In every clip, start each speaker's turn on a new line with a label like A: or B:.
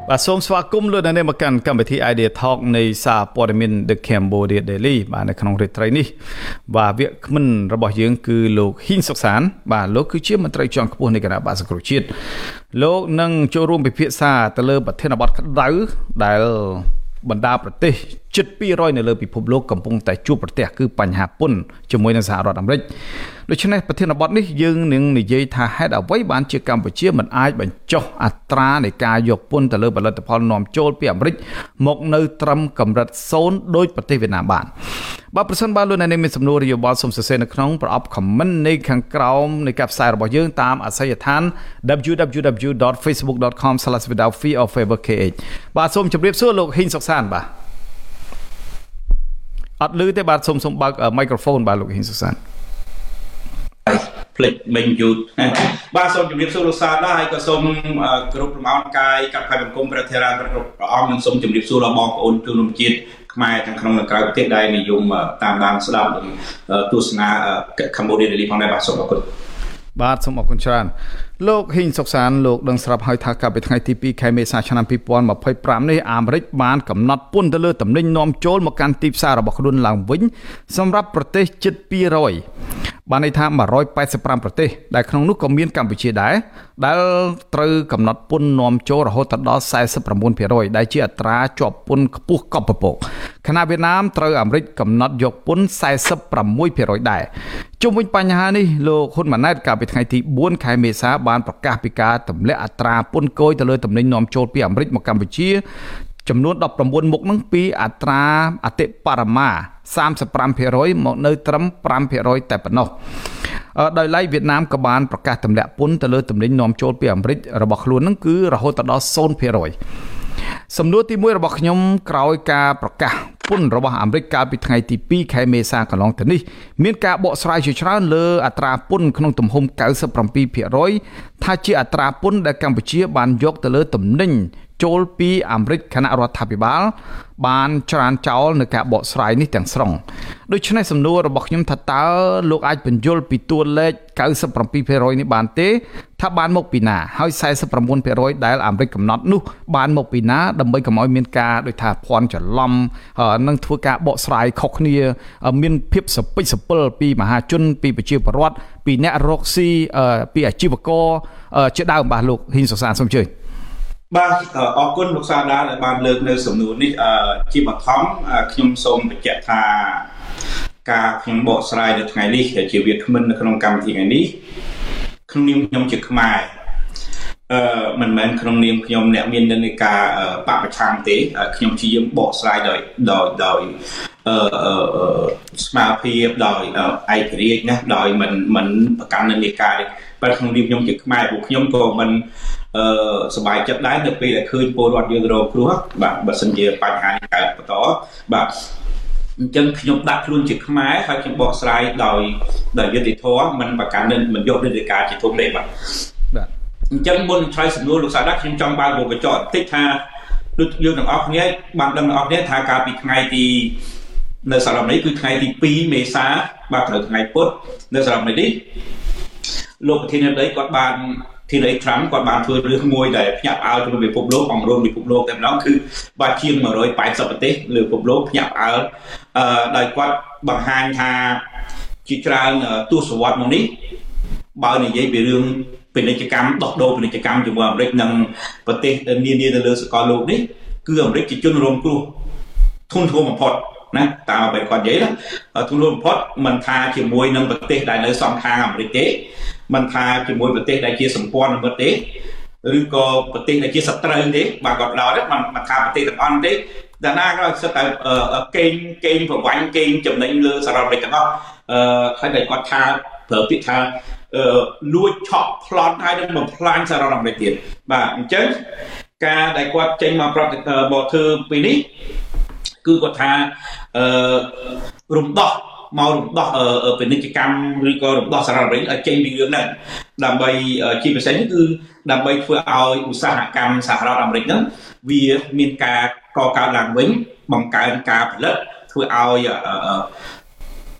A: បាទសូមស្វាគមន៍លោកអ្នកនាងមកកាន់កម្មវិធី Idea Talk នៃសារព័ត៌មាន The Cambodia Daily បាទនៅក្នុងរាត្រីនេះបាទវាគ្មិនរបស់យើងគឺលោកហ៊ីងសុកសានបាទលោកគឺជាមន្ត្រីជាន់ខ្ពស់នៃគណៈបក្សសង្គ្រោះជាតិលោកនឹងចូលរួមពិភាក្សាទៅលើប្រធានបទក្តៅដែលបណ្ដាប្រទេសជិត200នៅលើពិភពលោកកំពុងតែជួបប្រទះគឺបញ្ហាពន្ធជាមួយនឹងសហរដ្ឋអាមេរិកដូច្នេះប្រធានបទនេះយើងនឹងនិយាយថាហេតុអ្វីបានជាកម្ពុជាមិនអាចបញ្ចុះអត្រានៃការយកពន្ធទៅលើផលិតផលនាំចូលពីអាមេរិកមកនៅត្រឹមកម្រិត0ដោយប្រទេសវៀតណាមបានបើប្រសិនបើលោកអ្នកមានសំណួរយោបល់សូមសរសេរនៅក្នុងប្រអប់ comment នៃខាងក្រោមនៃការផ្សាយរបស់យើងតាមអាសយដ្ឋាន www.facebook.com/withoutfearorfavorkh បាទសូមជម្រាបសួរលោកហ៊ីងសុកសានបាទអត់ឮទេបាទសូមបើក microphone បាទលោកហ៊ីងសុកសាន
B: ផ្លេចមិញយូតបាទសូមជម្រាបសួរលោកសានដែរហើយក៏សូមគ្រប់ប្រមាណកាយកាត់ផ្កាយបង្គំព្រះធេរាគ្រប់ព្រះអង្គនិងសូមជម្រាបសួរដល់បងប្អូនជនរួមជាតិខ្មែរទាំងក្នុងនិងក្រៅប្រទេសដែលនិយមតាមដានស្ដាប់ទស្សនា Cambodia Daily ផងដែរបាទសូមអរគុណ
A: បាទសូមអរគុណច្រើនលោកហ៊ីងសុកសានលោកដឹងស្រាប់ហើយថាកាលពីថ្ងៃទី2ខែមេសាឆ្នាំ2025នេះអាមេរិកបានកំណត់ពន្ធទៅលើទំនិញនាំចូលមកកាន់ទីផ្សាររបស់ខ្លួនឡើងវិញសម្រាប់ប្រទេសជិត200បានន័យថា185ប្រទេសដែលក្នុងនោះក៏មានកម្ពុជាដែរដែលត្រូវកំណត់ពន្ធនាំចូលរហូតដល់ 49% ដែលជាអត្រាជាប់ពន្ធខ្ពស់កប់ពពកខណៈវៀតណាមត្រូវអាមេរិកកំណត់យកពន្ធ 46% ដែរជុំវិញបញ្ហានេះលោកហ៊ុនម៉ាណែតកាលពីថ្ងៃទី4ខែមេសាបានប្រកាសពីការទម្លាក់អត្រាពន្ធគយទៅលើទំនិញនាំចូលពីអាមេរិកមកកម្ពុជាចំនួន19មុខនឹងពីអត្រាអតិបរមា 35% មកនៅត្រឹម 5% តែប៉ុណ្ណោះដោយឡែកវៀតណាមក៏បានប្រកាសទម្លាក់ពន្ធទៅលើទំនិញនាំចូលពីអាមេរិករបស់ខ្លួននឹងគឺរហូតដល់ 0% សំណួរទី1របស់ខ្ញុំក្រោយការប្រកាសពន្ធរបស់អាមេរិកកាលពីថ្ងៃទី2ខែមេសាកន្លងទៅនេះមានការបកស្រាយជាច្រើនលើអត្រាពន្ធក្នុងទំហំ 97% ថាជាអត្រាពន្ធដែលកម្ពុជាបានយកទៅលើទំនិញចូលពីអាមេរិកគណៈរដ្ឋាភិបាលបានច្រានចោលនៅការបកស្រាយនេះទាំងស្រុងដូច្នេះសំណួររបស់ខ្ញុំថាតើលោកអាចបញ្យល់ពីតួលេខ 97% នេះបានទេថាបានមកពីណាហើយ 49% ដែលអាមេរិកកំណត់នោះបានមកពីណាដើម្បីកុំឲ្យមានការដូចថាភ័ន្តច្រឡំនិងធ្វើការបកស្រាយខុសគ្នាមានភាពសពិចសពិលពីមហាជនពីប្រជាពលរដ្ឋពីអ្នករកស៊ីពីអាជីវករជាដើមបាទលោកហ៊ីងសុកសានសូមអញ្ជើញ
B: បាទអរគុណលោកសាដាដែលបានលើកនៅសំណួរនេះជាបឋមខ្ញុំសូមបញ្ជាក់ថាការខ្ញុំបកស្រាយនៅថ្ងៃនេះជាវាគ្មិននៅក្នុងកម្មវិធីថ្ងៃនេះក្នុងនាមខ្ញុំជាខ្មែរមិនមែនក្នុងនាមខ្ញុំអ្នកមាននិន្នាការបកប្រឆាំងទេខ្ញុំជាយាមបកស្រាយដោយស្មារតីដោយឯករាជ្យណាដោយមិនប្រកាន់និន្នាការទេប៉ុន្តែក្នុងនាមខ្ញុំជាខ្មែរពួកខ្ញុំក៏មិនសប្បាយចិត្តដែរនៅពេលដែលឃើញពលរដ្ឋយើងរងគ្រោះបាទបើសិនជាបញ្ហានេះកើតបន្តបាទអញ្ចឹងខ្ញុំដាក់ខ្លួនជាខ្មែរហើយខ្ញុំបកស្រាយដោយយុត្តិធម៌មិនប្រកាន់មិនយកនិន្នាការជាធំទេបាទអញ្ចឹងមុនឆ្លើយសំណួរលោកសាដាខ្ញុំចង់បើកវងកញ្ចក់បន្តិចថាដូចយើងទាំងអស់គ្នាបានដឹងទាំងអស់គ្នាថាកាលពីថ្ងៃទីនៅសហរដ្ឋអាមេរិកគឺថ្ងៃទី2មេសាបាទត្រូវថ្ងៃពុធនៅសហរដ្ឋអាមេរិកនេះលោកប្រធានាធិបតីគាត់បានទីនៃត្រាំគាត់បានធ្វើរឿងមួយដែលភ្ញាក់ផ្អើលទៅពិភពលោកអង្គរពិភពលោកតែម្ដងគឺបាទជាង180ប្រទេសលើពិភពលោកភ្ញាក់ផ្អើលដោយគាត់បង្ហាញថាជាច្រើនទសវត្សរ៍មកនេះបើនិយាយពីរឿងពាណិជ្ជកម្មដោះដូរពាណិជ្ជកម្មជាមួយអាមេរិកនិងប្រទេសនានានៅលើសកលលោកនេះគឺអាមេរិកជាជនរងគ្រោះធនធានបំផុតណាតាមបែបគាត់និយាយណាធនធានបំផុតមិនថាជាមួយនឹងប្រទេសដែលនៅសងខាងអាមេរិកទេមិនថាជាមួយប្រទេសដែលជាសម្ព័ន្ធមិត្តទេឬក៏ប្រទេសដែលជាសត្រូវទេបាទគាត់ដោតមិនថាប្រទេសទាំងអស់ទេតែណាក៏សិតតែកេងប្រវាញ់កេងចំណេញលើសហរដ្ឋអាមេរិកទាំងអស់ហើយតែគាត់ថាប្រើពាក្យថាលួចឆក់ប្លន់ហើយនឹងបំផ្លាញសហរដ្ឋអាមេរិកទៀតបាទអញ្ចឹងការដែលគាត់ចេញមកប្រតិបត្តិធ្វើពីនេះគឺគាត់ថារំដោះពាណិជ្ជកម្មឬក៏រំដោះសហរដ្ឋអាមេរិកឲ្យចេញពីរឿងហ្នឹងដើម្បីជាពិសេសនេះគឺដើម្បីធ្វើឲ្យឧស្សាហកម្មសហរដ្ឋអាមេរិកហ្នឹងវាមានការកកើតឡើងវិញបង្កើនការផលិតធ្វើឲ្យ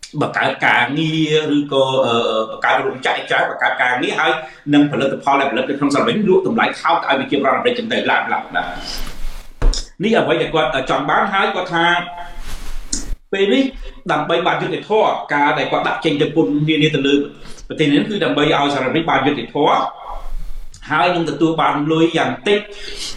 B: បង្កើតការងារឬក៏បង្កើតរោងចក្រចែកបង្កើតការងារហើយនឹងផលិតផលដែលផលិតនៅក្នុងសហរដ្ឋអាមេរិកលក់តម្លៃថោកឲ្យប្រជាប្រដ្ឋអាមេរិកចឹងទៅឡើងដែរនេះអ្វីដែលគាត់ចង់បានហើយគាត់ថាពេលនេះដើម្បីបានយុត្តិធម៌ការដែលគាត់ដាក់ចេញទៅពន្ធនានាទៅលើប្រទេសនេះគឺដើម្បីឲ្យសហរដ្ឋអាមេរិកបានយុត្តិធម៌ហើយនឹងទទួលបានលុយយ៉ាងតិច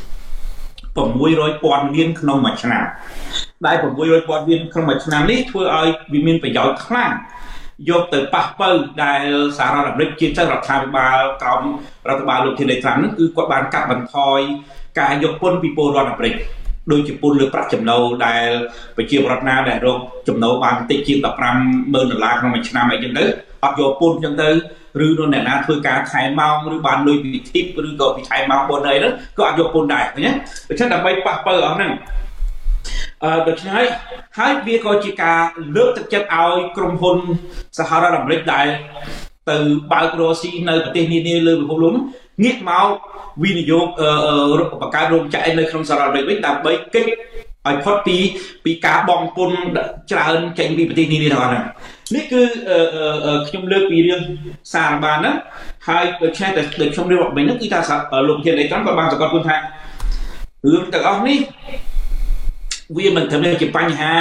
B: 600,000 លានក្នុងមួយឆ្នាំដែល600,000 លានក្នុងមួយឆ្នាំនេះធ្វើឲ្យវាមានប្រយោជន៍ខ្លាំងយកទៅប៉ះប៉ូវដែលសហរដ្ឋអាមេរិកជារដ្ឋាភិបាលក្រោមរដ្ឋបាលលោកធានីត្រាំនោះគឺគាត់បានកាត់បន្ថយការយកពន្ធពីពលរដ្ឋអាមេរិកដូចជាពន្ធលើប្រាក់ចំណូលដែលប្រជាពលរដ្ឋណាដែលរកចំណូលបានតិចជាង$15,000ក្នុងមួយឆ្នាំអីចឹងទៅអត់យកពន្ធចឹងទៅឬអ្នកណាធ្វើការខែម៉ោងឬបានលុយពីធីបឬក៏ពីខែម៉ោងបុណ្យអីហ្នឹងក៏អត់យកពន្ធដែរឃើញទេដូច្នេះដើម្បីប៉ះប៉ូវអស់ហ្នឹងដូច្នេះហើយវាក៏ជាការលើកទឹកចិត្តឲ្យក្រុមហ៊ុនសហរដ្ឋអាមេរិកដែលទៅបើករកស៊ីនៅប្រទេសនានាលើពិភពលោកងាកមកវិនិយោគបង្កើតរោងចក្រនៅក្នុងសហរដ្ឋអាមេរិកវិញដើម្បីគេចឲ្យផុតពីការបងពន្ធច្រើនចេញពីប្រទេសនានាទាំងអស់ហ្នឹងនេះគឺខ្ញុំលើកពីរឿងសារបានហ្នឹងហើយដូច្នេះតែខ្ញុំរៀបរាប់វិញហ្នឹងគឺថាលោកធានីត្រាំគាត់បានសង្កត់ខ្លួនថារឿងទាំងអស់នេះវាមិនត្រឹមតែជាបញ្ហា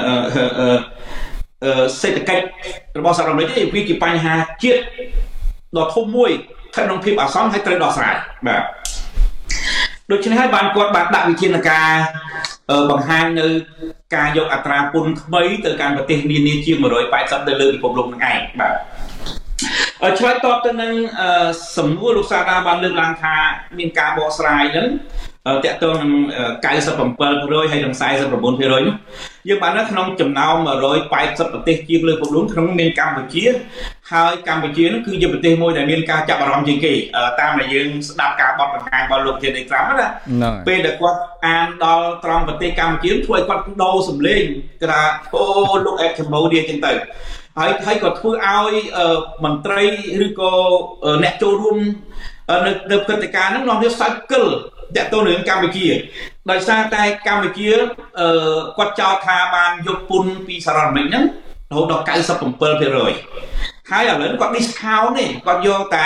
B: សេដ្ឋកិច្ចរបស់សហរដ្ឋអាមេរិកទេវាជាបញ្ហាជាតិដ៏ធំមួយស្ថិតក្នុងភាពអាសន្នហើយត្រូវដោះស្រាយបាទដូច្នេះហើយបានគាត់បានដាក់វិធានការបង្ហាញនៅការយកអត្រាពន្ធថ្មីទៅកាន់ប្រទេសនានាជាង180ទៅលើពិភពលោកនឹងឯងបាទឆ្លើយតបទៅនឹងសំណួរលោកសាដាបានលើកឡើងថាមានការបកស្រាយហ្នឹងតាក់ទងនឹង97%ហើយនឹង49%នោះយើងបាននៅក្នុងចំណោម180ប្រទេសជាងលើពិភពលោកក្នុងមានកម្ពុជាហើយកម្ពុជានោះគឺជាប្រទេសមួយដែលមានការចាប់អារម្មណ៍ជាងគេតាមដែលយើងស្ដាប់ការបទបង្ហាញរបស់លោកធានីត្រាំណាពេលដែលគាត់អានដល់ត្រង់ប្រទេសកម្ពុជាធ្វើឲ្យគាត់ដោសម្លេងគាត់ថាអូលោកអេតកម្ពុជាចឹងទៅហើយក៏ធ្វើឲ្យមន្ត្រីឬក៏អ្នកចូលរួមនៅព្រឹត្តិការណ៍ហ្នឹងនាំគ្នាសើចកិលតាក់ទងនឹងកម្ពុជាដោយសារតែកម្ពុជាគាត់ចោទថាបានយកពន្ធពីសហរដ្ឋអាមេរិកហ្នឹងរហូតដល់ 97% ហើយឥឡូវគាត់ discount ទេគាត់យកតែ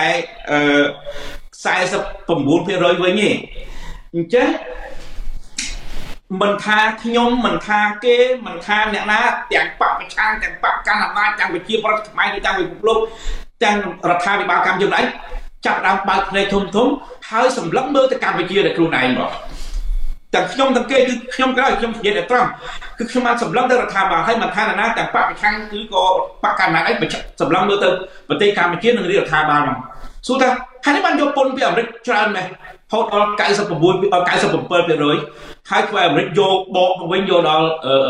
B: 49% វិញទេអញ្ចឹងមិនថាខ្ញុំមិនថាគេមិនថាអ្នកណាទាំងបកប្រឆាំងទាំងបកកាន់អំណាចទាំងប្រជាប្រដ្ឋខ្មែរទាំងពិភពលោកទាំងរដ្ឋាភិបាលកម្ពុជាឯងចាប់ដើមបើកភ្នែកធំហើយសម្លឹងមើលទៅកម្ពុជាតែខ្លួនឯងមកទាំងខ្ញុំទាំងគេគឺខ្ញុំក្រោយខ្ញុំនិយាយតែត្រង់គឺខ្ញុំបានសម្លឹងទៅរដ្ឋាភិបាលហើយមិនថាណាទាំងបកប្រឆាំងឬក៏បកកាន់អំណាចឯងសម្លឹងមើលទៅប្រទេសកម្ពុជានិងរដ្ឋាភិបាលមកសួរថាហើយនេះបានយកពន្ធពីអាមេរិកច្រើនមែនហូតដល់97% ហើយធ្វើឲ្យអាមេរិកយកបកទៅវិញយកដល់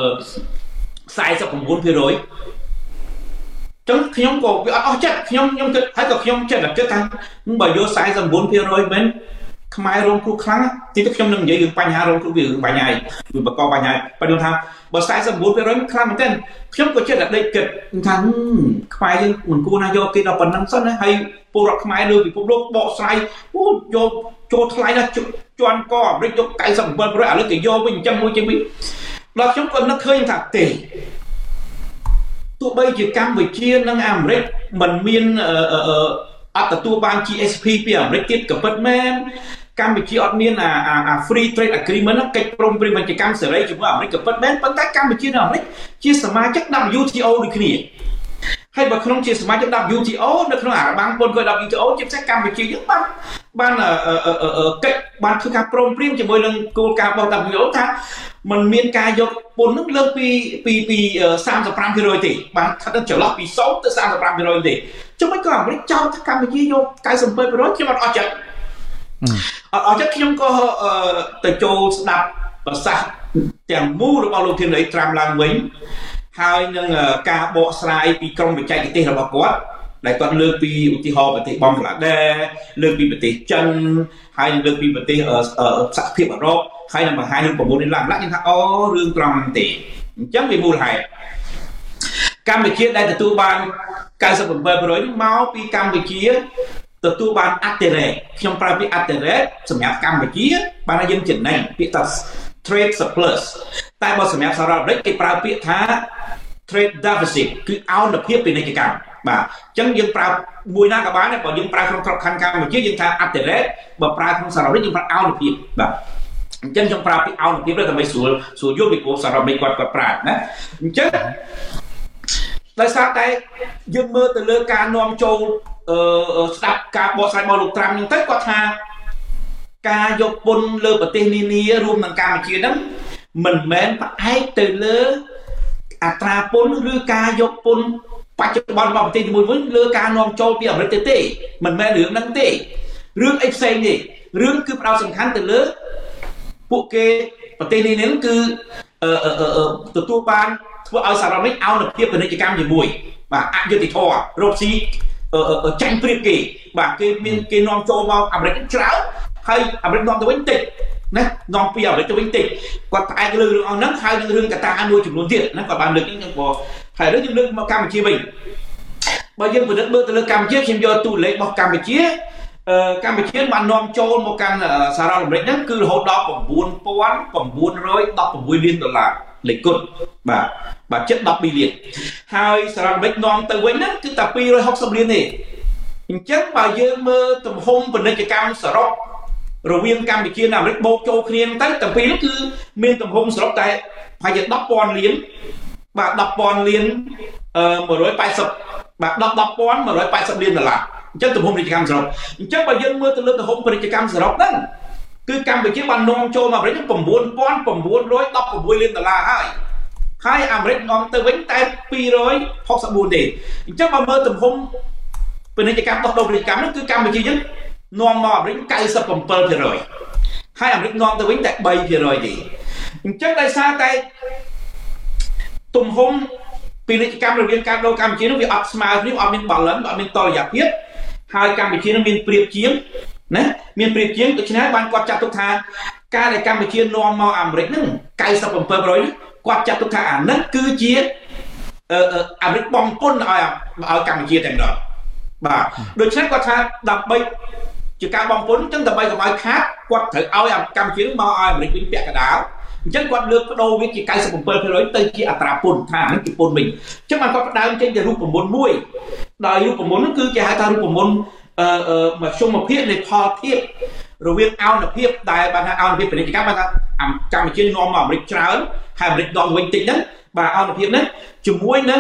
B: 49%ចឹងខ្ញុំក៏វាអត់អស់ចិត្តខ្ញុំគិតហើយក៏ខ្ញុំចិត្តថាបើយក49%មែនខ្មែររងគ្រោះខ្លាំងទីទៅខ្ញុំនឹងនិយាយរឿងបញ្ហារងគ្រោះវារឿងបញ្ហាវាបង្កបញ្ហាប៉ុន្តែថាបើ49%ខ្លាំងមែនទែនខ្ញុំក៏ចិត្តតែដេកគិតថាខ្មែរយើងមិនគួរណាយកគេដល់ប៉ុណ្ណឹងសិនណាហើយពលរដ្ឋខ្មែរលើពិភពលោកបកស្រាយយកចូលថ្លៃណាស់ជន់កអាមេរិកយក97%ឥឡូវគេយកវិញអញ្ចឹងមួយជាងវិញដល់ខ្ញុំក៏នឹកឃើញថាទេទោះបីជាកម្ពុជានិងអាមេរិកមិនមានអត់ទទួលបាន GSP ពីអាមេរិកទៀតក៏ពិតមែនកម្ពុជាអត់មានអា free trade agreement កិច្ចព្រមព្រៀងពាណិជ្ជកម្មសេរីជាមួយអាមេរិកក៏ពិតមែនប៉ុន្តែកម្ពុជានិងអាមេរិកជាសមាជិក WTO ដូចគ្នាហើយបើក្នុងជាសមាជិក WTO នៅក្នុងអារបាំងពន្ធក៏ WTO ជាពិសេសកម្ពុជាយើងបានកិច្ចបានធ្វើការព្រមព្រៀងជាមួយនឹងគោលការណ៍របស់ WTO ថាมันមានការយកពន្ធនឹងលើកពី35% ទេបានថាចន្លោះពី0ទៅ35% ទេចុះមិនក៏អាមេរិកចោទថាកម្ពុជាយក97%ខ្ញុំអត់អស់ចិត្តខ្ញុំក៏ទៅចូលស្ដាប់ប្រសាសន៍ទាំងមូលរបស់លោកធានីត្រាំឡើងវិញហើយនឹងការបកស្រាយពីក្រមបច្ចេកទេសរបស់គាត់ដែលគាត់លើកពីឧទាហរណ៍ប្រទេសបង់ក្លាដេសលើកពីប្រទេសចិនហើយនឹងលើកពីប្រទេសសហភាពអឺរ៉ុបហើយនឹងបង្ហាញនឹងប្រមូលនេះឡើងខ្ញុំថាអូរឿងត្រង់ទេអញ្ចឹងវាមូលហេតុកម្ពុជាដែលទទួលបាន97% មកពីកម្ពុជាទទួលបានអតិរេកខ្ញុំប្រើពាក្យអតិរេកសម្រាប់កម្ពុជាបានឲ្យយើងចំណេញពាក្យថា trade surplus តែបើសម្រាប់សហរដ្ឋអាមេរិកគេប្រើពាក្យថា trade deficit គឺអោនភាពពាណិជ្ជកម្មបាទអញ្ចឹងយើងប្រើមួយណាក៏បានដែរបើយើងប្រើក្នុងក្របខ័ណ្ឌកម្ពុជាយើងថាអតិរេកបើប្រើក្នុងសហរដ្ឋអាមេរិកយើងប្រើអោនភាពបាទអញ្ចឹងខ្ញុំប្រើពីអោនភាពដើម្បីស្រួលយល់ពីព្រោះសហរដ្ឋអាមេរិកគាត់ប្រើណាអញ្ចឹងដោយសារតែយើងមើលទៅលើការនាំចូលស្ដាប់ការបកស្រាយរបស់លោកត្រាំហ្នឹងទៅគាត់ថាការយកពន្ធលើប្រទេសនានារួមនឹងកម្ពុជាហ្នឹងមិនមែនផ្អែកទៅលើអត្រាពន្ធឬការយកពន្ធបច្ចុប្បន្នរបស់ប្រទេសមួយលើការនាំចូលពីអាមេរិកទេមិនមែនរឿងហ្នឹងទេរឿងអីផ្សេងទេរឿងគឺផ្ដោតសំខាន់ទៅលើពួកគេប្រទេសនេះហ្នឹងគឺទទួលបានធ្វើឲ្យសហរដ្ឋអាមេរិកអោនភាពពាណិជ្ជកម្មជាមួយបាទអយុត្តិធម៌រកស៊ីចាញ់ព្រៀបគេបាទគេនាំចូលមកអាមេរិកច្រើនហើយអាមេរិកនាំទៅវិញតិចណានាំពីអាមេរិកទៅវិញតិចគាត់ផ្អែកលើរឿងអស់ហ្នឹងហើយនឹងរឿងកត្តាមួយចំនួនទៀតណាគាត់បានលើកនេះខ្ញុំบอกហើយរឿងយើងលើកមកកម្ពុជាវិញបើយើងពិនិត្យមើលទៅលើកម្ពុជាខ្ញុំយកតួលេខរបស់កម្ពុជាបាននាំចូលមកកាន់សហរដ្ឋអាមេរិកហ្នឹងគឺរហូតដល់$9,916 លានលេខគត់បាទជិត10 ប៊ីលានហើយសហរដ្ឋអាមេរិកនាំទៅវិញហ្នឹងគឺតែ260 លានទេអញ្ចឹងបើយើងមើលទំហំពាណិជ្ជកម្មសរុបរវាងកម្ពុជានិងអាមេរិកបូកចូលគ្នាទៅទាំងពីរនោះគឺមានទំហំសរុបតែប្រហែលជា10,000 លានបាទ10,000 លាន180បាទ10,180 លានដុល្លារអញ្ចឹងទំហំពាណិជ្ជកម្មសរុបអញ្ចឹងបើយើងមើលទៅលើទំហំពាណិជ្ជកម្មសរុបហ្នឹងគឺកម្ពុជាបាននាំចូលមកអាមេរិក$9,916 លានដុល្លារហើយអាមេរិកនាំទៅវិញតែ264ទេអញ្ចឹងបើមើលទំហំពាណិជ្ជកម្មដោះដូរពាណិជ្ជកម្មហ្នឹងគឺកម្ពុជាយើងនាំមកអាមេរិក97%ហើយអាមេរិកនាំទៅវិញតែ3%ទេអញ្ចឹងដោយសារតែទំហំពាណិជ្ជកម្មរវាងការដូរកម្ពុជានោះវាអត់ស្មើគ្នាអត់មាន balance អត់មានតុល្យភាពហើយកម្ពុជានឹងមានប្រៀបជាងណាមានប្រៀបជាងដូច្នេះបានគាត់ចាត់ទុកថាការដែលកម្ពុជានាំមកអាមេរិកហ្នឹង97%គាត់ចាត់ទុកថាអាហ្នឹងគឺជាអាមេរិកបងពុនឲ្យកម្ពុជាតែម្ដងបាទដូច្នេះគាត់ថាដើម្បីជាការបងពុនអញ្ចឹងដើម្បីកុំឲ្យខាតគាត់ត្រូវឲ្យកម្ពុជាមកឲ្យអាមេរិកវិញពាក់កណ្ដាលអញ្ចឹងគាត់លើកបដូរវាជា97%ទៅជាអត្រាពន្ធថាហ្នឹងជាពន្ធវិញអញ្ចឹងបានគាត់ផ្ដើមចេញជារូបមន្តមួយដោយរូបមន្តហ្នឹងគឺគេហៅថារូបមន្តមធ្យមភាពនៃផលធៀបរវាងអោនភាពដែលបានថាអោនភាពពាណិជ្ជកម្មបានថាកម្ពុជានាំមកអាមេរិកច្រើនហើយអាមេរិកនាំវិញតិចហ្នឹងបាទអោនភាពហ្នឹងជាមួយនឹង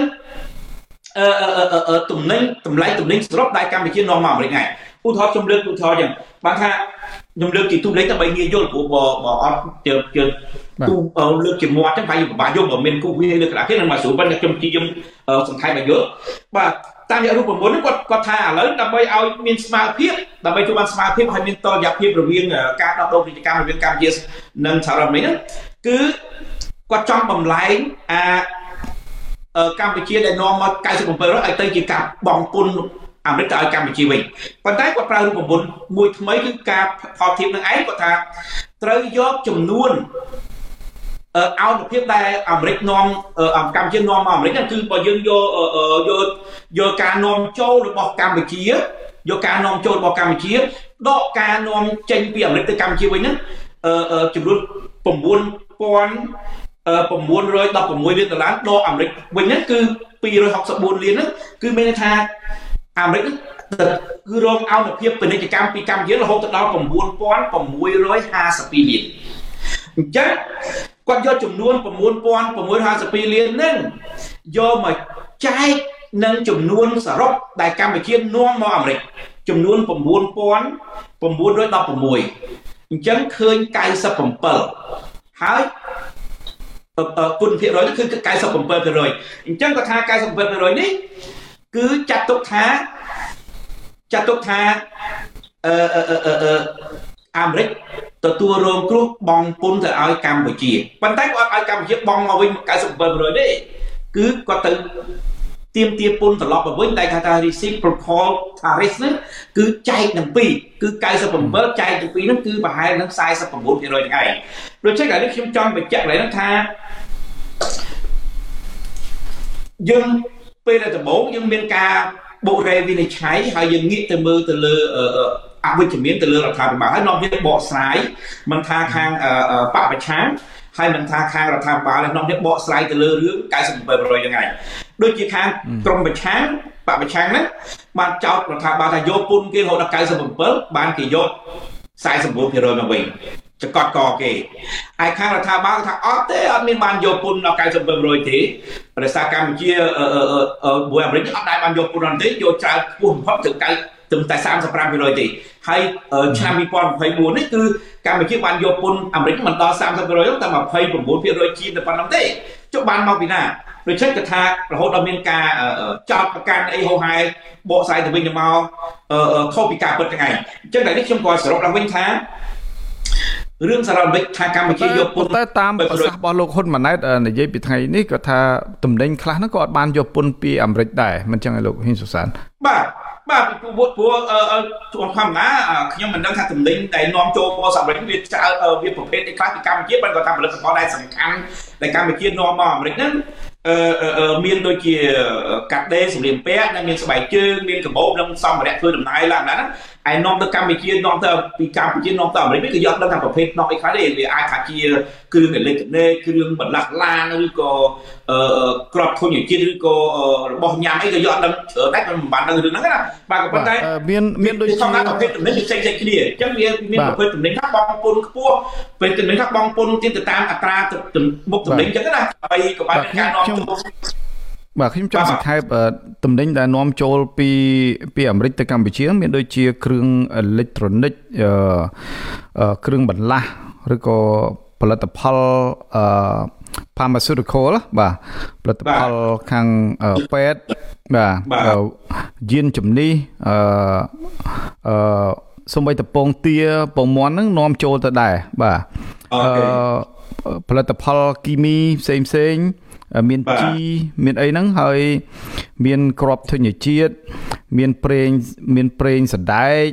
B: ទំនិញតម្លៃទំនិញសរុបដែលកម្ពុជានាំមកអាមេរិកហ្នឹងឧទាហរណ៍ខ្ញុំលើកឧទាហរណ៍ចឹងបានថាខ្ញុំលើកជាទូលេខដើម្បីងាយយល់ព្រោះបើអត់ជើលើកជាមាត់ចឹងហើយពិបាកយល់បើមានគូវាលើកក្រាស់គេនឹងមកស្រួលប៉ុន្តែខ្ញុំសង្ខេបឲ្យយល់បាទតាមរយៈរូបមន្តហ្នឹងគាត់ថាឥឡូវដើម្បីឲ្យមានស្មារតីដើម្បីជួយបានស្មារតីឲ្យមានតុល្យភាពរវាងការដោះដូរពាណិជ្ជកម្មរវាងកម្ពុជានិងសហរដ្ឋអាមេរិកហ្នឹងគឺគាត់ចង់បំលែងកម្ពុជាដែលនាំមក97%ឲ្យទៅជាការបង់ពន្ធអាមេរិកទៅឲ្យកម្ពុជាវិញប៉ុន្តែគាត់ប្រើរូបមន្តមួយថ្មីគឺការផលធៀបនឹងឯងគាត់ថាត្រូវយកចំនួនអោនភាពដែលអាមេរិកនាំកម្ពុជានាំមកអាមេរិកហ្នឹងគឺបើយើងយកការនាំចូលរបស់កម្ពុជាយកការនាំចូលរបស់កម្ពុជាដកការនាំចេញពីអាមេរិកទៅកម្ពុជាវិញហ្នឹងចំនួន$9,916 លានដុល្លារដកអាមេរិកវិញហ្នឹងគឺ264 លានហ្នឹងគឺមានន័យថាអាមេរិកគឺរងអោនភាពពាណិជ្ជកម្មពីកម្ពុជារហូតដល់$9,652 លានអញ្ចឹងគាត់យកចំនួន$9,652 លានហ្នឹងយកមកចែកនឹងចំនួនសរុបដែលកម្ពុជានាំមកអាមេរិកចំនួន$9,916 អញ្ចឹងឃើញ97ហើយគុណភាគរយគឺ97%អញ្ចឹងគាត់ថា97%នេះគឺចាត់ទុកថាអាមេរិកទទួលរងគ្រោះបង់ពន្ធទៅឲ្យកម្ពុជាប៉ុន្តែគាត់ឲ្យកម្ពុជាបង់មកវិញ97%ទេគឺគាត់ទៅទាមទារពន្ធត្រឡប់មកវិញដែលគេថា reciprocal tariff ហ្នឹងគឺចែកនឹងពីរគឺ97ចែកនឹងពីរហ្នឹងគឺប្រហែលនឹង 49% ហ្នឹងឯងដូច្នេះឥឡូវខ្ញុំចង់បញ្ជាក់ឡើងថាយើងពេលដែលដំបូងយើងមានការបូរ៉េវិនិច្ឆ័យហើយយើងងាកទៅមើលទៅលើអវិជ្ជមានទៅលើរដ្ឋាភិបាលហើយនាំវាបកស្រាយមិនថាខាងបពប្រឆាំងហើយមិនថាខាងរដ្ឋាភិបាលឯនោះនេះបកស្រាយទៅលើរឿង97%យ៉ាងណាដូចជាខាងក្រមប្រឆាំងបពប្រឆាំងហ្នឹងបានចោទរដ្ឋាភិបាលថាយកពន្ធគេរហូតដល់97បានគេយក49%មកវិញចកត់កគេឯខាងរដ្ឋាភិបាលថាអត់ទេអត់មានបានយកពន្ធដល់97%ទេប្រទេសកម្ពុជាមួយអាមេរិកអត់ដែរបានយកពន្ធនោះទេយកច្រើនខ្ពស់បំផុតទៅតែ35%ទេហើយឆ្នាំ2024នេះគឺកម្ពុជាបានយកពន្ធអាមេរិកមិនដល់30%តែ29%ជាងតែប៉ុណ្្នឹងទេចុះបានមកពីណាដូច្នេះគេថារហូតដល់មានការចោទប្រកាន់អីហោហែបកស្រាយទៅវិញទៅមកខុសពីការពិតថ្ងៃអញ្ចឹងតែនេះខ្ញុំក៏សរុបឡើងវិញថារឿងសារ៉ាវិកថាកម្ពុជាយកពន្ធ
A: តែតាមប្រសាសន៍របស់លោកហ៊ុនម៉ាណែតនិយាយពីថ្ងៃនេះក៏ថាតំណែងខ្លះហ្នឹងក៏អត់បានយកពន្ធពីអាមេរិកដែរមិនចឹងឯលោកហ៊ីនសុសាន
B: បាទពីព្រោះធម្មតាខ្ញុំមិនដឹងថាតំណែងដែលនាំចូលមកសហរដ្ឋវាចើវាប្រភេទអីខ្លះពីកម្ពុជាបានគាត់ថាផលិតផលដែលសំខាន់ដែលកម្ពុជានាំមកអាមេរិកហ្នឹងមានដូចជាកាត់ដេរសម្លៀកបំពាក់និងមានស្បែកជើងមានកបោបនិងសម្ភារៈធ្វើដំណើរឡើងហ្នឹងឯនាំទៅកម្ពុជានាំទៅពីកម្ពុជានាំទៅអាមេរិកវាក៏យកដឹងថាប្រភេទនាំអីខ្លះទេវាអាចថាជាគ្រឿងអេឡិចត្រូនិកគ្រឿងបន្លាស់ឡានឬក៏ក្របធញ្ញជាតិឬក៏របស់ញ៉ាំអីក៏យកដឹងច្រើនដែរមិនបានដឹងរឿងហ្នឹងណាបាទក៏ប៉ុន្តែ
A: មានដូចជា
B: ប្រភេទតំណែងផ្សេងៗគ្នាអញ្ចឹងវាមានប្រភេទតំណែងថាបងពុនខ្ពស់ពេលតំណែងថាបងពុនទៀតទៅតាមអត្រាមុខតំណែងអញ្ចឹងណាហើយក៏បានការនាំចូល
A: បាទខ្ញុំចង់សង្ខេបតំណែងដែលនាំចូលពីអាមេរិកទៅកម្ពុជាមានដូចជាគ្រឿងអេឡិចត្រូនិកគ្រឿងបន្លាស់ឬក៏ផលិតផលpharmaceutical បាទផលិតផលខាងពេទ្យបាទយានជំនិះសូម្បីតែពងទាពងមាន់ហ្នឹងនាំចូលទៅដែរបាទផលិតផលគីមីផ្សេងមានជីមានអីហ្នឹងហើយមានក្របធញ្ញជាតិមានប្រេងសណ្ដែក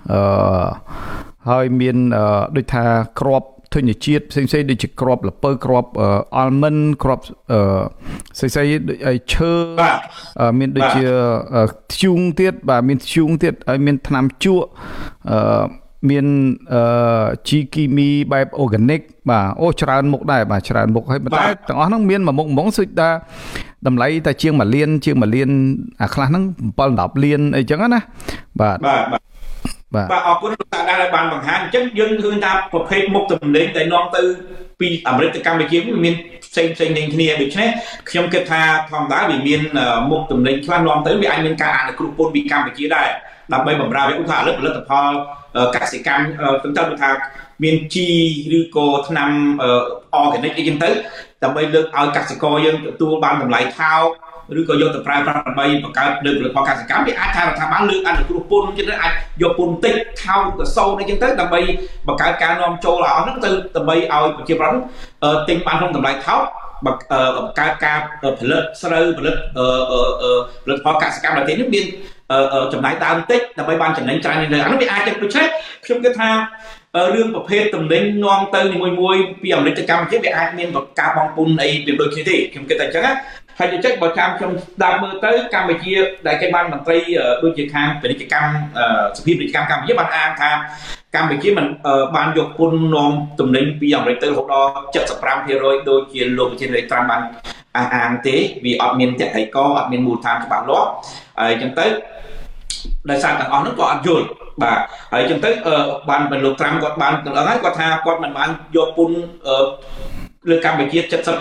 A: ហើយមានដូចថាក្របធញ្ញជាតិផ្សេងៗដូចជាក្របល្ពៅក្របអល់មិនក្របស្អីដូចឈើមានដូចជាធ្យូងទៀតបាទមានធ្យូងទៀតហើយមានថ្នាំជក់មានជីគីមីបែបអូហ្គានិកបាទអូច្រើនមុខដែរបាទច្រើនមុខហើយតែទាំងអស់ហ្នឹងមានមួយមុខហ្មងសុទ្ធតែតម្លៃតែជាង1លានអាខ្លះហ្នឹង7-10លានអីចឹងណាបាទ
B: អរគុណលោកតាដែលបានបង្ហាញអញ្ចឹងយើងឃើញថាប្រភេទមុខតំណែងដែលនាំទៅពីអាមេរិកទៅកម្ពុជាមានផ្សេងៗគ្នាដូច្នេះខ្ញុំគិតថាធម្មតាវាមានមុខតំណែងខ្លះនាំទៅវាអាចមានការអនុគ្រោះពន្ធពីកម្ពុជាដែរដើម្បីបម្រើវាឧទាហរណ៍ផលិតផលកសិកម្មទៅថាមានជីឬក៏ថ្នាំអอร์แกនិកអីចឹងទៅដើម្បីលើកឲ្យកសិករយើងទទួលបានតម្លៃថោកឬក៏យកទៅប្រើប្រាស់ដើម្បីបង្កើតលើផលិតផលកសិកម្មវាអាចថារដ្ឋាភិបាលលើកអនុគ្រោះពន្ធចឹងទៅអាចយកពន្ធតិចថោកទៅសូន្យអីចឹងទៅដើម្បីបង្កើតការនាំចូលរបស់ហ្នឹងទៅដើម្បីឲ្យប្រជាប្រដ្ឋទិញបានក្នុងតម្លៃថោកបង្កើតការផលិតស្រូវផលិតផលកសិកម្មដែលនេះមានចំណាយដើមតិចដើម្បីបានចំណេញច្រើននេះអានោះវាអាចទៅដូច្នេះខ្ញុំគិតថារឿងប្រភេទតំណែងនាំទៅនីមួយៗពីអាមេរិកទៅកម្ពុជាវាអាចមានការបងពុនអីពីដូចគ្នាទេខ្ញុំគិតតែអញ្ចឹងណាហើយដូចបើតាមខ្ញុំស្ដាប់មើលទៅកម្ពុជាដែលគេបានមន្ត្រីដូចជាខាងពាណិជ្ជកម្មសភាពាណិជ្ជកម្មកម្ពុជាបានអាងថាកម្ពុជាមិនបានយកពន្ធនាំតំណែងពីអាមេរិកទៅរហូតដល់ 75% ដូចជាលោកប្រធានាធិបតីត្រាំបានអាងទេវាអត់មានតក្កីកអត់មានមូលដ្ឋានច្បាស់លាស់ហើយអញ្ចឹងទៅដោយសារទាំងអស់នោះក៏អត់យល់បាទហើយអញ្ចឹងទៅបានលោកត្រាំគាត់បានទាំងអស់ហើយគាត់ថាគាត់មិនបានយកពន្ធលើកម្ពុជា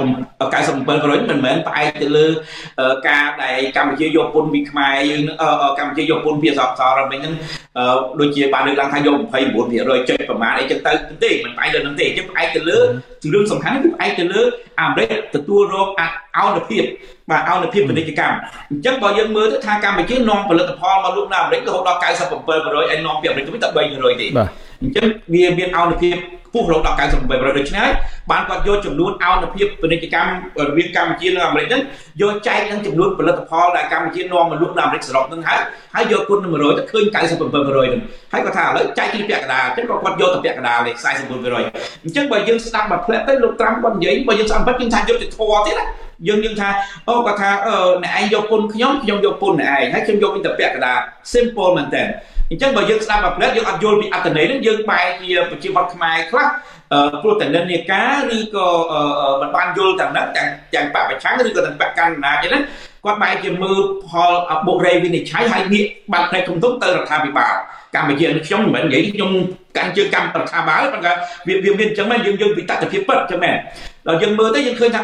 B: 97% មិនមែនផ្អែកទៅលើការដែលកម្ពុជាយកពន្ធពីខ្មែរយើងកម្ពុជាយកពន្ធពីអសរអាមេរិកហ្នឹងដូចជាបានលើកឡើងថាយក 29% ចុចប្រមាណអីចឹងទៅទេមិនផ្អែកលើនឹងទេចឹងផ្អែកទៅលើរឿងសំខាន់គឺផ្អែកទៅលើអាមេរិកទទួលរងអោនភាពបាទអោនភាពពាណិជ្ជកម្មអញ្ចឹងបើយើងមើលទៅថាកម្ពុជានាំផលិតផលមកលក់នៅអាមេរិករហូតដល់ 97% ឯនាំពីអាមេរិកទៅតែ 3% ទេអញ្ចឹងវាមានអោនភាពខ្ពស់រហូតដល់ 97% ដូច្នេះបានគាត់យកចំនួនអោនភាពពាណិជ្ជកម្មរវាងកម្ពុជានិងអាមេរិកហ្នឹងយកចែកនឹងចំនួនផលិតផលដែលកម្ពុជានាំមកលក់នៅអាមេរិកសរុបហ្នឹងហើយយកគុណនឹង100ទៅឃើញ 97% ហ្នឹងហើយគាត់ថាឥឡូវចែកទីពាក់កណ្ដាលអញ្ចឹងគាត់យកទៅពាក់កណ្ដាលលេខ 49% អញ្ចឹងបើយើងស្ដាប់មកផ្លែទៅលោកត្រាំគាត់និយាយបើយើងស្ដាប់ពិតយើងថាយុត្តិធម៌ទៀតណាយើងថាអូគាត់ថាអ្នកឯងយកពុនខ្ញុំយកពុនអ្នកឯងហើយខ្ញុំយកវិញទៅពាក់កណ្ដាល simple មែនតើអញ្ចឹងបើយើងស្ដាប់មកផ្លែយើងអត់យល់ពីអត្ថន័យហ្នឹងយើងបែរជាប្រជាពលរដ្ឋខ្មែរខ្លះព្រោះតែនិន្នាការឬក៏មិនបានយល់ទាំងហ្នឹងទាំងបពប្រឆាំងឬក៏ទាំងបកកណ្ដាលអញ្ចឹងណាគាត់បែរជាមើលផលបុករេវិនិច្ឆ័យហើយងាកបាត់ផ្នែកធំៗទៅរដ្ឋាភិបាលកម្ពុជាខ្ញុំមិនមែននិយាយខ្ញុំកាន់ជើងកម្មរដ្ឋាភិបាលប៉ុន្តែវាមានអញ្ចឹងមែនយើងពីតតិភាពពិតអញ្ចឹងមែនដល់យើងមើលទៅយើងឃើញថា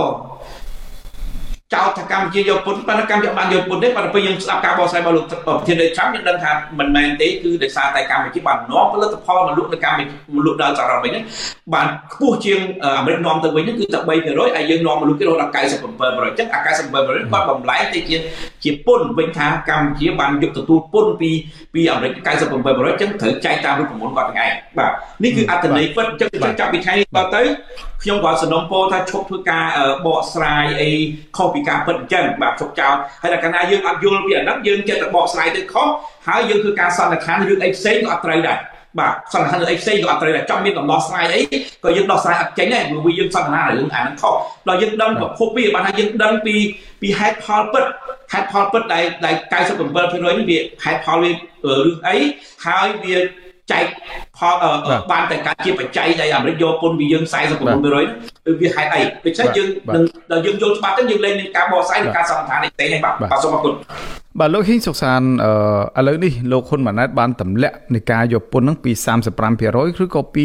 B: ចោតថាកម្ពុជាយកពុនប៉ុន្តែកម្ពុជាបានយកពុនទេប៉ុន្តែពេលយើងស្ដាប់ការបកស្រាយរបស់លោកប្រធានរដ្ឋាភិបាលយើងដឹងថាមិនមែនទេគឺដោយសារតែកម្ពុជាបាននាំផលិតផលមកលក់នៅកម្ពុជាមកលក់ដល់សហរដ្ឋអាមេរិកបានខ្ពស់ជាងអាមេរិកនាំទៅវិញគឺតែ 3% ហើយយើងនាំមកលក់គេរហូតដល់ 97% អញ្ចឹងអា 97% គាត់បំលែងទៅជាពុនវិញថាកម្ពុជាបានយកទទួលពុនពីអាមេរិក 97% អញ្ចឹងត្រូវចែកតាមរូបមន្តគាត់ទាំងឯងបាទនេះគឺអត្ថន័យពិតអញ្ចឹងចាប់ពីថ្ងៃនេះតទៅខ្ញុំក៏សំណូមពរថាឈប់ធ្វើការបកស្រាយអីខុសពីការពិតអញ្ចឹងបាទជប់ចោលហើយតែកាលណាយើងអត់យល់ពីអាហ្នឹងយើងចិត្តតែបកស្រាយទៅខុសហើយយើងធ្វើការសន្និដ្ឋានរឿងអីផ្សេងក៏អត់ត្រូវដែរបាទសន្និដ្ឋានរឿងអីផ្សេងក៏អត់ត្រូវដែរចង់មានដំណោះស្រាយអីក៏យើងដោះស្រាយអត់ចេញដែរព្រោះយើងសន្និដ្ឋានរឿងអាហ្នឹងខុសដល់យើងដឹងប្រភពវាបានថាយើងដឹងពីហេតុផលពិតដែល 97% នេះវាហេតុផលវារឿងអីហើយវាចែកផលបានតែការជាបច្ច័យដែលអាមេរិកយកពុនពីយើង 49% វាហេតុអីដូច្នេះយើងនឹងដល់យើងយល់ច្បាស់ទៅយើងលែងមានការបកស្រាយនិងការសន្និដ្ឋានទេទេបាទសូមអរគុណ
A: បាទលោកហ៊ីងសុកសានឥឡូវនេះលោកហ៊ុនម៉ាណែតបានទម្លាក់នៃការយកពន្ធនឹងពី 35% ឬក៏ពី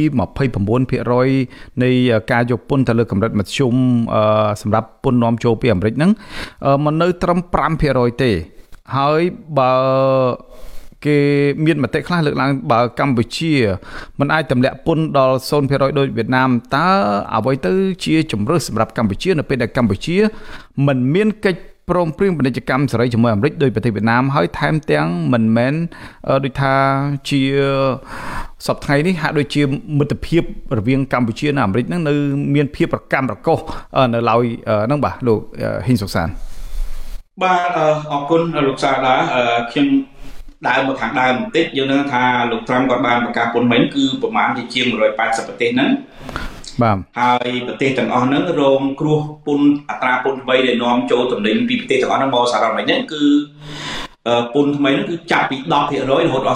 A: 29% នៃការយកពន្ធទៅលើកម្រិតមធ្យមសម្រាប់ពន្ធនាំចូលពីអាមេរិកហ្នឹងមកនៅត្រឹម 5% ទេហើយបើគេមានមតិខ្លះលើកឡើងបើកម្ពុជាមិនអាចទម្លាក់ពន្ធដល់ 0% ដូចវៀតណាមតើអ្វីទៅជាជំរើសសម្រាប់កម្ពុជានៅពេលដែលកម្ពុជាមិនមានកិច្ចព្រមព្រៀងពាណិជ្ជកម្មសេរីជាមួយអាមេរិកដោយប្រទេសវៀតណាមហើយថែមទាំងមិនមែនដូចថាជាសប្តាហ៍ថ្ងៃនេះហាក់ដូចជាមិត្តភាពរវាងកម្ពុជានិងអាមេរិកហ្នឹងនៅមានភាពប្រកម្មប្រកុសនៅឡើយហ្នឹងបាទលោកហ៊ីងសុកសាន
B: បាទអរគុណលោកសាដាខ្ញុំដើមមកខាងដើមបន្តិចយើងនឹងថាលោកត្រាំគាត់បានប្រកាសពន្ធមិញគឺប្រមាណជាង180ប្រទេសហ្នឹង
A: បាទ
B: ហើយប្រទេសទាំងអស់ហ្នឹងរងគ្រោះពន្ធអត្រាពន្ធថ្មីដែលនាំចូលតំណែងពីប្រទេសទាំងអស់ហ្នឹងមកសហរដ្ឋអាមេរិកហ្នឹងគឺពន្ធថ្មីហ្នឹងគឺចាប់ពី 10% រហូតដល់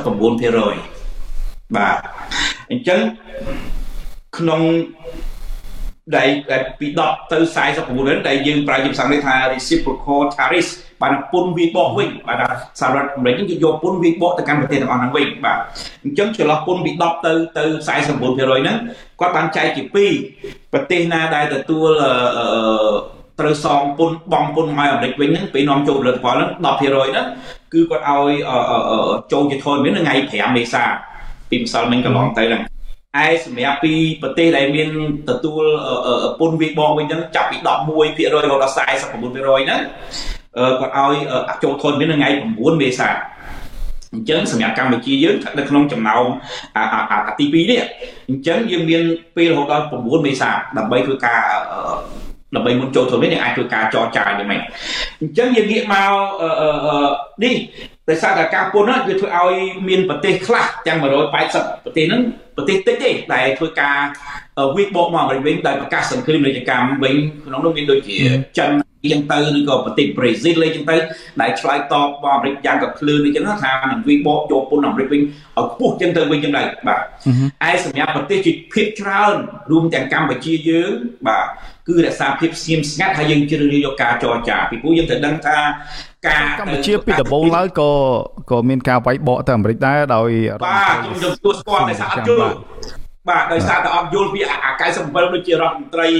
B: 49% បាទអញ្ចឹងក្នុងដែលពី10ទៅ49ដែលយើងប្រើជាភាសាអង់គ្លេសថា reciprocal tariffs បានពន្ធវាបកវិញបាទសហរដ្ឋអាមេរិកគឺយកពន្ធវាបកទៅកាន់ប្រទេសទាំងអស់ហ្នឹងវិញបាទអញ្ចឹងចន្លោះពន្ធពី10ទៅ 49% ហ្នឹងគាត់បានចែកជា2ប្រទេសណាដែលទទួលត្រូវសងពន្ធបង់ពន្ធមកអាមេរិកវិញហ្នឹងពេលនាំចូលផលិតផលហ្នឹង 10% ហ្នឹងគឺគាត់ឲ្យចូលជាធនមានថ្ងៃ5មេសាពីម្សិលមិញកន្លងទៅហ្នឹងឯសម្រាប់ពីប្រទេសដែលមានទទួលពន្ធវាបកវិញហ្នឹងចាប់ពី 11% រហូតដល់ 49% ហ្នឹងគាត់ឲ្យចូលធនមានថ្ងៃ9មេសាអញ្ចឹងសម្រាប់កម្ពុជាយើងនៅក្នុងចំណោមអាទី2នេះអញ្ចឹងយើងមានពេលរហូតដល់9មេសាដើម្បីធ្វើការដើម្បីមុនចូលធនមានយើងអាចធ្វើការចរចាយ៉ាងម៉េចអញ្ចឹងយើងងាកមកនេះដោយសារតែការពន្ធហ្នឹងវាធ្វើឲ្យមានប្រទេសខ្លះទាំង180ប្រទេសហ្នឹងប្រទេសតិចទេដែលធ្វើការវាបកមកអាមេរិកវិញដោយប្រកាសសង្គ្រាមពាណិជ្ជកម្មវិញក្នុងនោះមានដូចជាចិនអញ្ចឹងទៅឬក៏ប្រទេសប្រេស៊ីលអញ្ចឹងទៅដែលឆ្លើយតបមកអាមេរិកយ៉ាងក៏ភ្លឺអញ្ចឹងថានឹងវាបកយកពន្ធអាមេរិកវិញឲ្យខ្ពស់អញ្ចឹងទៅវិញអញ្ចឹងដែរបាទឯសម្រាប់ប្រទេសជាភាគច្រើនរួមទាំងកម្ពុជាយើងបាទគឺរក្សាភាពស្ងៀមស្ងាត់ហើយយើងជ្រើសរើសយកការចរចាពីព្រោះយើងត្រូវដឹងថាការ
A: កម្ពុជាពីដំបូងឡើយក៏មានការវាយបកទៅអាមេរិកដែរដោយ
B: បាទខ្ញុំទទួលស្គាល់តែថាអត់យល់បាទដោយសារតែអត់យល់ពីអា97ដូចជារដ្ឋមន្ត្រី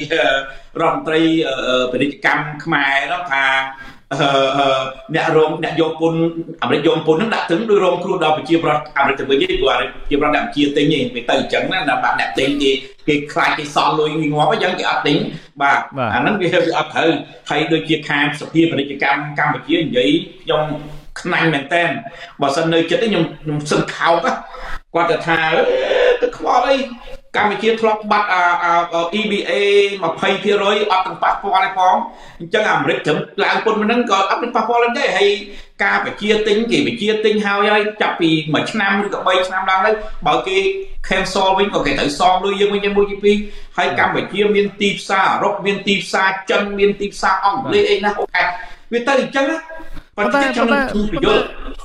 B: ពាណិជ្ជកម្មខ្មែរនោះថាអ្នកយកពន្ធអាមេរិកយកពន្ធហ្នឹងដាក់ទិញដោយរងគ្រោះដល់ប្រជាពលរដ្ឋអាមេរិកទៅវិញទេព្រោះប្រជាពលរដ្ឋអ្នកជាទិញទេវាទៅអញ្ចឹងណាដាក់អ្នកទិញគេខ្លាចគេសល់លុយងាប់អញ្ចឹងគេអត់ទិញបាទអាហ្នឹងវាអត់ត្រូវហើយដូចជាខាងសភាពាណិជ្ជកម្មកម្ពុជានិយាយខ្ញុំខ្នាញ់មែនតើបើសិននៅចិត្តខ្ញុំសឹងខោកគាត់ទៅថាទៅខ្វល់អីកម្ពុជាធ្លាប់បាត់EBA 20% អត់ទាំងប៉ះពាល់ឯផងអញ្ចឹងអាមេរិកត្រឹមឡើងពន្ធហ្នឹងក៏អត់មានប៉ះពាល់ទេហើយការបញ្ជាទិញគេបញ្ជាទិញហើយចាប់ពី1ឆ្នាំឬក៏3ឆ្នាំឡើងទៅបើគេ cancel វិញក៏គេត្រូវសងលុយយើងវិញមួយទី2ហើយកម្ពុជាមានទីផ្សារអឺរ៉ុបមានទីផ្សារចិនមានទីផ្សារអង់គ្លេសអីណាអូខេវាទៅអញ្ចឹងណាប៉ុន្តែ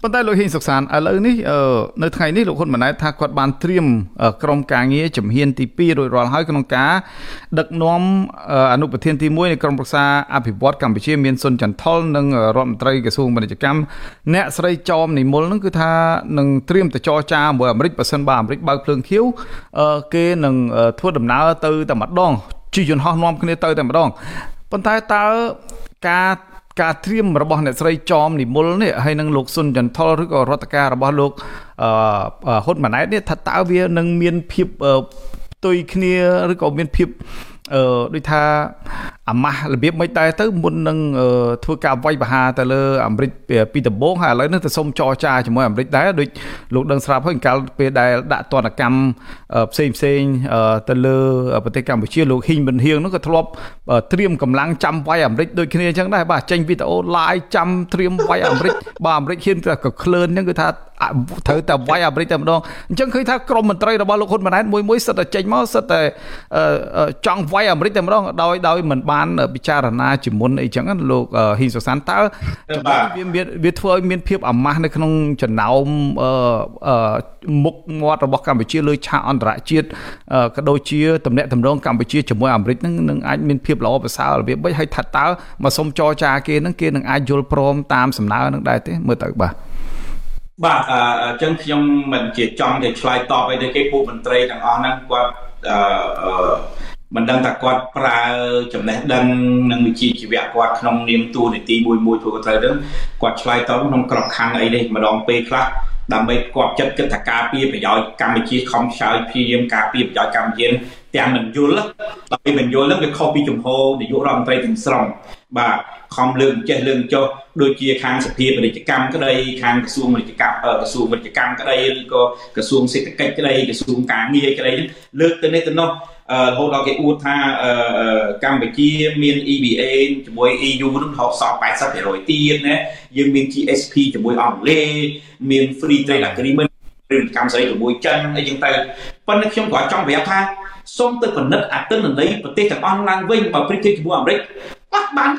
A: ប៉ុន្តែលោកហ៊ីងសុកសានឥឡូវនេះនៅថ្ងៃនេះលោកហ៊ុនម៉ាណែតថាគាត់បានត្រៀមក្រុមការងារជំហានទី2រួចរាល់ហើយក្នុងការដឹកនាំអនុប្រធានទី1នៃក្រុមប្រឹក្សាអភិវឌ្ឍកម្ពុជាមានសុនចន្ទថុលនិងរដ្ឋមន្ត្រីក្រសួងពាណិជ្ជកម្មអ្នកស្រីចោមនិមលនឹងគឺថានឹងត្រៀមទៅចរចាជាមួយអាមេរិកបើសិនបើអាមេរិកបើកភ្លើងខៀវគេនឹងធ្វើដំណើរទៅតែម្ដងជិះយន្តហោះនាំគ្នាទៅតែម្ដងប៉ុន្តែតើការត្រៀមរបស់អ្នកស្រីចោមនិមលនេះហើយនឹងលោកសុនចន្ទថុលឬក៏រដ្ឋការរបស់លោកហ៊ុនម៉ាណែតនេះថាតើវានឹងមានភាពផ្ទុយគ្នាឬក៏មានភាពដូចថាអាម៉ាស់របៀបមិនតែទៅមុននឹងធ្វើការវាយប្រហារទៅលើអាមេរិកពីដំបូងហើយឥឡូវនេះទៅសុំចរចាជាមួយអាមេរិកដែរដូចលោកដឹងស្រាប់ហើយកាលពេលដែលដាក់ទណ្ឌកម្មផ្សេងទៅលើប្រទេសកម្ពុជាលោកហ៊ីងប៊ុនហៀងនោះក៏ធ្លាប់ត្រៀមកម្លាំងចាំវាយអាមេរិកដូចគ្នាអញ្ចឹងដែរបាទចេញវីដេអូ live ចាំត្រៀមវាយអាមេរិកបើអាមេរិកហ៊ានតែក៏ក្លឿនអញ្ចឹងគឺថាត្រូវតែវាយអាមេរិកតែម្ដងអញ្ចឹងឃើញថាក្រមមន្ត្រីរបស់លោកហ៊ុនម៉ាណែតមួយសិតតែចេញមកសិតតែចង់វាយអាមេរិកតែម្ដងដោយមិនបានពិចារណាជាមុនអីចឹងលោកហ៊ីងសុកសានតើវាធ្វើឲ្យមានភាពអាម៉ាស់នៅក្នុងចំណោមមុខមាត់របស់កម្ពុជាលើឆាកអន្តរជាតិក៏ដូចជាទំនាក់ទំនងកម្ពុជាជាមួយអាមេរិកនឹងអាចមានភាពល្អប្រសើររបៀបបីហើយថាតើមកសុំចរចាគេនឹងអាចយល់ព្រមតាមសំណើនឹងដែរទេមើលទៅបាទ
B: អញ្ចឹងខ្ញុំមិនជាចង់ទៅឆ្លើយតបអីទៅគេពួកមន្ត្រីទាំងអស់ហ្នឹងគាត់មិនដឹងថាគាត់ប្រើចំណេះដឹងនិងវិជ្ជាជីវៈគាត់ក្នុងនាមតួនាទីមួយធ្វើទៅហ្នឹងគាត់ឆ្លើយតបក្នុងក្របខ័ណ្ឌអីនេះម្ដងពេលខ្លះដើម្បីគាត់ចិត្តគិតថាការពារប្រយោជន៍កម្ពុជាខំឆ្លើយព្យាយាមការពារប្រយោជន៍កម្ពុជាទាំងមិនយល់ដល់មិនយល់ហ្នឹងវាខុសពីជំហរនាយករដ្ឋមន្ត្រីទាំងស្រុងបាទខំលើកចេះលើកចុះដូចជាខាងសភាពាណិជ្ជកម្មក្តីខាងក្រសួងពាណិជ្ជកម្មក្តីឬក៏ក្រសួងសេដ្ឋកិច្ចក្តីក្រសួងការងារក្តីលើកទៅនេះទៅនោះរហូតដល់គេអួតថាកម្ពុជាមាន EBA ជាមួយ EU នឹងហោសល់ 80% ទៀតណាយើងមាន GSP ជាមួយអង់គ្លេសមាន Free Trade Agreement ឬកម្មសេរីជាមួយចិនអីចឹងទៅប៉ុន្តែខ្ញុំក៏ចង់ប្រាប់ថាសូមទៅពិនិត្យអតិន័យប្រទេសទាំងអស់ឡើងវិញបើប្រៀបធៀបជាមួយអាមេរិកអត់បាន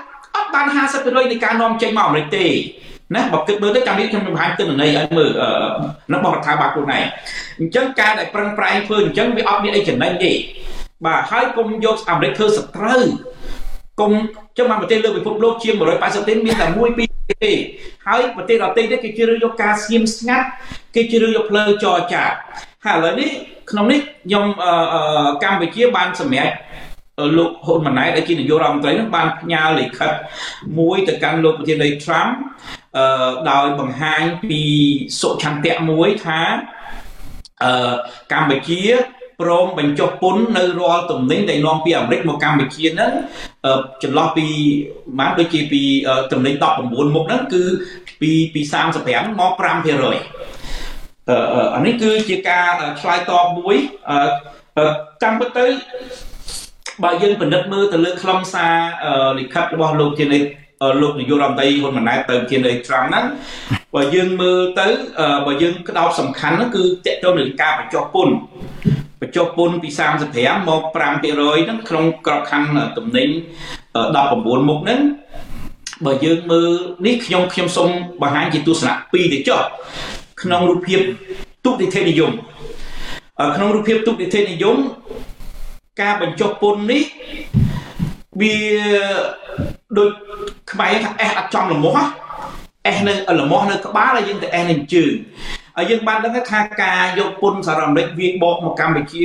B: 50% នៃការនាំចេញមកអាមេរិកទេណាបើគិតមើលទៅចាំនេះខ្ញុំបង្ហាញទិន្នន័យឲ្យមើលនៅបរិថាបាទខ្លួនឯងអញ្ចឹងការដែលប្រឹងប្រែងធ្វើអញ្ចឹងវាអត់មានអីចំណេញទេបាទហើយកុំយកអាមេរិកធ្វើសត្រូវកុំចឹងមកប្រទេសលើពិភពលោកជាង180ទៀតមានតែ1 2ទេហើយប្រទេសដទៃទៀតគេជឿយកការស្ងៀមស្ងាត់គេជឿយកផ្លូវចរចាហើយឥឡូវនេះក្នុងនេះខ្ញុំកម្ពុជាបានសម្រេចលោកហ៊ុនម៉ាណែតដែលជានាយករដ្ឋមន្ត្រីនឹងបានផ្ញើលិខិតមួយទៅកាន់លោកប្រធានាធិបតី Trump ដោយបង្ហាញពីសុឆន្ទៈមួយថាកម្ពុជាព្រមបញ្ចុះពន្ធនៅរាល់ទំនិញដែលនាំពីអាមេរិកមកកម្ពុជាហ្នឹងចន្លោះពីបានដូចជាពីទំនិញ19មុខហ្នឹងគឺពី35មក 5% អានេះគឺជាការឆ្លើយតបមួយតាមពិតទៅបើយើងពិនិត្យមើលទៅលើខ្លឹមសារលិខិតរបស់លោកនាយករដ្ឋមន្ត្រីហ៊ុនម៉ាណែតទៅប្រធានាធិបតី Trump ហ្នឹងបើយើងមើលទៅបើយើងក្តោបសំខាន់ហ្នឹងគឺតកតទៅនឹងការបញ្ចុះពន្ធពី35មក 5% ហ្នឹងក្នុងក្របខ័ណ្ឌទំនិញ19មុខហ្នឹងបើយើងមើលនេះខ្ញុំសូមបង្ហាញជាទស្សនៈ2ទៅចុះក្នុងរូបភាពទុតិយធិនិយមក្នុងរូបភាពទុតិយធិនិយមការបញ្ចុះពន្ធនេះវាដូចខ្មែរថាអេសអត់ចំលំោះអេសនៅលំោះនៅក្បាលហើយយើងទៅអេសនៅជើងហើយយើងបានដឹងថាការយកពន្ធសហរដ្ឋអាមេរិកវាបកមកកម្ពុជា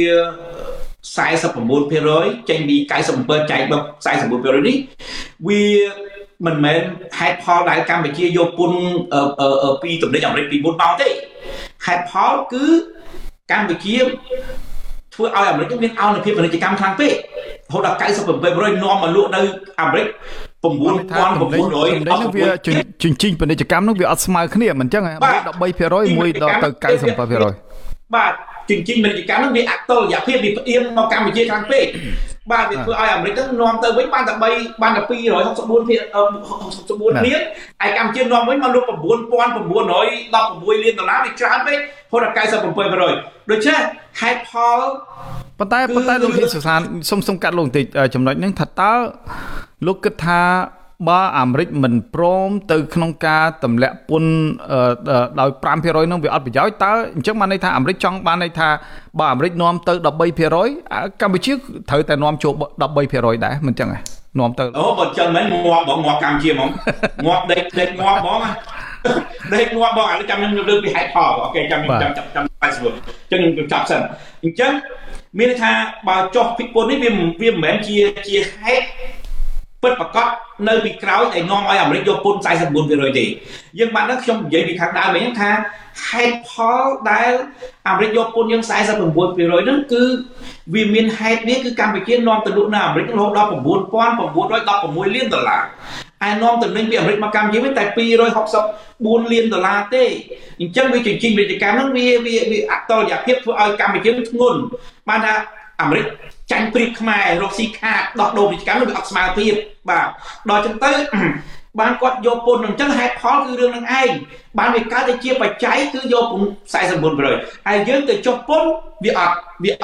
B: 49% ចេញពី97ចែកមក 49% នេះវាមិនមែនហេតុផលដែលកម្ពុជាយកពន្ធពីទំនិញអាមេរិកពីមុនមកទេហេតុផលគឺកម្ពុជាធ្វើឲ្យអាមេរិកមានអនុភាពពាណិជ្ជកម្មខ្លាំងពេករហូតដល់ 97% នាំមកលក់នៅអាមេរិក 9,900
A: នឹងវាជញ្ជីងពាណិជ្ជកម្មនោះវាអត់ស្មើគ្នាមិនអញ្ចឹងអាមេរិក 13% មួយដល់ទៅ 97%
B: បាទជញ្ជីងពាណិជ្ជកម្មនោះវាអតុល្យភាពវាផ្អៀងមកកម្ពុជាខ្លាំងពេកបាទវាធ្វើឲ្យអាមេរិកហ្នឹងនាំទៅវិញបានតែ264លានឯកម្ពុជានាំវិញមកលក់ $9,916 លានដុល្លារវាច្រើនពេកហូតដល់ 97% ដូច្នេះហេតុផល
A: ប៉ុន្តែលោកហ៊ីនសុសានសុំកាត់លោកបន្តិចចំណុចហ្នឹងថាតើលោកគិតថាបើអាមេរិកមិនព្រមទៅក្នុងការទម្លាក់ពន្ធដោយ 5% នឹងវាអត់ប្រយោជន៍តើអញ្ចឹងបានន័យថាអាមេរិកចង់បានន័យថាបើអាមេរិកនាំទៅ 13% កម្ពុជាត្រូវតែនាំចូល 13% ដែរមិនអញ្ចឹងហ៎នាំទៅ
B: អូបើអញ្ចឹងមិនងាប់កម្ពុជាហ្មងងាប់ដេកងាប់ហ្មងដេកងាប់បងឥឡូវចាំខ្ញុំលើកពីហេតុផលអូខេចាំបាយស្រួលអញ្ចឹងខ្ញុំចាប់សិនអញ្ចឹងមានន័យថាបើចុះពីពន្ធនេះវាមិនមែនជាហេតុពិតប្រកបនៅពីក្រោយដែលនាំឲ្យអាមេរិកយកពន្ធ 49% ទេយើងបានដឹងខ្ញុំនិយាយពីខាងដើមវិញថាហេតុផលដែលអាមេរិកយកពន្ធយើង 49% ហ្នឹងគឺវាមានហេតុវាគឺកម្ពុជានាំទៅលក់នៅអាមេរិករហូតដល់ $9,916 លានឯនាំទៅនឹងពីអាមេរិកមកកម្ពុជាវិញតែ$264 លានទេអញ្ចឹងវាជាពាណិជ្ជកម្មហ្នឹងវាអតលយភាពធ្វើឲ្យកម្ពុជាធ្ងន់បានថាអាមេរិកចាញ់ព្រៀបខ្មែររកស៊ីខាតដោះដូរពាណិជ្ជកម្មនោះវាអត់ស្មើភាពបាទដល់ចឹងទៅបានគាត់យកពន្ធអញ្ចឹងហេតុផលគឺរឿងនឹងឯងបានវាកើតទៅជាបច្ច័យគឺយកពន្ធ 49% ហើយយើងទៅចុះពន្ធវាអត់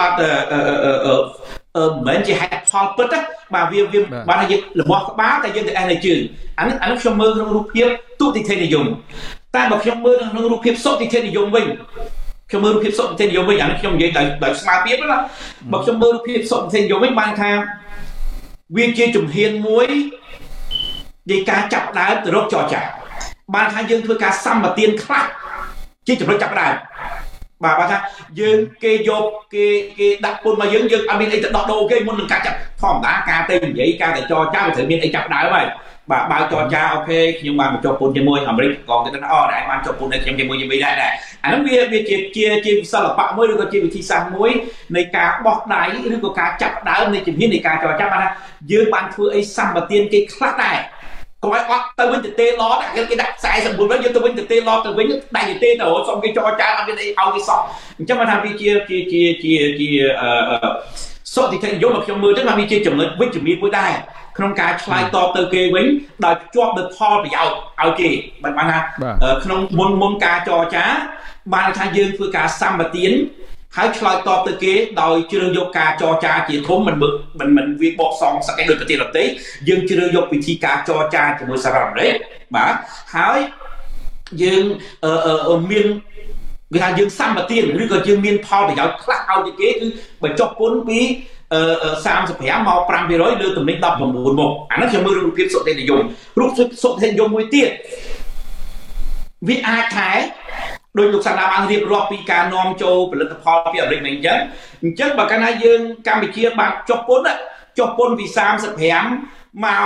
B: មិនមែនជាហេតុផលពិតទេបាទវាបានថាយើងរបស់ក្បាលតែយើងទៅអេះនៅជើងអានេះខ្ញុំមើលក្នុងរូបភាពទុតិយធនិយមតែបើខ្ញុំមើលក្នុងរូបភាពសុតិធនិយមវិញខ្ញុំមើលរូបភាពសុតិធនិយមវិញអានេះខ្ញុំនិយាយដោយស្មារតីណាបើខ្ញុំមើលរូបភាពសុតិធនិយមវិញបានថាវាជាជំហានមួយនៃការចាប់ដើមទៅរកចរចាបានថាយើងធ្វើការសម្បទានខ្លះជាចំណុចចាប់ដើមបាទថាយើងគេយកគេដាក់ពន្ធមកយើងអត់មានអីទៅដោះដូរគេមុននឹងការចាប់ធម្មតាការទៅនិយាយការទៅចរចាវាត្រូវមានអីចាប់ដើមហើយបាទបើចរចាអូខេខ្ញុំបានបញ្ចុះពន្ធជាមួយអាមេរិកក៏គេថាតែបានចុះពន្ធឲ្យខ្ញុំជាមួយដែរអានោះវាជាសិល្បៈមួយឬក៏ជាវិធីសាស្ត្រមួយនៃការបោះដៃឬក៏ការចាប់ដើមនៃជំហាននៃការចរចាបានថាយើងបានធ្វើអីសម្បទានគេខ្លះដែរកុំឲ្យអត់ទៅវិញទៅទេឡតគេដាក់49វិញយើងទៅវិញទៅទេឡតទៅវិញដៃទៅទេទៅសុំគេចរចាអត់មានអីឲ្យគេសោះអញ្ចឹងបានថាវាជាសុតិធនិយមមកខ្ញុំមើលទៅថាវាជាចំណុចវិជ្ជមានមួយដែរក្នុងការឆ្លើយតបទៅគេវិញដោយភ្ជាប់ដោយផលប្រយោជន៍ឲ្យគេបានថាក្នុងមុនការចរចាបានថាយើងធ្វើការសម្បទានហើយឆ្លើយតបទៅគេដោយជ្រើសយកការចរចាជាធំមិនវាបកសងសក្តិដោយប្រទេសដទៃយើងជ្រើសយកវិធីការចរចាជាមួយសហរដ្ឋអាមេរិកបាទហើយយើងមានគេថាយើងសម្បទានឬក៏យើងមានផលប្រយោជន៍ខ្លះឲ្យគេគឺបញ្ចុះពន្ធពី35មក 5% លើទំនិញ19មកអានោះខ្ញុំមើលរូបភាពសុតិធនិយមរូបសុតិធនិយមមួយទៀតវាអាចថាដោយលោកសាស្ត្រាបានរៀបរាប់ពីការនាំចូលផលិតផលពីអាមេរិកវិញអញ្ចឹងបើកាលណាយើងកម្ពុជាបានចុះពន្ធពី35មក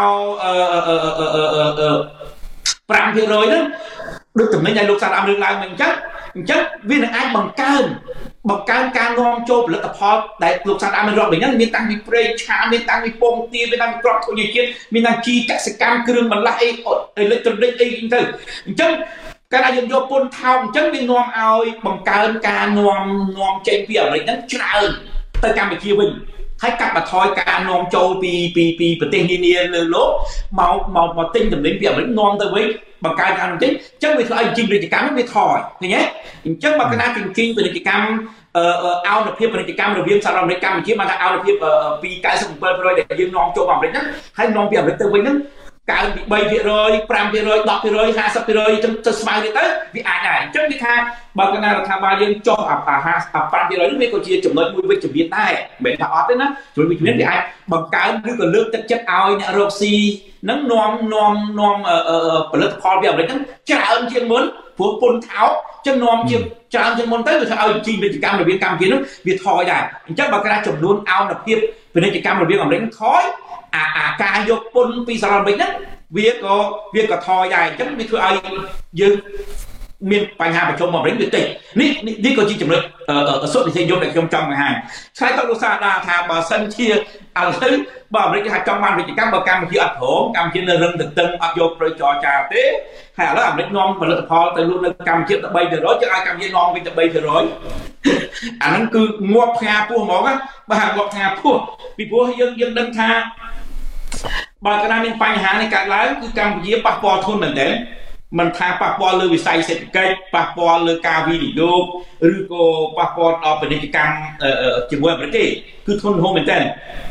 B: 5% ហ្នឹងដូចទំនិញឲ្យលោកសាស្ត្រាបានលើកឡើងវិញអញ្ចឹងវានឹងអាចបង្កើនការនាំចូលផលិតផលដែលលោកសាស្ត្រាបានរាប់វិញហ្នឹងមានតាំងពីប្រេងឆាមានតាំងពីពងទាមានតាំងពីគ្រាប់ធញ្ញជាតិមានតាំងជីកសិកម្មគ្រឿងបន្លាស់អេឡិចត្រូនិកអីទៅអញ្ចឹងកាលណាយើងយកពន្ធថោកអញ្ចឹងវានាំឲ្យបង្កើនការនាំចេញពីអាមេរិកហ្នឹងច្រើនទៅកម្ពុជាវិញហើយកាត់បន្ថយការនាំចូលពីប្រទេសនានាលើលោកមកទិញទំនិញពីអាមេរិកនាំទៅវិញបង្កើនការទិញអញ្ចឹងវាធ្វើឲ្យជីវពាណិជ្ជកម្មវាថយឃើញទេអញ្ចឹងបើកណាជញ្ជីងពាណិជ្ជកម្មអនុភាពពាណិជ្ជកម្មរវាងសហរដ្ឋអាមេរិកកម្ពុជាបានថាអនុភាពពី 97% ដែលយើងនាំចូលពីអាមេរិកហ្នឹងហើយនាំពីអាមេរិកទៅវិញហ្នឹងកើនពី 3% 5% 10% 50% ទៅស្មើនេះទៅវាអាចដែរអញ្ចឹងវាថាបើកណារដ្ឋាភិបាលយើងចុះ5% នេះវាក៏ជាចំណុចមួយវិជ្ជមានដែរមិនមែនថាអត់ទេណាចំណុចវិជ្ជមានវាអាចបង្កើនឬក៏លើកទឹកចិត្តឲ្យអ្នករកស៊ីនឹងនាំផលិតផលពីអាមេរិកហ្នឹងច្រើនជាងមុនព្រោះពន្ធថោកចឹងនាំជាច្រើនជាងមុនទៅវាធ្វើឲ្យជីវពាណិជ្ជកម្មរវាងកម្ពុជានោះវាថយដែរអញ្ចឹងបើកណាចំនួនអនុភាពពាណិជ្ជកម្មរវាងអាមេរិកថយអាការយកពន្ធពីសហរដ្ឋអាមេរិកហ្នឹងវាក៏ថយដែរអញ្ចឹងវាធ្វើឲ្យយើងមានបញ្ហាប្រឈមអាមេរិកវាតិចនេះក៏ជាចំណុចសុតិធនិយមដែលខ្ញុំចង់បង្ហាញឆ្លើយតបលោកសាស្ត្រាថាបើសិនជាឥឡូវបើអាមេរិកថាចង់បានពាណិជ្ជកម្មបើកម្ពុជាអត់ព្រមកម្ពុជានៅរឹងតឹងអត់យកប្រយោជន៍ចរចាទេហើយឥឡូវអាមេរិកនាំផលិតផលទៅលក់នៅកម្ពុជាទៅ 3% ចឹងឲ្យកម្ពុជានាំវិញទៅ 3% អាហ្នឹងគឺងាប់ផ្កាពោះហ្មងណាបាទងាប់ផ្កាពោះពីព្រោះយើងដឹងថាបើកាលណាមានបញ្ហានេះកើតឡើងគឺកម្ពុជាប៉ះពាល់ធនមែនទេមិនថាប៉ះពាល់លើវិស័យសេដ្ឋកិច្ចប៉ះពាល់លើការវិនិយោគឬក៏ប៉ះពាល់ដល់ពាណិជ្ជកម្មជាមួយអាមេរិកទេគឺធនហូរមែនទេ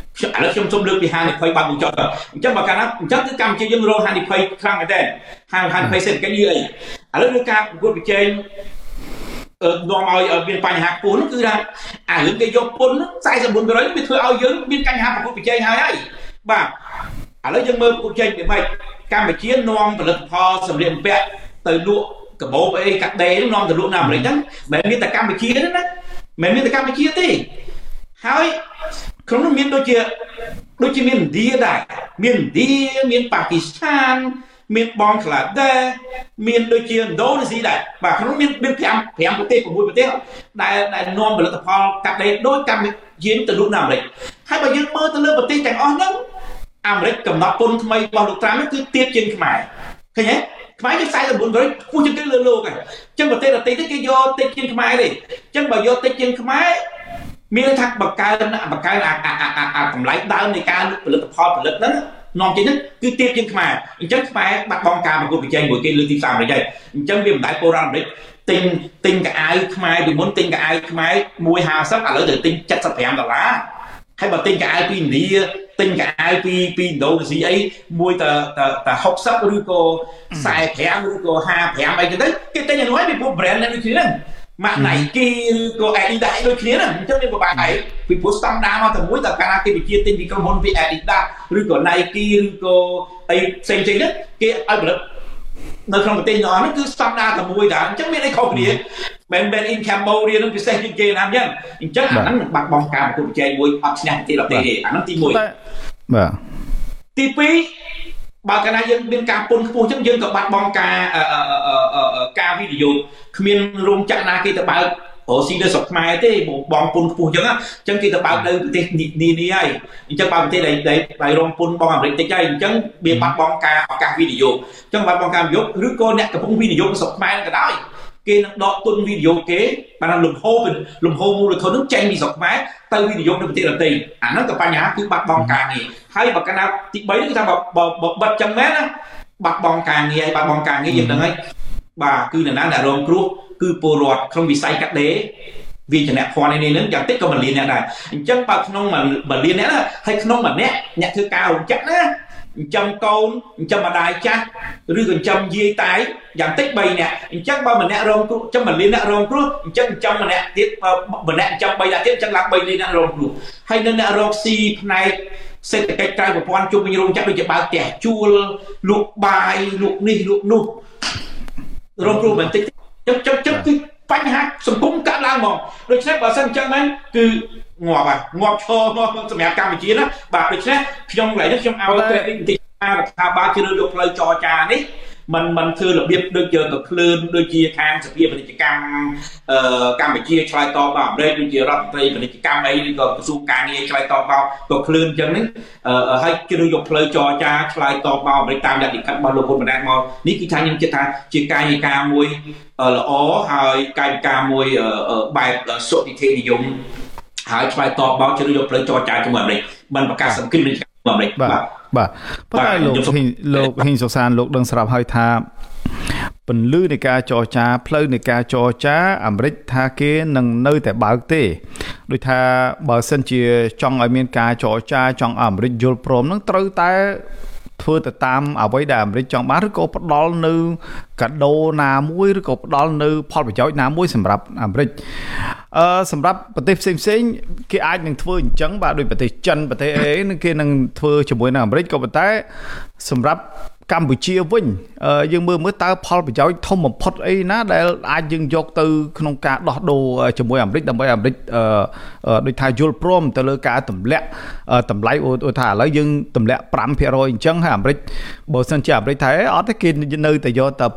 B: ឥឡូវខ្ញុំសូមលើកពីហានិភ័យបាត់បញ្ចុះទៅអញ្ចឹងបើកាលណាអញ្ចឹងគឺកម្ពុជាយើងរងហានិភ័យខ្លាំងមែនទែនហានិភ័យសេដ្ឋកិច្ចយឺតអីឥឡូវគឺការប្រកួតប្រជែងនាំឲ្យមានបញ្ហាខ្ពស់នោះគឺថាអារឿងគេយកពន្ធ 44% វាធ្វើឲ្យយើងមានបញ្ហាប្រកួតប្រជែងហើយបាទឥឡូវយើងមើលប្រកួតប្រជែងពីម៉េចកម្ពុជានាំផលិតផលសម្លៀកបំពាក់ទៅលក់កាបូបអីកាត់ដេរនាំទៅលក់នៅអាមេរិកហ្នឹងមិនមានតែកម្ពុជាទេណាមិនមានតែកម្ពុជាទេហើយក្នុងនោះមានដូចជាមានឥណ្ឌាដែរមានឥណ្ឌាមានប៉ាគីស្ថានមានបង់ក្លាដេសមានដូចជាឥណ្ឌូនេស៊ីដែរបាទក្នុងមាន5ប្រទេស6ប្រទេសដែលនាំផលិតផលកាត់ដេរដោយកម្ពុជាទៅលក់នៅអាមេរិកហើយបើយើងមើលទៅលើប្រទេសទាំងអស់ហ្នឹងអាមេរិកកំណត់ពន្ធថ្មីរបស់លោកត្រាំនេះគឺទាបជាងខ្មែរឃើញទេខ្មែរគឺ 44% ខ្ពស់ជាងគេលើโลกហ្នឹងអញ្ចឹងប្រទេសដទៃទៀតគេយកតិចជាងខ្មែរទេអញ្ចឹងបើយកតិចជាងខ្មែរមានថាបង្កើនកម្លាំងដើមនៃការផលិតផលផលិតហ្នឹងនាំចេញហ្នឹងគឺទាបជាងខ្មែរអញ្ចឹងខ្មែរបាត់បង់ការប្រកួតប្រជែងមួយគេលើទីផ្សារអាមេរិកហើយអញ្ចឹងវាមិនដែលពលរដ្ឋអាមេរិកទិញកៅអៅខ្មែរពីមុនទិញកៅអៅខ្មែរ150ឥឡូវទៅទិញ$75ហើយបើទិញកៅអៅពីឥណ្ឌាទិញកៅអៅពីឥណ្ឌូនេស៊ីអីមួយតែ60ឬក៏45ឬក៏55អីទៅគេទិញឲ្យនោះពីពួក brand ហ្នឹងដូចគ្នាហ្នឹងម៉ាក់ Nike ឬក៏ Adidas ដូចគ្នាហ្នឹងអញ្ចឹងវាពិបាកហើយពីព្រោះស្តង់ដារមកតែមួយតែកាលណាគេវិជាទិញពីក្រុមហ៊ុនពី Adidas ឬក៏ Nike ឬក៏អីផ្សេងៗហ្នឹងគេឲ្យផលិតនៅក្នុងប្រទេសទាំងអស់ហ្នឹងគឺស្តង់ដារតែមួយដែរអញ្ចឹងមានអីខុសគ្នាមែន in Cambodia នឹងពិសេសជាងគេណាស់អញ្ចឹងអាហ្នឹងបាត់បង់ការប្រកួតប្រជែងមួយអត់ឈ្នះប្រទេសដទៃទេអាហ្នឹងទី1
A: បាទ
B: ទី2បើកាលណាយើងមានការពន្ធខ្ពស់អញ្ចឹងយើងក៏បាត់បង់ការវិនិយោគគ្មានរោងចក្រណាគេទៅបើកអូស៊ីនៅស្រុកខ្មែរទេបងពន្ធខ្ពស់អញ្ចឹងគេទៅបើកនៅប្រទេសនានាហើយអញ្ចឹងបើប្រទេសដែលរងពន្ធបងអាមេរិកតិចហើយអញ្ចឹងវាបាត់បង់ការឱកាសវិនិយោគអញ្ចឹងបាត់បង់ការវិនិយោគឬក៏អ្នកកំពុងវិនិយោគនៅស្រុកខ្មែរក៏ដោយគេនឹងដកទុនវិនិយោគគេបានលំហូរមូលធននឹងចេញពីស្រុកខ្មែរទៅវិនិយោគនៅប្រទេសដទៃអាហ្នឹងក៏បញ្ហាគឺបាត់បង់ការងារហើយបើកាលណាទី3គឺថាបើបិទចឹងមែនណាបាត់បង់ការងារហើយបាត់បង់ការងារយើងដឹងហើយបាទគឺអ្នកណាដែលរងគ្រោះគឺពលរដ្ឋក្នុងវិស័យកាត់ដេរវាជាអ្នកភ័ណ្ឌនេះនឹងយ៉ាងតិចក៏1លានអ្នកដែរអញ្ចឹងបើក្នុង1លានអ្នកណាហើយក្នុងម្នាក់អ្នកធ្វើការរោងចក្រណាចិញ្ចឹមកូនចិញ្ចឹមម្ដាយចាស់ឬក៏ចិញ្ចឹមយាយតាយ៉ាងតិច3នាក់អញ្ចឹងបើម្នាក់រងគ្រោះចំ1លានអ្នករងគ្រោះអញ្ចឹងចិញ្ចឹមម្នាក់ទៀតម្នាក់ចិញ្ចឹម3នាក់ទៀតអញ្ចឹងឡើង3លានអ្នករងគ្រោះហើយនៅអ្នករងស៊ីផ្នែកសេដ្ឋកិច្ចក្រៅប្រព័ន្ធជុំវិញរោងចក្រដូចជាបើកផ្ទះជួលលក់បាយលក់នេះលក់នោះរងគ្រោះបន្តិចចឹងគឺបញ្ហាសង្គមកើតឡើងហ្មងដូច្នេះបើសិនអញ្ចឹងហ្នឹងគឺងាប់ឈរសម្រាប់កម្ពុជាណាបាទដូច្នេះខ្ញុំកន្លែងនេះខ្ញុំឲ្យត្រេកបន្តិចរដ្ឋាភិបាលជ្រើសយកផ្លូវចរចានេះมันធ្វើរបៀបដូចជាក្លឿនដូចជាខាងសភាពាណិជ្ជកម្មកម្ពុជាឆ្លើយតបដល់អាមេរិកដូចជារដ្ឋមន្ត្រីពាណិជ្ជកម្មអីឬក៏ក្រសួងការងារឆ្លើយតបមកក៏ក្លឿនអញ្ចឹងហ្នឹងហើយជ្រើសយកផ្លូវចរចាឆ្លើយតបមកអាមេរិកតាមលក្ខខណ្ឌរបស់លោកហ៊ុនម៉ាណែតមកនេះគឺថាខ្ញុំគិតថាជាកាយវិការមួយល្អហើយកាយវិការមួយបែបសុតិធិនិយមហើយឆ្លើយតបមកជ្រើសយកផ្លូវចរចាជាមួយអាមេរិកមិនប្រកាសសង្គ្រាមពាណិជ្ជកម្មអាមេរិក
A: បាទប៉ុន្តែលោកហ៊ីងសុសានលោកដឹងស្រាប់ហើយថាពន្លឺនៃការចរចាផ្លូវនៃការចរចាអាមេរិកថាគេនឹងនៅតែបើកទេដូចថាបើសិនជាចង់ឲ្យមានការចរចាចង់អាមេរិកយល់ព្រមនឹងត្រូវតែធ្វើទៅតាមអ្វីដែលអាមេរិកចង់បានឬក៏ផ្ដល់នៅកាដូណាមួយឬក៏ផ្ដល់នៅផលប្រយោជន៍ណាមួយសម្រាប់អាមេរិកសម្រាប់ប្រទេសផ្សេងគេអាចនឹងធ្វើអញ្ចឹងបាទដោយប្រទេសចិនប្រទេសអីនឹងគេនឹងធ្វើជាមួយនឹងអាមេរិកក៏ប៉ុន្តែសម្រាប់កម្ពុជាវិញយើងមើលតើផលប្រយោជន៍ធំបំផុតអីណាដែលអាចយើងយកទៅក្នុងការដោះដូរជាមួយអាមេរិកដើម្បីអាមេរិកដូចថាយល់ព្រមទៅលើការទម្លាក់តម្លៃថាឥឡូវយើងទម្លាក់ 5% អញ្ចឹងហើយអាមេរិកបើសិនជាអាមេរិកថាអត់ទេគេនៅតែយកតែ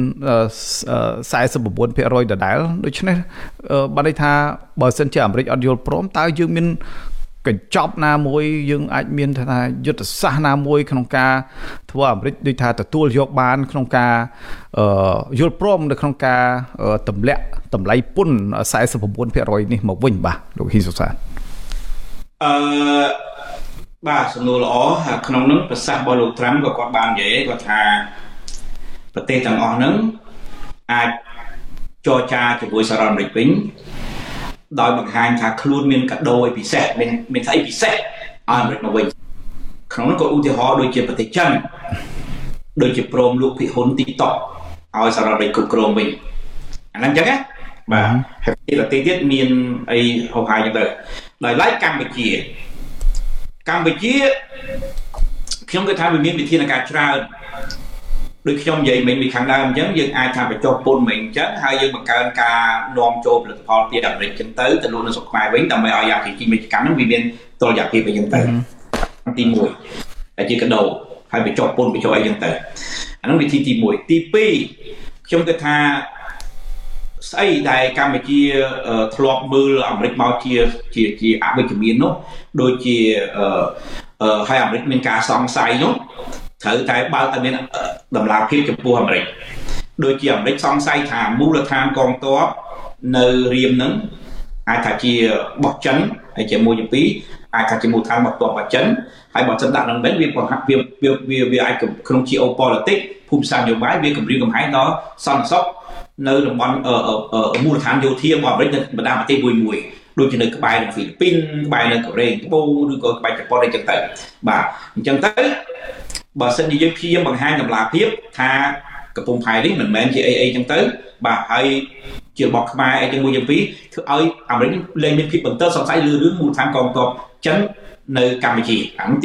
A: 49% ដដែលដូច្នេះបានន័យថាបើសិនជាអាមេរិកអត់យល់ព្រមតើយើងមានកញ្ចប់ណាមួយយើងអាចមានថាយុទ្ធសាស្ត្រណាមួយក្នុងការធ្វើអាមេរិកដូចថាទទួលយកបានក្នុងការយល់ព្រមនៅក្នុងការទម្លាក់តម្លៃពន្ធ 49% នេះមកវិញបាទលោកហ៊ីសុសាន
B: បាទសំណួរល្អក្នុងនោះប្រសាសន៍របស់លោកត្រាំក៏គាត់បាននិយាយគាត់ថាប្រទេសទាំងអស់ហ្នឹងអាចចរចាជាមួយសហរដ្ឋអាមេរិកវិញដោយបង្ហាញថាខ្លួនមានកាដូឲ្យពិសេសមានស្អីពិសេសអាមេរិកមកវិញក្នុងនោះក៏ឧទាហរណ៍ដូចជាប្រទេសចិនដូចជាព្រមលក់ភាគហ៊ុន TikTok ឲ្យសហរដ្ឋអាមេរិកគ្រប់គ្រងវិញអាហ្នឹងអញ្ចឹងណាបាទហើយប្រទេសទៀតមានអីហោហាយអញ្ចឹងទៅដោយឡែកកម្ពុជាខ្ញុំគិតថាវាមានវិធានការច្រើនដូចខ្ញុំនិយាយមិញពីខាងដើមអញ្ចឹងយើងអាចថាបញ្ចុះពន្ធមិញអញ្ចឹងហើយយើងបង្កើនការនាំចូលផលិតផលពីអាមេរិកអញ្ចឹងទៅលក់នៅស្រុកខ្មែរវិញដើម្បីឲ្យអាជីវកម្មហ្នឹងវាមានតុល្យភាពអីអញ្ចឹងទៅទី1តែជាកដោហើយបញ្ចុះពន្ធបញ្ចុះអីអញ្ចឹងទៅអាហ្នឹងវិធីទី1ទី2ខ្ញុំគិតថាស្អីដែលកម្ពុជាធ្លាប់មើលអាមេរិកមកជាអវិជ្ជមាននោះដូចជាហើយអាមេរិកមានការសង្ស័យនោះត្រូវតែបើកឲ្យមានតម្លាភាពចំពោះអាមេរិកដូចជាអាមេរិកសង្ស័យថាមូលដ្ឋានកងទ័ពនៅរៀមនឹងអាចថាជាបោះចិនហើយជាមួយទី2អាចថាជាមូលដ្ឋានរបស់ទ័ពរបស់ចិនហើយបើចិនដាក់នឹងវិញវាអាចក្នុង geopolitics ភូមិសាស្ត្រនយោបាយវាគម្រាមកំហែងដល់សន្តិសុខនៅតំបន់មូលដ្ឋានយោធារបស់អាមេរិកនៅបណ្ដាប្រទេសមួយដូចជានៅក្បែរហ្វីលីពីនក្បែរនៅកូរ៉េត្បូងឬក៏ក្បែរជប៉ុនអីចឹងទៅបាទអញ្ចឹងទៅបើសិនជាយើងព្យាយាមបង្ហាញតម្លាភាពថាកំពង់ផែនេះមិនមែនជាអីចឹងទៅបាទហើយជារបស់ខ្មែរអីទាំងមួយទាំងពីរធ្វើឲ្យអាមេរិកលែងមានភាពបន្តសង្ស័យលើរឿងមូលដ្ឋានកងទ័ពចិននៅកម្ពុជាអានោះទី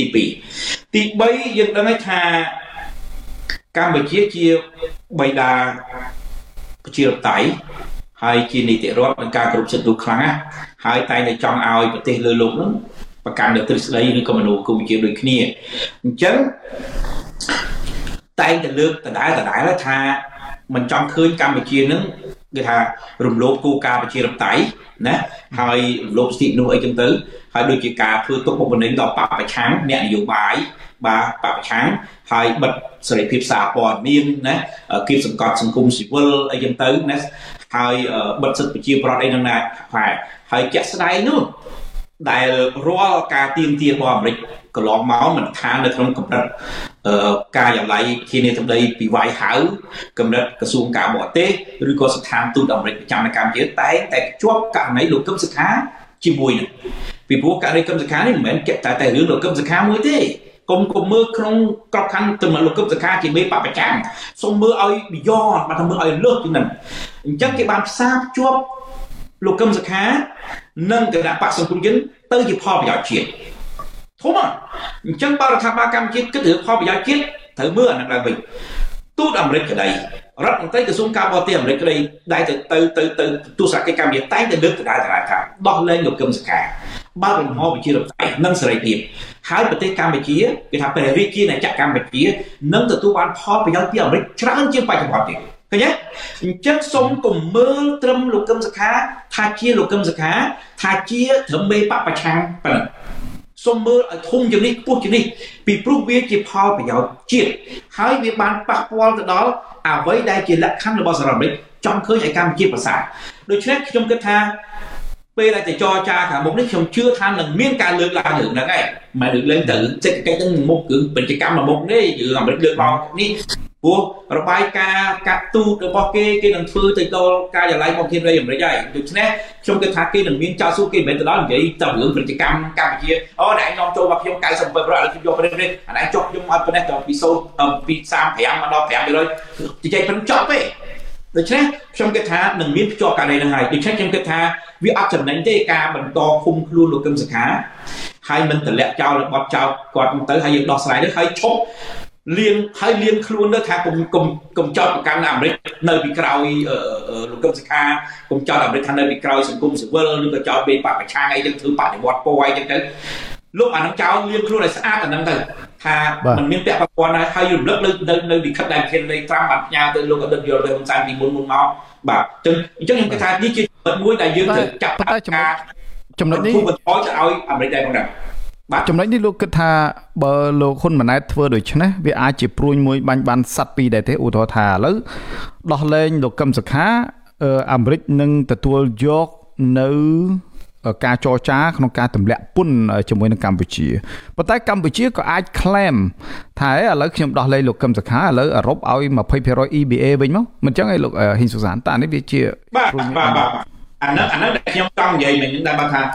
B: 2ទី3យើងដឹងហើយថាកម្ពុជាជាបិតាប្រជាធិបតេយ្យហើយជានីតិរដ្ឋនឹងការគ្រប់សិទ្ធិទូខ្លាំងណាស់ហើយតែតែចង់ឲ្យប្រទេសលើលោកនោះប្រកាន់នូវទ្រឹស្ដីឬក៏មនោគមវិជ្ជាដូចគ្នាអញ្ចឹងតែតែលើកដដែលថាមិនចង់ឃើញកម្ពុជានឹងគេថារំលោភគោលការណ៍ប្រជាធិបតេយ្យណាហើយរំលោភសិទ្ធិមនុស្សអីចឹងទៅហើយដូចជាការធ្វើទុកបុកម្នេញដល់បកប្រឆាំងអ្នកនយោបាយបាទបកប្រឆាំងហើយបិទសេរីភាពសារព័ត៌មានណាគៀបសង្កត់សង្គមស៊ីវិលអីចឹងទៅណាហើយបិទសិទ្ធិប្រជាប្រដ្ឋអីហ្នឹងណាហើយជាក់ស្ដែងនោះដែលរាល់ការទៀមទារបស់អាមេរិកកន្លងមកមិនថានៅក្នុងកម្រិតការិយាល័យធានាសម្ដីពីវាយហៅកម្រិតក្រសួងការបរទេសឬក៏ស្ថានទូតអាមេរិកប្រចាំនៅកម្ពុជាតែជាប់ករណីលោកកឹមសុខាជាមួយនឹងពីព្រោះករណីកឹមសុខានេះមិនមែនតែរឿងលោកកឹមសុខាមួយទេកុំមើលក្នុងក្របខ័ណ្ឌទៅលោកកឹមសុខាជាមេបពប្រចាំសូមមើលឲ្យប៊ីយ៉នបាទមើលឲ្យលើសជាងហ្នឹងអញ្ចឹងគេបានផ្សារភ្ជាប់លោកកឹមសុខានិងគណៈបកសង្គមជាតិទៅជាផលប្រយោជន៍ជាតិធំអញ្ចឹងបើរដ្ឋាភិបាលកម្ពុជាគិតរឿងផលប្រយោជន៍ជាតិត្រូវមើលអានឹងឡើងវិញទូតអាមេរិកក្តីរដ្ឋមន្ត្រីក្រសួងការបរទេសអាមេរិកក្តីដែលទៅទូតសាកិច្ចកម្ពុជាតែលើកដដែលថាដោះលែងលោកកឹមសុខាបើកលំហប្រជាធិបតេយ្យនិងសេរីភាពហើយប្រទេសកម្ពុជាគេថាព្រះរាជាណាចក្រកម្ពុជានឹងទទួលបានផលប្រយោជន៍ពីអាមេរិកច្រើនជាងបច្ចុប្បន្នទៀតឃើញទេអញ្ចឹងសូមកុំមើលត្រឹមលោកកឹមសុខាថាជាលោកកឹមសុខាថាជាត្រឹមមេបពប្រឆាំងប៉ុណ្ណឹងសូមមើលឲ្យធំជាងនេះខ្ពស់ជាងនេះពីព្រោះវាជាផលប្រយោជន៍ជាតិហើយវាបានប៉ះពាល់ទៅដល់អ្វីដែលជាលក្ខខណ្ឌរបស់សហរដ្ឋអាមេរិកចង់ឃើញឲ្យកម្ពុជាប្រសើរដូច្នេះខ្ញុំគិតថាពេលដែលទៅចរចាខាងមុខនេះខ្ញុំជឿថានឹងមានការលើកឡើងរឿងហ្នឹងហើយមិនលើកឡើងទៅសេដ្ឋកិច្ចហ្នឹងមុខគឺពាណិជ្ជកម្មមុខនេះយើងអាមេរិកលើកឡើងនេះព្រោះរបាយការណ៍កាត់ទូតរបស់គេនឹងធ្វើទៅដល់ការិយាល័យរបស់ធានរាជអាមេរិកហើយដូច្នេះខ្ញុំគិតថាគេនឹងមានចោលសួរគេមិនមែនទៅដល់និយាយទៅរឿងពាណិជ្ជកម្មកម្ពុជាអូអ្នកឯងនាំចូលមកខ្ញុំ97%ឥឡូវខ្ញុំយកប្រទេសនេះអានេះចុះខ្ញុំឲ្យប៉ុណ្ណេះទៅពី0ពី35មកដល់5%ជជែកប៉ុណ្ណឹងចប់ទេដូច្នេះខ្ញុំគិតថានឹងមានភ្ជាប់ករណីហ្នឹងហើយដូច្នេះខ្ញុំគិតថាវាអត់ចំណេញទេការបន្តឃុំខ្លួនលោកកឹមសុខាហើយមិនតម្លាក់ចោលបត់ចោលគាត់ទៅហើយយើងដោះស្រាយទៅហើយឈប់លៀងខ្លួនទៅថាកុំចោទប្រកាន់អាមេរិកនៅពីក្រោយលោកកឹមសុខាកុំចោទអាមេរិកថានៅពីក្រោយសង្គមស៊ីវិលឬក៏ចោទបេបកប្រឆាំងអីចឹងធ្វើបដិវត្តពណ៌អីចឹងទៅលោកអានឹងចោលលៀងខ្លួនឲ្យស្អាតអានឹងទៅថាมันមានពាក់ព័ន្ធហើយរំលឹកនៅលិខិតដែលប្រធាននៃត្រាំបានផ្ញើទៅលោកអតីតយុវរដ្ឋមន្ត្រីពីមុនមកបាទអញ្ចឹងខ្ញុំគិតថានេះជាចំណុចមួយដែលយើងត្រូវចាប់តែចំណុចនេះធ្វើបន្តឲ្យអាមេរិកដែរផងដែរបាទ
A: ចំណុចនេះលោកគិតថាបើលោកហ៊ុនម៉ាណែតធ្វើដូច្នេះវាអាចជាព្រួញមួយបាញ់បានសัตว์ពីរដែរទេឧទាហរណ៍ថាឥឡូវដោះលែងលោកកឹមសុខាអាមេរិកនឹងទទួលយកនៅការចរចាក្នុងការទម្លាក់ពន្ធជាមួយនឹងកម្ពុជាប៉ុន្តែកម្ពុជាក៏អាច claim ថាឥឡូវខ្ញុំដោះលែងលោកកឹមសុខាឥឡូវអឺរ៉ុបឲ្យ 20% EBA វិញមកមិនចឹងឯងលោកហ៊ីងសុសានតានេះវាជា
B: បាទអានោះដែលខ្ញុំចង់និយាយមិញដែរបាទថា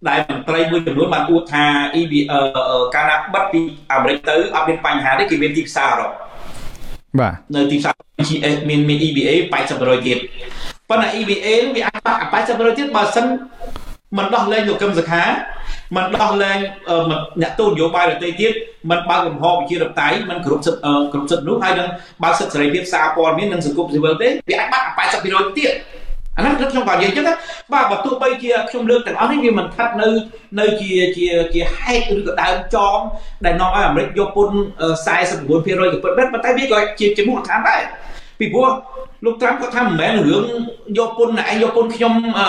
B: ដែលមន្ត្រីមួយចំនួនបានអួតថា កាលណាបិទពីអាមេរិកទៅអត់មានបញ្ហាទេគេមានទីផ្សារអឺរ៉ុប
A: បាទ
B: នៅទីផ្សារមាន EBA 80% ទៀតប៉ុន្តែ EBA វាអាចបាក់80% ទៀតបើសិនមិនដោះលែងលោកកឹមសុខាមិនដោះលែងអ្នកទូនយោបាយដទៃទៀតមិនបើកលំហវិជារបតៃមិនគ្រប់សិទ្ធិមនុស្សហើយនឹងបើកសិទ្ធិសេរីភាពសារព័ត៌មាននិងសង្គមស៊ីវិលទេវាអាចបាត់80% ទៀតអាហ្នឹងខ្ញុំក៏និយាយចឹងណាបាទបើទោះបីជាខ្ញុំលើកទាំងអស់នេះវាមិនថាត់នៅជាហេតុឬក៏ដើមចងដែលនាំឲ្យអាមេរិកយកពន្ធ 49% ក៏ពិតមែនប៉ុន្តែវាក៏ជាមូលដ្ឋានដែរពីព្រោះលោកត្រាំគាត់ថាមិនមែនរឿងយកពន្ធឯងយកពន្ធខ្ញុំ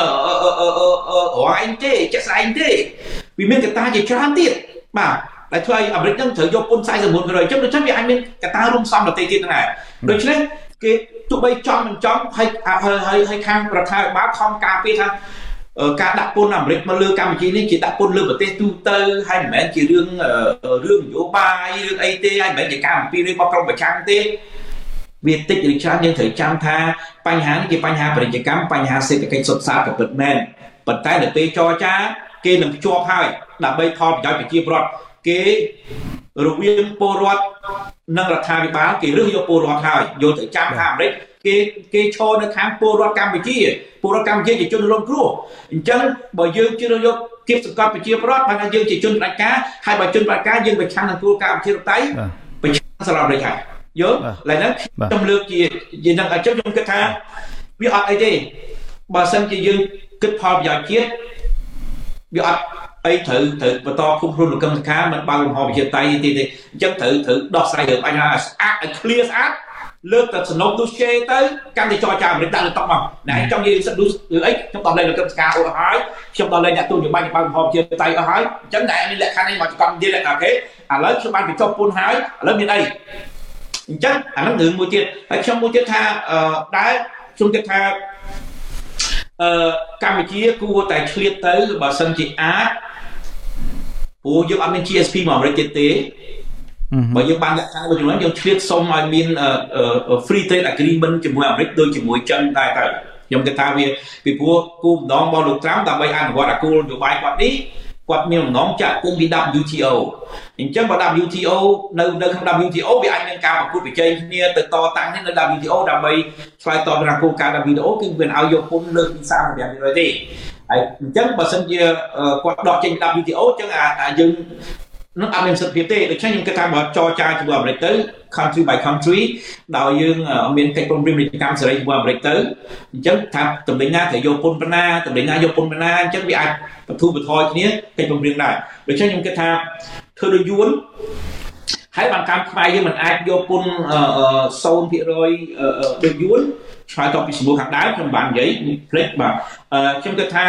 B: ឯងទេចាក់ស្ដែងទេវាមានកត្តាជាច្រើនទៀតបាទដែលធ្វើឲ្យអាមេរិកនឹងត្រូវយកពន្ធ 49% អញ្ចឹងដូច្នេះវាអាចមានកត្តារួមផ្សំដទៃទៀតហ្នឹងដែរដូច្នេះគេទោះបីចង់មិនចង់ហើយខាងរដ្ឋាភិបាលខំការពារថាការដាក់ពន្ធអាមេរិកមកលើកម្ពុជានេះជាដាក់ពន្ធលើប្រទេសទូទៅហើយមិនមែនជារឿងនយោបាយរឿងអីទេហើយមិនមែនជាការអំពាវនាវរបស់ក្រុមប្រឆាំងទេវាតិចឬច្រើនយើងត្រូវចាំថាបញ្ហានេះជាបញ្ហាពាណិជ្ជកម្មបញ្ហាសេដ្ឋកិច្ចសុទ្ធសាធក៏ពិតមែនប៉ុន្តែនៅពេលចរចាគេនឹងភ្ជាប់ហើយដើម្បីផលប្រយោជន៍ប្រជាពលរដ្ឋគេរវាងពលរដ្ឋនិងរដ្ឋាភិបាលគេរើសយកពលរដ្ឋហើយយកទៅចាំថាអាមេរិកគេឈរនៅខាងពលរដ្ឋកម្ពុជាពលរដ្ឋកម្ពុជាជាជនរងគ្រោះអញ្ចឹងបើយើងជ្រើសយកគៀបសង្កត់ប្រជាពលរដ្ឋបានថាយើងជាជនផ្ដាច់ការហើយបើជនផ្ដាច់ការយើងប្រឆាំងនឹងគោលការណ៍ប្រជាធិបតេយ្យប្រឆាំងសម្រាប់អាមេរិកហើយយកឡើយហ្នឹងខ្ញុំលើកជានឹងអញ្ចឹងខ្ញុំគិតថាវាអត់អីទេបើសិនជាយើងគិតផលប្រយោជន៍ជាតិវាអត់អីត្រូវបន្តគុំខ្លួនលោកកឹមសុខាមិនបើកលំហប្រជាតៃទេអញ្ចឹងត្រូវដោះស្រាយរឿងបញ្ហាស្អាតឲ្យ clear ស្អាតលើកតែសំណុំទូឆេទៅកាន់តែចរចាអាមេរិកដាក់លើតុមកណែចង់និយាយសិទ្ធិឬអីខ្ញុំដោះលែងលោកកឹមសុខាអស់ហើយខ្ញុំដោះលែងអ្នកទូនយោបាយបើកលំហប្រជាតៃអស់ហើយអញ្ចឹងតែមានលក្ខខណ្ឌនេះមកចង់និយាយអូខេឥឡូវខ្ញុំបានបញ្ចុះពន្ធហើយឥឡូវមានអីអញ្ចឹងអាហ្នឹងរឿងមួយទៀតហើយខ្ញុំមួយទៀតថាដែលខ្ញុំគិតថាកម្ពុជាគួរតែឆ្លៀតទៅបើសិនជាអាចព្រោះយើងអត់មាន GSP មកអាមេរិកទៀតទេបើយើងបានលក្ខខណ្ឌមួយចំនួនយើងឆ្លៀតសុំឲ្យមាន free trade agreement ជាមួយអាមេរិកដូចជាមួយចិនដែរទៅខ្ញុំគិតថាវាពីព្រោះគោលបំណងរបស់លោកត្រាំដើម្បីអនុវត្តគោលនយោបាយគាត់នេះគាត់មានបំណងចាក់គុំពី WTO អញ្ចឹងបើ WTO នៅក្នុង WTO វាអាចមានការប្រកួតប្រជែងគ្នាទៅតតាំងនេះនៅ WTO ដើម្បីឆ្លើយតបនឹងគោលការណ៍ WTO គឺវាឲ្យយកគុំលើកពី 35% ទេហើយអញ្ចឹងបើសិនជាគាត់ដកចេញ WTO អញ្ចឹងយើងនឹងអត់មានសិទ្ធិភាពទេដូច្នេះខ្ញុំគិតថាបើចរចាជាមួយអាមេរិកទៅ country by country ដោយយើងមានកិច្ចព្រមព្រៀងពាណិជ្ជកម្មសេរីជាមួយអាមេរិកទៅអញ្ចឹងថាតំណែងណាត្រូវយកពន្ធប៉ុណ្ណាតំណែងណាយកពន្ធប៉ុណ្ណាអញ្ចឹងវាអាចបទូបថយគ្នាកិច្ចព្រមព្រៀងដែរដូច្នេះខ្ញុំគិតថាធ្វើដូចយួនហើយបានតាមខ្មែរយើងមិនអាចយកពន្ធ 0% ដូចយួនឆ្លើយតបពីសំណួរខាងដើមខ្ញុំបាននិយាយផ្លេចបាទខ្ញុំគិតថា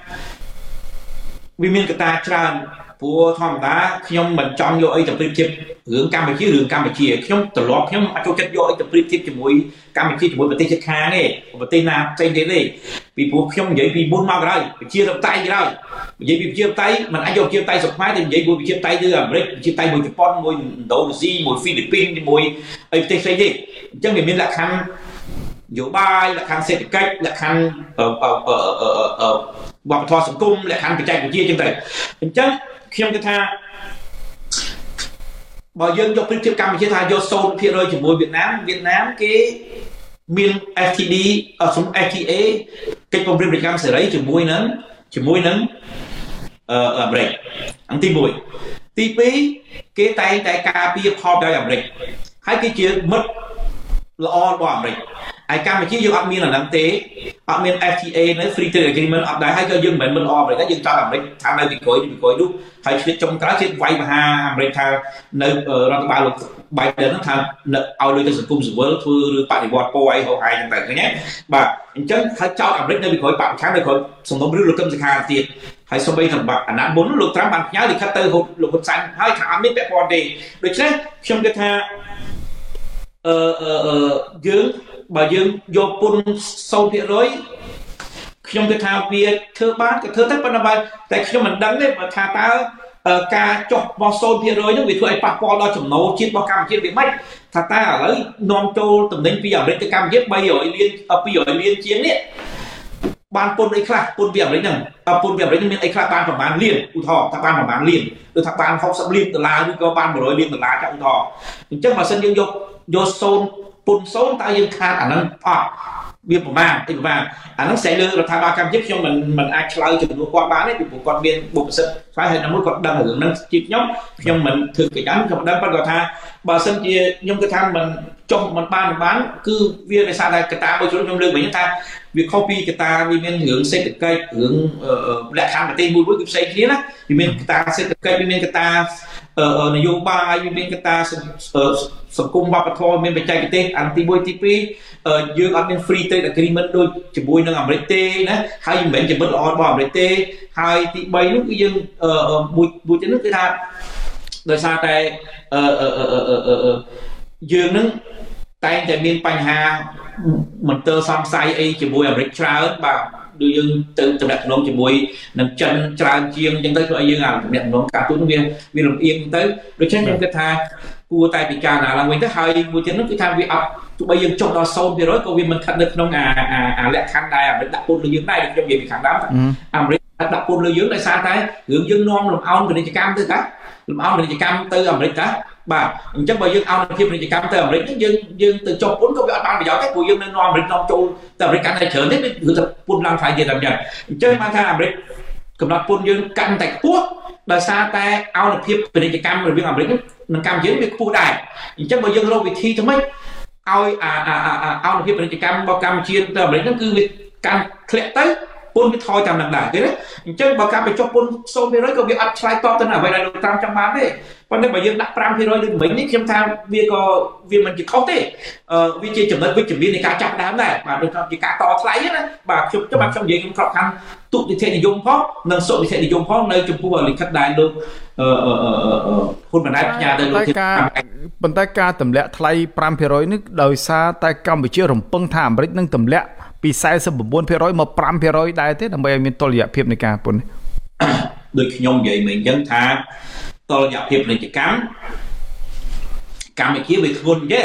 B: វាមានកត្តាច្រើនព្រោះធម្មតាខ្ញុំមិនចង់យកអីទៅប្រៀបធៀបរឿងកម្ពុជាខ្ញុំទម្លាប់ខ្ញុំអត់ចូលចិត្តយកអីទៅប្រៀបធៀបជាមួយកម្ពុជាជាមួយប្រទេសជិតខាងទេប្រទេសណាផ្សេងទៀតទេពីព្រោះខ្ញុំនិយាយពីមុនមកហើយប្រជាធិបតេយ្យក្រោយនិយាយពីប្រជាធិបតេយ្យមិនអាចយកប្រជាធិបតេយ្យស្រុកខ្មែរទៅនិយាយមួយប្រជាធិបតេយ្យទៅអាមេរិកប្រជាធិបតេយ្យមួយជប៉ុនមួយឥណ្ឌូនេស៊ីមួយហ្វីលីពីនជាមួយអីប្រទេសផ្សេងទេអញ្ចឹងវាមានលក្ខខណ្ឌនយោបាយលក្ខខណ្ឌសេដ្ឋកិច្ចលក្ខខណ្ឌវប្បធម៌សង្គមលក្ខខណ្ឌបច្ចេកវិទ្យាអញ្ចឹងទៅអញ្ចឹងខ្ញុំគិតថាបើយើងយកប្រៀបធៀបកម្ពុជាថាយក 0% ជាមួយវៀតណាមគេមាន FTA កិច្ចព្រមព្រៀងពាណិជ្ជកម្មសេរីជាមួយនឹងអាមេរិកអង្គទី1ទី2គេតែងតែការពារផលប្រយោជន៍អាមេរិកហើយគេជាមិត្តល្អរបស់អាមេរិកហើយកម្ពុជាយើងអត់មានអាហ្នឹងទេអត់មាន FTA នៅ Free Trade Agreement អត់ដែរហើយក៏យើងមិនមែនមិនអអាមេរិកទេយើងចង់អាមេរិកថានៅពីក្រោយនោះហើយឆ្លៀតចុងក្រោយគេវាយមហាអាមេរិកថានៅរដ្ឋបាលលោក Biden ហ្នឹងថាឲ្យលុយទៅសង្គមស៊ីវិលធ្វើឬបដិវត្តពណ៌អីហោហាយហ្នឹងទៅឃើញទេបាទអញ្ចឹងហើយចោតអាមេរិកនៅពីក្រោយបកប្រឆាំងនៅក្រោយសំណុំរឿងលោកកឹមសុខាទៀតហើយសូម្បីតែអាណត្តិមុនលោកត្រាំបានផ្ញើលិខិតទៅលោកហ៊ុនសែនហើយថាអត់មានពាក់ព័ន្ធទេដូច្នេះខ្ញុំគិតថាយើងបើយើងយកពន្ធ 0% ខ្ញុំគិតថាវាធ្វើបានក៏ធ្វើទៅប៉ុន្តែតែខ្ញុំមិនដឹងទេថាតើការចុះបោះ 0% នោះវាធ្វើឲ្យប៉ះពាល់ដល់ចំណូលជាតិរបស់កម្ពុជាវាមិនថាតើឥឡូវនាំចូលតំណែងពីអាមេរិកទៅកម្ពុជា300លានជាងនេះបានពុនអីខ្លះពុនពីអាមេរិកហ្នឹងពុនពីអាមេរិកមានអីខ្លះបានប្រហែលលានឧទាហរណ៍ថាបានប្រហែលលានឬថាបាន$60 លានឬក៏បាន$100 លានចាក់ឧទាហរណ៍អញ្ចឹងបើសិនយើងយក0ពុន0តើយើងខាតអាហ្នឹងអត់វាប្រមាណអាហ្នឹងស្អីលើរដ្ឋាភិបាលកម្ពុជាខ្ញុំមិនអាចឆ្លើយជំនួសគាត់បានទេពីព្រោះគាត់មានបុព្វសិទ្ធិស្វ័យហើយមួយគាត់ដឹងរឿងហ្នឹងជាខ្ញុំមិនធ្វើកិច្ចការខ្ញុំដឹងប៉ុន្តែគាត់ថាបើសិនជាខ្ញុំគិតថាមិនចុះមិនបានគឺវាដោយសារតែកត្តាមួយខ្ញុំលើកវិញថាវាខុសពីកត្តាវាមានរឿងសេដ្ឋកិច្ចរឿងលក្ខខណ្ឌប្រទេសមួយគឺផ្សេងគ្នាណាវាមានកត្តាសេដ្ឋកិច្ចវាមានកត្តានយោបាយវាមានកត្តាសង្គមវប្បធម៌មានបច្ចេកទេសទី1ទី2យើងអត់មាន free trade agreement ដូចជាមួយនឹងអាមេរិកទេណាហើយមិនមែនជាមិត្តល្អរបស់អាមេរិកទេហើយទី3នោះគឺយើងមួយទៀតនោះគឺថាដោយសារតែយើងនឹងតែងតែមានបញ្ហាមន្ទិលសំស័យអីជាមួយអាមេរិកច្រើនបាទដូចយើងទៅតំណែងជាមួយនឹងចិនច្រើនជាងអញ្ចឹងទៅធ្វើឲ្យយើងអាតំណែងការទូតវាលំអៀងទៅដូច្នេះខ្ញុំគិតថាគួរតែពិចារណាឡើងវិញទៅហើយមួយទៀតនោះគឺថាវាអត់ទោះបីយើងចុះដល់ 0% ក៏វាមិនស្ថិតនៅក្នុងអាលក្ខខណ្ឌដែលអាមេរិកដាក់ពន្ធលើយើងដែរខ្ញុំនិយាយពីខាងដើមអាមេរិកដាក់ពន្ធលើយើងដោយសារតែរឿងយើងនាំលំអោនពាណិជ្ជកម្មទៅតាលំអោនពាណិជ្ជកម្មទៅអាមេរិកតាបាទអញ្ចឹងបើយើងអោនភាពពាណិជ្ជកម្មទៅអាមេរិកយើងទៅចុះពន្ធក៏វាអត់បានប្រយោជន៍ទេព្រោះយើងនៅនាំអាមេរិកនាំចូលទៅអាមេរិកកាន់តែច្រើនទេគឺថាពន្ធឡើងថ្លៃទៀតតែអញ្ចឹងបានថាអាមេរិកកំណត់ពន្ធយើងកាន់តែខ្ពស់ដោយសារតែអោនភាពពាណិជ្ជកម្មរវាងអាមេរិកនិងកម្ពុជាវាខ្ពស់ដែរអញ្ចឹងបើយើងរកវិធីទៅម៉េចឲ្យអោនភាពពាណិជ្ជកម្មរបស់កម្ពុជាទៅអាមេរិកហ្នឹងគឺវាកាន់ធ្លាក់ទៅពន្ធវាថយតាមនឹងដែរទេណាអញ្ចឹងបើការបញ្ចុះពន្ធ 0% ក៏វាអត់ឆ្លើយតបទៅនឹងអ្វីដែលលោកត្រាំចង់បានទេប៉ុន្តែបើយើងដាក់ 5% ដូចមិញនេះខ្ញុំថាវាមិនជាខុសទេវាជាចំណុចវិជ្ជមាននៃការចាប់ដើមដែរបាទដូចជាការតថ្លៃណាបាទខ្ញុំនិយាយខ្ញុំក្របខ័ណ្ឌទុតិយនិយមផងនិងសុតិយនិយមផងនៅចំពោះលិខិតដែលលោកហ៊ុនម៉ាណែតផ្ញើទៅលោក
A: ប៉ុន្តែការទម្លាក់ថ្លៃ 5% នេះដោយសារតែកម្ពុជារំពឹងថាអាមេរិកនឹងទម្លាក់ពី 49% មក 5% ដែរទេដើម្បីឲ្យមានតុល្យភាពនៃការពន្ធ
B: ដូចខ្ញុំនិយាយមិញអញ្ចឹងថាតុល្យភាពពាណិជ្ជកម្មកម្ពុជាវាធ្ងន់ទេ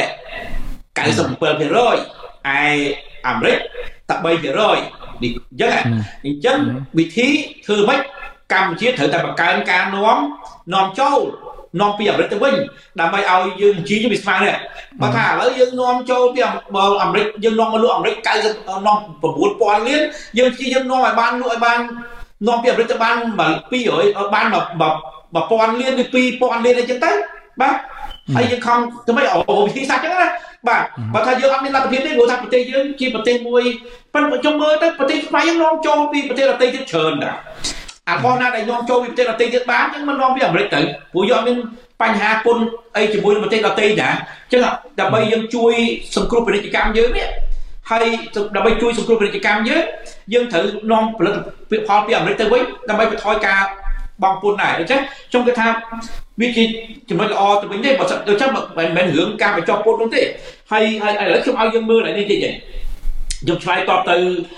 B: 97% ឯអាមេរិកតែ 3% អញ្ចឹងវិធីធ្វើម៉េចកម្ពុជាត្រូវតែបង្កើនការនាំចូលនាំពីអាមេរិកទៅវិញដើម្បីឲ្យយើងជីវាស្មើនេះបើថាឥឡូវយើងនាំចូលពីអាមេរិកយើងនាំមកលក់អាមេរិក90នាំ 9,000 លានយើងជីយើងនាំឲ្យបានលក់ឲ្យបាននាំពីអាមេរិកទៅបាន200បាន1000 លានឬ 2000 លានអីចឹងទៅបាទហើយយើងខំធ្វើម៉េចវិធីសាស្ត្រចឹងណាបាទបើថាយើងអត់មានលទ្ធភាពទេព្រោះថាប្រទេសយើងជាប្រទេសមួយប៉ុន្តែខ្ញុំមើលទៅប្រទេសខ្មែរយើងនាំចូលពីប្រទេសដទៃទៀតច្រើនដែរអាផងណាដែលនាំចូលពីប្រទេសដទៃទៀតបានចឹងមិននាំពីអាមេរិកទៅព្រោះយើងអត់មានបញ្ហាពន្ធអីជាមួយនឹងប្រទេសដទៃណាចឹងដើម្បីយើងជួយសង្គ្រោះពាណិជ្ជកម្មយើងនេះហើយដើម្បីជួយសង្គ្រោះពាណិជ្ជកម្មយើងត្រូវនាំផលិតផលពីអាមេរិកទៅវិញដើម្បីបន្ថយការបង់ពន្ធដែរដូច្នេះខ្ញុំគិតថាវាជាចំណុចល្អទៅវិញទេបើដូច្នេះមិនមែនរឿងការបញ្ចុះពន្ធនោះទេហើយឥឡូវខ្ញុំឲ្យយើងមើលនេះតិចខ្ញុំឆ្លើយតបទៅ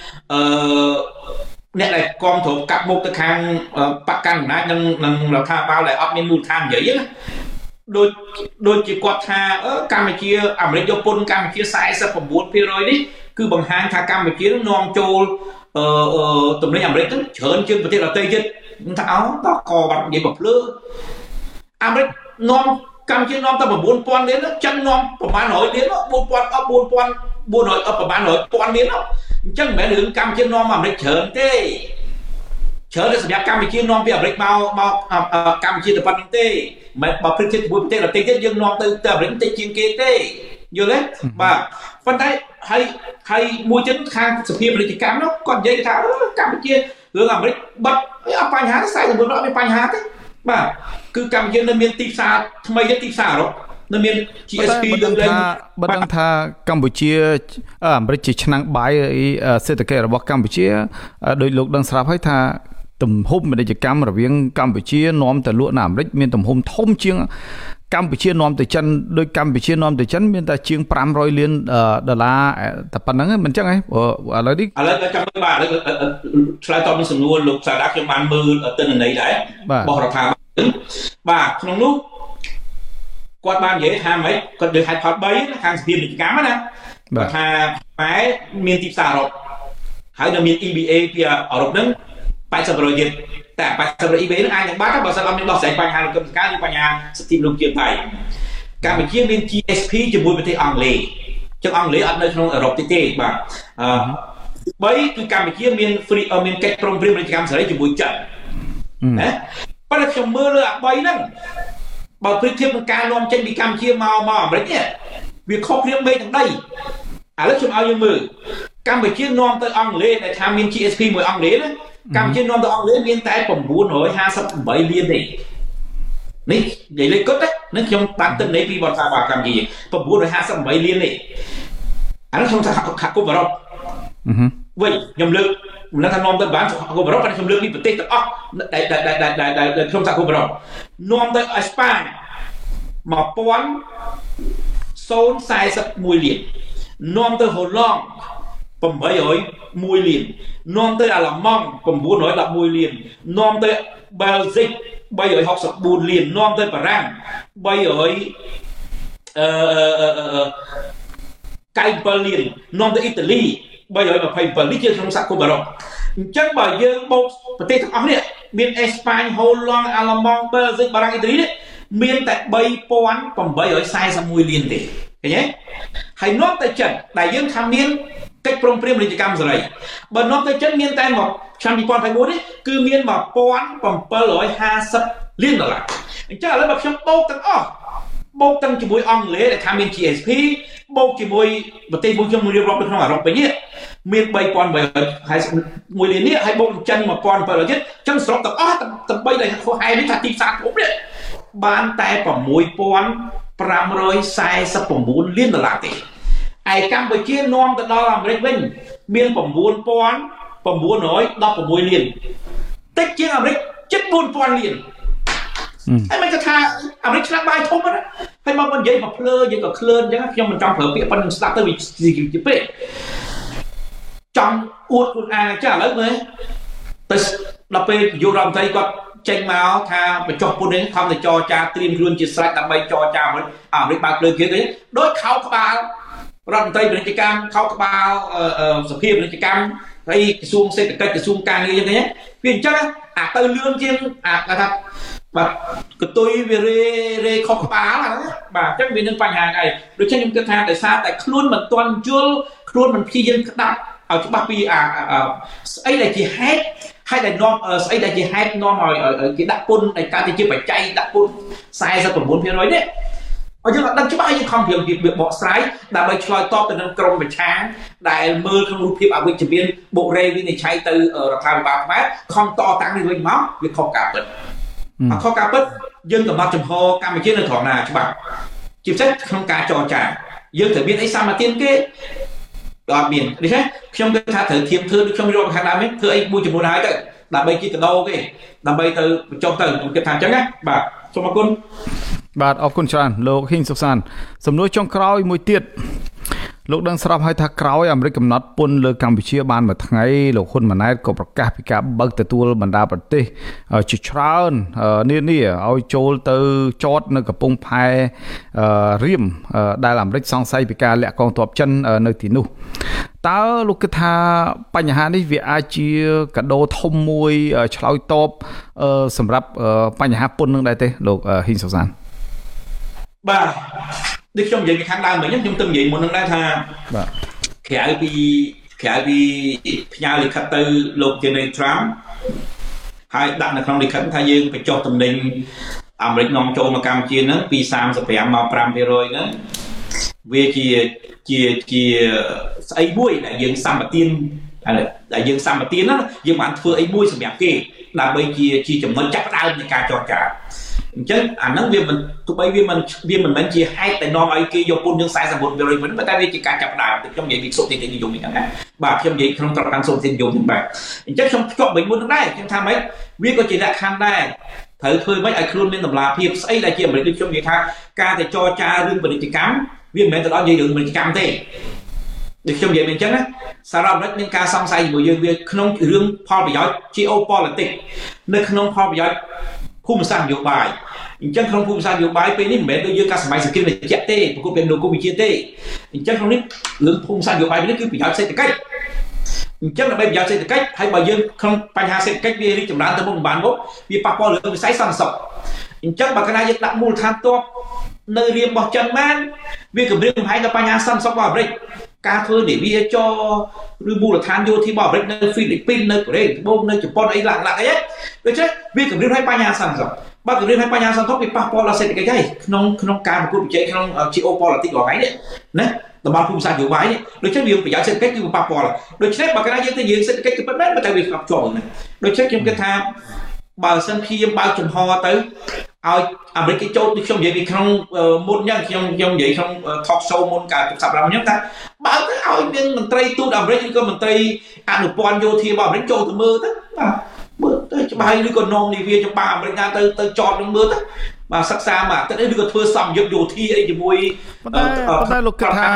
B: អ្នកដែលគាំទ្រកាប់មុខទៅខាងបកកាន់អំណាចនិងរដ្ឋាភិបាលដែលអត់មានមូលដ្ឋាននិយាយណាដូចជាគាត់ថាកម្ពុជាអាមេរិកយកពន្ធកម្ពុជា 49% នេះគឺបង្ហាញថាកម្ពុជានឹងនាំចូលទំនិញអាមេរិកទៅច្រើនជាងប្រទេសដទៃទៀតថាអោតកបាត់និយាយបំភ្លឺអាមេរិកនាំកម្ពុជានាំតែ 9,000 លានចិននាំប្រហែល100លាន 4,400 ប្រហែល100,000 លានអញ្ចឹងមិនមែនរឿងកម្ពុជានាំអាមេរិកច្រើនទេច្រើនតែសម្រាប់កម្ពុជានាំពីអាមេរិកមកកម្ពុជាទៅប៉ុណ្្នឹងទេមិនបើព្រឹកជាមួយប្រទេសដទៃទៀតយើងនាំទៅអាមេរិកតិចជាងគេទេយល់ទេបាទប៉ុន្តែហើយមួយទៀតខាងសភាពាណិជ្ជកម្មនោះគាត់និយាយថាកម្ពុជារឿងអាមេរិកបិទអត់បញ្ហាទេ49%អត់មានបញ្ហាទេបាទគឺកម្ពុជានៅមានទីផ្សារថ្មីទីផ្សារអឺរ៉ុបនៅមាន GSP លើកលែង
A: បើដឹងថាកម្ពុជាអាមេរិកជាឆ្នាំងបាយសេដ្ឋកិច្ចរបស់កម្ពុជាដោយលោកដឹងស្រាប់ហើយថាទំហំពាណិជ្ជកម្មរវាងកម្ពុជានាំទៅលក់នៅអាមេរិកមានទំហំធំជាងកម្ពុជានាំទៅចិនដោយកម្ពុជានាំទៅចិនមានតែជាង$500 លានតែប៉ុណ្្នឹងមិនចឹងហ៎ឥឡូវនេះ
B: ចាំមើលបាទឆ្លើយតបនឹងសំណួរលោកសាដាខ្ញុំបានមើលទិន្នន័យដែររបស់រដ្ឋាភិបាលបាទក្នុងនោះគាត់បាននិយាយថាម៉េចគាត់លើកហេតុផល3ខាងសភាពាណិជ្ជកម្មណាគាត់ថាខ្មែរមានទីផ្សារអឺរ៉ុបហើយនៅមាន EBA ពីអឺរ៉ុបហ្នឹង80%ទៀតតែ80% EBA ហ្នឹងអាចនឹងបាត់បើសិនអត់មានដោះស្រាយបញ្ហាលោកកម្មការឬបញ្ហាសិទ្ធិមនុស្សជាតិថៃកម្ពុជាមាន GSP ជាមួយប្រទេសអង់គ្លេសចឹងអង់គ្លេសអត់នៅក្នុងអឺរ៉ុបទេបាទ3គឺកម្ពុជាមាន free មានកិច្ចព្រមព្រៀងពាណិជ្ជកម្មសេរីជាមួយចិនណាប៉ុន្តែខ្ញុំមើលលើអា3ហ្នឹងបើប្រៀបធៀបនឹងការនាំចេញពីកម្ពុជាមកអាមេរិកនេះវាខុសគ្នាមេទាំងដីឥឡូវខ្ញុំឲ្យយើងមើលកម្ពុជានាំទៅអង់គ្លេសដែលថាមាន GSP មួយអង់គ្លេសណាកម្ពុជានាំទៅអង់គ្លេសមានតែ958លានទេនេះនិយាយលេខគត់ណាខ្ញុំបានទិន្នន័យពីបរិษัทកម្ពុជា958លាននេះអានោះខ្ញុំថាខាត់គប់អឺរ៉ុបវិញខ្ញុំលើកមិនថានាំទៅបានគប់អឺរ៉ុបតែខ្ញុំលើកពីប្រទេសទាំងអស់ដែលខ្ញុំថាគប់អឺរ៉ុបនាំទៅអេស្ប៉ាញ1041លាននាំទៅហូឡង់801លាននាំទៅអាល្លឺម៉ង់911លាននាំទៅបែលហ្សិក364លាននាំទៅបារាំង97លាននាំទៅអ៊ីតាលី327នេះជាក្នុងសហគមន៍អឺរ៉ុបអញ្ចឹងបើយើងបូកប្រទេសទាំងអស់នេះមានអេស្ប៉ាញហូឡង់អាល្លឺម៉ង់បែលហ្សិកបារាំងអ៊ីតាលីនេះមានតែ3841លានទេឃើញទេហើយនាំទៅចិនដែលយើងថាមានកិច្ចព្រមព្រៀងពាណិជ្ជកម្មសេរីបើនាំទៅចិនមានតែមកឆ្នាំ2021នេះគឺមាន1750លានដុល្លារអញ្ចឹងឥឡូវបើខ្ញុំបូកទាំងអស់បូកទាំងជាមួយអង់គ្លេសដែលថាមាន GSP បូកជាមួយប្រទេសមួយខ្ញុំរៀបរាប់នៅក្នុងអឺរ៉ុបវិញនេះមាន3851លាននេះហើយបូកចិន1700ទៀតអញ្ចឹងសរុបទាំងអស់ទាំង3ដែលខុសហេតុនេះថាទីផ្សារគ្រប់នេះបានតែ6549លានដុល្លារទេឯកម្ពុជានាំទៅដល់អាមេរិកវិញមាន9916លានតិចជាងអាមេរិកជិត4000លានហើយមិនគាត់ថាអាមេរិកឆ្លាក់បាយធំណាហើយមកនិយាយមកភ្លើយើងក៏ឃ្លើនអញ្ចឹងខ្ញុំមិនចង់ប្រើពាក្យប៉ុណ្្នឹងស្ដាប់ទៅវាជាពេកចង់អួតខ្លួនឯងចាឥឡូវមើលទៅដល់ពេលយុរដ្ឋមន្ត្រីគាត់ចេញមកថាបញ្ចុះពុននេះខំតែចរចាត្រៀមខ្លួនជាស្រេចដើម្បីចរចាមិនអាមេរិកបើកលើគេទៅដូចខោក្បាលរដ្ឋមន្ត្រីពាណិជ្ជកម្មខោក្បាលសភាពាណិជ្ជកម្មហើយក្រសួងសេដ្ឋកិច្ចក្រសួងការងារយ៉ាងនេះវាអញ្ចឹងអាទៅលឿនជាងអាគេថាបាទកតុយវារេខុសក្បាលហ្នឹងបាទអញ្ចឹងវានឹងបញ្ហាអីដូច្នេះខ្ញុំគិតថាដោយសារតែខ្លួនមិនទាន់យល់ខ្លួនមិនព្យាយាមក្តាប់ឲ្យច្បាស់ពីស្អីដែលជាហេតុហើយដែលនាំស្អីដែលជាហេតុនាំឲ្យគេដាក់ពុនដែលកើតទៅជាបច្ច័យដាក់ពុន49%នេះអញ្ចឹងអត់ដឹងច្បាស់ឲ្យយើងខំព្រៀងពីបកស្រាយដើម្បីឆ្លើយតបទៅនឹងក្រមប្រឆាំងដែលមើលក្នុងរូបភាពអវិជ្ជមានបុករេវិនិច្ឆ័យទៅរដ្ឋាភិបាលខ្មែរខំតតាំងនេះវិញមកវាខុសការពិតខុសការពិតយើងកំណត់ចំហកម្ពុជានៅត្រង់ណាច្បាស់ជាពិសេសក្នុងការចរចាយើងត្រូវមានអីសម្បទានគេអត់មានដូច្នេះខ្ញុំគិតថាត្រូវធៀបធ្វើដូចខ្ញុំរាប់ខាងដើមនេះធ្វើអីមួយចំនួនហើយទៅដើម្បីគេកដោគេដើម្បីទៅបញ្ចុះទៅខ្ញុំគិតថាអញ្ចឹងណាបាទសូមអរគុណ
A: បាទអរគុណច្រើនលោកហ៊ីងសុកសានសំណួរចុងក្រោយមួយទៀតលោកដឹងស្រាប់ហើយថាក្រោយអាមេរិកកំណត់ពន្ធលើកម្ពុជាបានមួយថ្ងៃលោកហ៊ុនម៉ាណែតក៏ប្រកាសពីការបើកទទួលបណ្ដាប្រទេសជាច្រើននានាឲ្យចូលទៅចតនៅកំពង់ផែរៀមដែលអាមេរិកសង្ស័យពីការលាក់កងទ័ពចិននៅទីនោះតើលោកគិតថាបញ្ហានេះវាអាចជាកាដូធំមួយឆ្លើយតបសម្រាប់បញ្ហាពន្ធនឹងដែរទេលោកហ៊ីងសុកសាន
B: បាទដូចខ្ញុំនិយាយពីខាងដើមមិញខ្ញុំទៅនិយាយមុននឹងដែរថា
A: បាទ
B: ក្រៅពីផ្ញើលិខិតទៅលោកជានៃត្រាំហើយដាក់នៅក្នុងលិខិតថាយើងបញ្ចុះតំណែងអាមេរិកនាំចូលមកកម្ពុជាហ្នឹងពី35មក5%ហ្នឹងវាជាស្អីមួយដែលយើងសម្បទានដែលយើងសម្បទានណាយើងបានធ្វើអីមួយសម្រាប់គេដើម្បីជាចំណុចចាប់ផ្ដើមនៃការចរចាអញ្ចឹងអាហ្នឹងវាមិនទោះបីវាមិនមែនជាហេតុដែលនាំឲ្យគេយកពន្ធយើង49%វិញតែវាជាការចាប់ផ្ដើមខ្ញុំនិយាយពីសុខទីនិយមហ្នឹងណាបាទខ្ញុំនិយាយក្នុងត្រង់ខាងសុខទីនិយមហ្នឹងបាទអញ្ចឹងខ្ញុំភ្ជាប់វិញមុនហ្នឹងដែរខ្ញុំថាម៉េចវាក៏ជាលក្ខខណ្ឌដែរត្រូវធ្វើម៉េចឲ្យខ្លួនមានតម្លាភាពស្អីដែលជាអាមេរិកដូចខ្ញុំនិយាយថាការទៅចរចារឿងពាណិជ្ជកម្មវាមិនមែនទៅដល់និយាយរឿងពាណិជ្ជកម្មទេដូចខ្ញុំនិយាយអញ្ចឹងណាសារអាមេរិកមានការសង្ស័យជាមួយយើងវាក្នុងរឿងផលប្រយោជន៍ geopolitics នៅក្នុងផលប្រយោជន៍ភូមិសាស្ត្រនយោបាយអញ្ចឹងក្នុងភូមិសាស្ត្រនយោបាយពេលនេះមិនមែនដូចយើងការសម័យសង្គ្រាមត្រជាក់ទេប្រកួតពេលនគរវិជាទេអញ្ចឹងក្នុងនេះរឿងភូមិសាស្ត្រនយោបាយនេះគឺប្រយោជន៍សេដ្ឋកិច្ចអញ្ចឹងដើម្បីប្រយោជន៍សេដ្ឋកិច្ចហើយបើយើងក្នុងបញ្ហាសេដ្ឋកិច្ចវារីកចម្រើនទៅមុខបានមកវាប៉ះពាល់លើវិស័យសន្តិសុខអញ្ចឹងបើកាលណាយើងដាក់មូលដ្ឋានទ័ពនៅរៀមរបស់ចិនបានវាគម្រាមកំហែងដល់បញ្ហាសន្តិសុខរបស់អាមេរិកការធ្វើនាវាចរឬមូលដ្ឋានយោធារបស់អាមេរិកនៅហ្វីលីពីននៅកូរ៉េត្បូងនៅជប៉ុនអីឡាក់អីដូច្នេះវាគម្រាមឲ្យបញ្ហាសន្តិសុខបើគម្រាមឲ្យបញ្ហាសន្តិសុខវាប៉ះពាល់ដល់សេដ្ឋកិច្ចហើយក្នុងការប្រកួតប្រជែងក្នុង geopolitics របស់ថ្ងៃនេះណាតំបន់ភូមិសាស្ត្រនយោបាយនេះដូច្នេះវាប្រយោជន៍សេដ្ឋកិច្ចគឺប៉ះពាល់ដូច្នេះបើកាលណាយើងទៅយើងសេដ្ឋកិច្ចគឺប៉ុណ្ណឹងតែវាស្លាប់ជាប់ហ្នឹងដូច្នេះខ្ញុំគិតថាបើសិនព្យាយាមបើកចំហទៅឲ្យអាមេរិកគេចូលដូចខ្ញុំនិយាយពីក្នុងមុនអញ្ចឹងខ្ញុំនិយាយក្នុង talk show មុនការផ្សាយរបស់ខ្ញុំថាបើទៅឲ្យមានមន្ត្រីទូតអាមេរិកឬក៏មន្ត្រីអនុព័ន្ធយោធារបស់អាមេរិកចូលទៅមើលទៅបាទមើលទៅច្បាស់ឬក៏នាំនាវាច្បាស់អាមេរិកទៅចតនឹងមើលទៅបាទសិក្សាមកទៅឬក៏ធ្វើសម្យុទ្ធយោធាអីជាមួយ
A: តែលោកគិតថា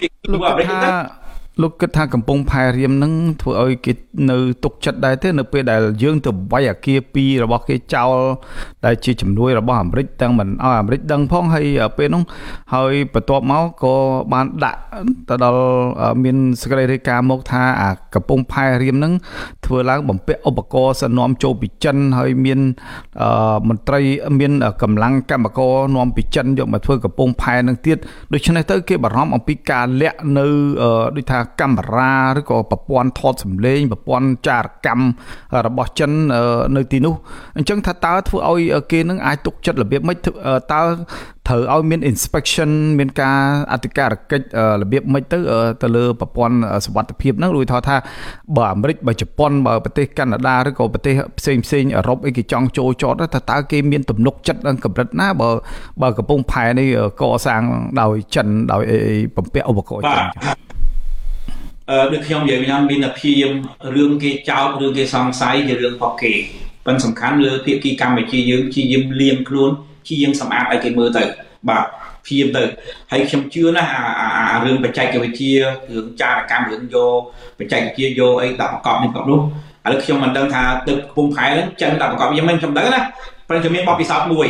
A: លោកគិតថាកំពង់ផែរៀមនឹងធ្វើឲ្យគេនៅទុកចិត្តដែរទេនៅពេលដែលយើងទៅវាយអាគារ2របស់គេចោលដែលជាជំនួយរបស់អាមេរិកទាំងមិនឲ្យអាមេរិកដឹងផងហើយពេលនោះហើយបន្ទាប់មកក៏បានដាក់ទៅដល់មានសេចក្តីរាយការណ៍មកថាអាកំពង់ផែរៀមនឹងធ្វើឡើងបំពាក់ឧបករណ៍សនាំចូលពីចិនហើយមានមន្ត្រីមានកម្លាំងកម្មករនាំពីចិនយកមកធ្វើកំពង់ផែនឹងទៀតដូច្នេះទៅគេបារម្ភអំពីការលាក់នៅដូចថាកាមេរ៉ាឬក៏ប្រព័ន្ធថតសម្លេងប្រព័ន្ធចារកម្មរបស់ចិននៅទីនោះអញ្ចឹងថាតើធ្វើឲ្យគេនឹងអាចទុកចិត្តរបៀបម៉េចតើត្រូវឲ្យមាន inspection មានការអធិការកិច្ចរបៀបម៉េចទៅលើប្រព័ន្ធសុវត្ថិភាពហ្នឹងដូចថាបើអាមេរិកបើជប៉ុនបើប្រទេសកាណាដាឬក៏ប្រទេសផ្សេងអឺរ៉ុបអីគេចង់ចូលចតតើគេមានទំនុកចិត្តដល់កម្រិតណាបើកំពង់ផែនេះកសាងដោយចិនដោយបំពាក់ឧបករណ៍ចិន
B: ដូចខ្ញុំនិយាយវិញមានភាពរឿងគេចោទរឿងគេសង្ស័យជារឿងរបស់គេប៉ុន្តែសំខាន់លើភាគីកម្ពុជាយើងជាយាមលៀមខ្លួនជាយាមសម្អាតឲ្យគេមើលទៅបាទព្យាយាមទៅហើយខ្ញុំជឿណាស់អារឿងបច្ចេកវិទ្យារឿងចារកម្មរឿងយកបច្ចេកវិទ្យាយកអីដាក់ប្រកបនេះប្រកបនោះឥឡូវខ្ញុំមិនដឹងថាទឹកកំពង់ផែហ្នឹងចិនដាក់ប្រកបយ៉ាងម៉េចខ្ញុំដឹងណាប៉ុន្តែខ្ញុំមានបទពិសោធន៍មួយ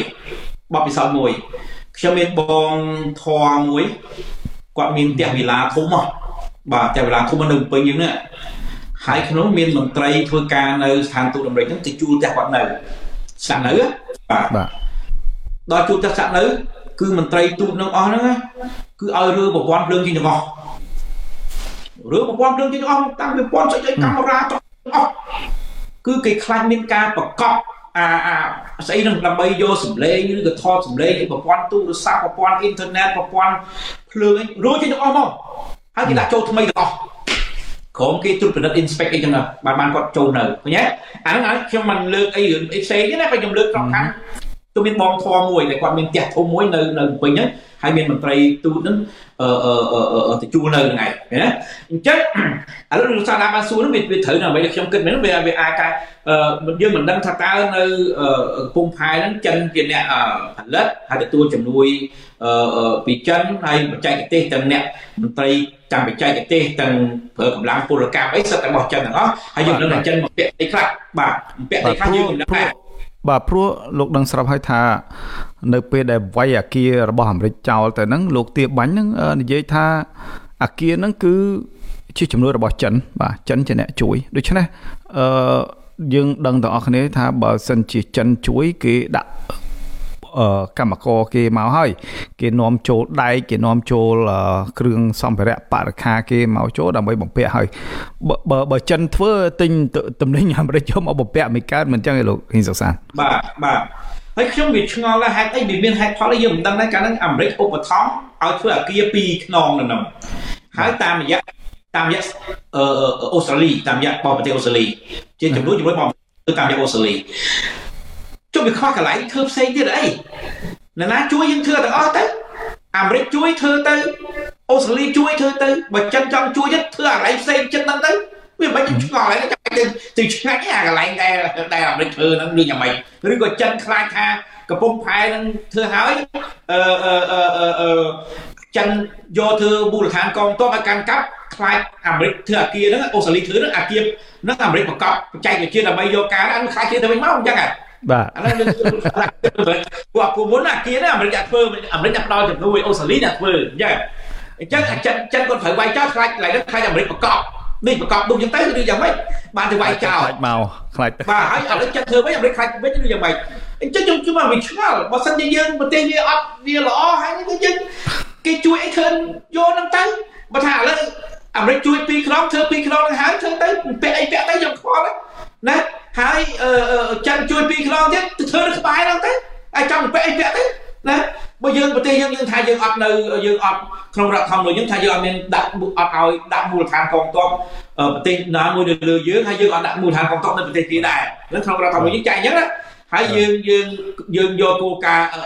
B: ខ្ញុំមានបងធរមួយគាត់មានផ្ទះវិឡាធំហ៎បាទតែเวลาធំនៅពេញយើងនេះហើយក្នុងមានមន្ត្រីធ្វើការនៅស្ថានទូតអាមេរិកហ្នឹងទៅជួលផ្ទះគាត់នៅស្នាក់នៅបាទដល់ជួលផ្ទះស្នាក់នៅគឺមន្ត្រីទូតនឹងអស់ហ្នឹងគឺឲ្យរើប្រព័ន្ធភ្លើងចេញទាំងអស់តាំងពីប្រព័ន្ធស្អីកាមេរ៉ាទាំងអស់គឺគេខ្លាចមានការប្រកបស្អីនឹងដើម្បីយកសម្លេងឬក៏ថតសម្លេងប្រព័ន្ធទូរស័ព្ទប្រព័ន្ធអ៊ីនធឺណិតប្រព័ន្ធភ្លើងរួចចេញទាំងអស់មកហើយគេដាក់ចូលថ្មីទាំងអស់ក្រុមគេត្រួតពិនិត្យ inspect អីចឹងណាបានគាត់ចូលនៅឃើញទេអាហ្នឹងខ្ញុំមិនលើកអីរឿងផ្សេងទេណាបើខ្ញុំលើកត្រង់ខាងទៅមានបងធម៌មួយដែលគាត់មានផ្ទះធំមួយនៅពេញហ្នឹងហើយមានមន្ត្រីទូតហ្នឹងទៅជួលនៅហ្នឹងឯងឃើញទេអញ្ចឹងឥឡូវលោកសាស្ត្រាបានសួរហ្នឹងវាត្រូវណាស់បើខ្ញុំគិតមែនវាអាចតែយើងមិនដឹងថាតើនៅកំពង់ផែហ្នឹងចិនជាអ្នកផលិតហើយទទួលជំនួយពីចិនហើយបច្ចេកទេសទាំងអ្នកមន្ត្រីទាំងបច្ចេកទេសទាំងប្រើកម្លាំងពលកម្មអីសិតតែរបស់ចិនទាំងអស់ហើយយើងដឹងថាចិនមកពាក់អីខ្លះបាទពាក់អីខ្លះយើងមិនដឹងដែរ
A: បាទព្រោះលោកដឹងស្រាប់ហើយថានៅពេលដែលវាយអាគាររបស់អាមេរិកចោលទៅហ្នឹងលោកទាបាញ់ហ្នឹងនិយាយថាអាគារហ្នឹងគឺជាជំនួយរបស់ចិនបាទចិនជាអ្នកជួយដូច្នេះយើងដឹងទាំងអស់គ្នាថាបើសិនជាចិនជួយគេដាក់កម្មករគេមកហើយគេនាំចូលដែកគេនាំចូលគ្រឿងសម្ភារៈបរិក្ខារគេមកចូលដើម្បីបំពាក់ហើយបើចិនធ្វើទិញតំណែងអាមេរិកយកមកបំពាក់មិនកើតមិនចឹងឯលោកហ៊ីងសុកសាន
B: បាទហើយខ្ញុំវាឆ្ងល់ថាហេតុអីវាមានហេតុផលអីយើងមិនដឹងដែរកាលហ្នឹងអាមេរិកឧបត្ថម្ភឲ្យធ្វើអាគារ2ខ្នងនៅនោះហើយតាមរយៈអូស្ត្រាលីតាមរយៈប្រទេសអូស្ត្រាលីជាចំនួនរបស់តាមរយៈអូស្ត្រាលីចុះវាខ្វះកន្លែងធ្វើផ្សេងទៀតអីអ្នកណាជួយយើងធ្វើទាំងអស់ទៅអាមេរិកជួយធ្វើទៅអូស្ត្រាលីជួយធ្វើទៅបើចិនចង់ជួយទៀតធ្វើកន្លែងផ្សេងចិត្តហ្នឹងទៅវាមិនឆ្ងល់ហើយទៅឆ្ងាញ់អាកន្លែងដែលអាមេរិកធ្វើហ្នឹងដូចយ៉ាងម៉េចឬក៏ចិនខ្លាចថាកំពង់ផែហ្នឹងធ្វើហើយចិនយកធ្វើមូលដ្ឋានកងទ័ពឲ្យកាន់កាប់ខ្លាចអាមេរិកធ្វើអាគារហ្នឹងអូស្ត្រាលីធ្វើហ្នឹងអាគារហ្នឹងអាមេរិកប្រកបបច្ចេកវិទ្យាដើម្បីយកការហ្នឹងខ្លាចគេទៅវិញមកអញ្ចឹង
A: បាទ
B: ឥឡូវយើងពួកមុនអាគារហ្នឹងអាមេរិកអាចធ្វើអាមេរិកអាចផ្ដល់ជំនួយអូស្ត្រាលីអាចធ្វើអញ្ចឹងចិនគាត់ត្រូវវាយចោលខ្លាចឡើងខ្លាចអាមេរិកប្រកបនេះប្រកបដូចចឹងទៅឬយ៉ាងម៉េចបានទៅវាយចោល
A: មកខ្លាច
B: បាទហើយឥឡូវចិត្តធ្វើវិញអាមេរិកខ្លាចវិញឬយ៉ាងម៉េចអញ្ចឹងខ្ញុំមកវាឆ្ងល់បើសិនជាយើងប្រទេសវាអត់វាល្អហើយនេះយើងគេជួយអីធ្វើយកហ្នឹងទៅបើថាឥឡូវអាមេរិកជួយ2ខ្នងធ្វើ2ខ្នងហ្នឹងហើយធ្វើទៅពាក់អីពាក់ទៅខ្ញុំខ្វល់ណាហើយចិនជួយ2ខ្នងទៀតទៅធ្វើនៅក្បែរហ្នឹងទៅហើយចង់ពាក់អីពាក់ទៅណាបើយើងប្រទេសយើងថាយើងអត់នៅយើងអត់ក្នុងរដ្ឋធម្មនុញ្ញយើងថាយើងអត់មានដាក់អត់ឲ្យដាក់មូលដ្ឋានកងទ័ពប្រទេសណាមួយនៅលើយើងហើយយើងអត់ដាក់មូលដ្ឋានកងទ័ពនៅប្រទេសទៀតដែរហ្នឹងក្នុងរដ្ឋធម្មនុញ្ញយើងចែកអញ្ចឹងណាហើយយើងយកគោលការណ៍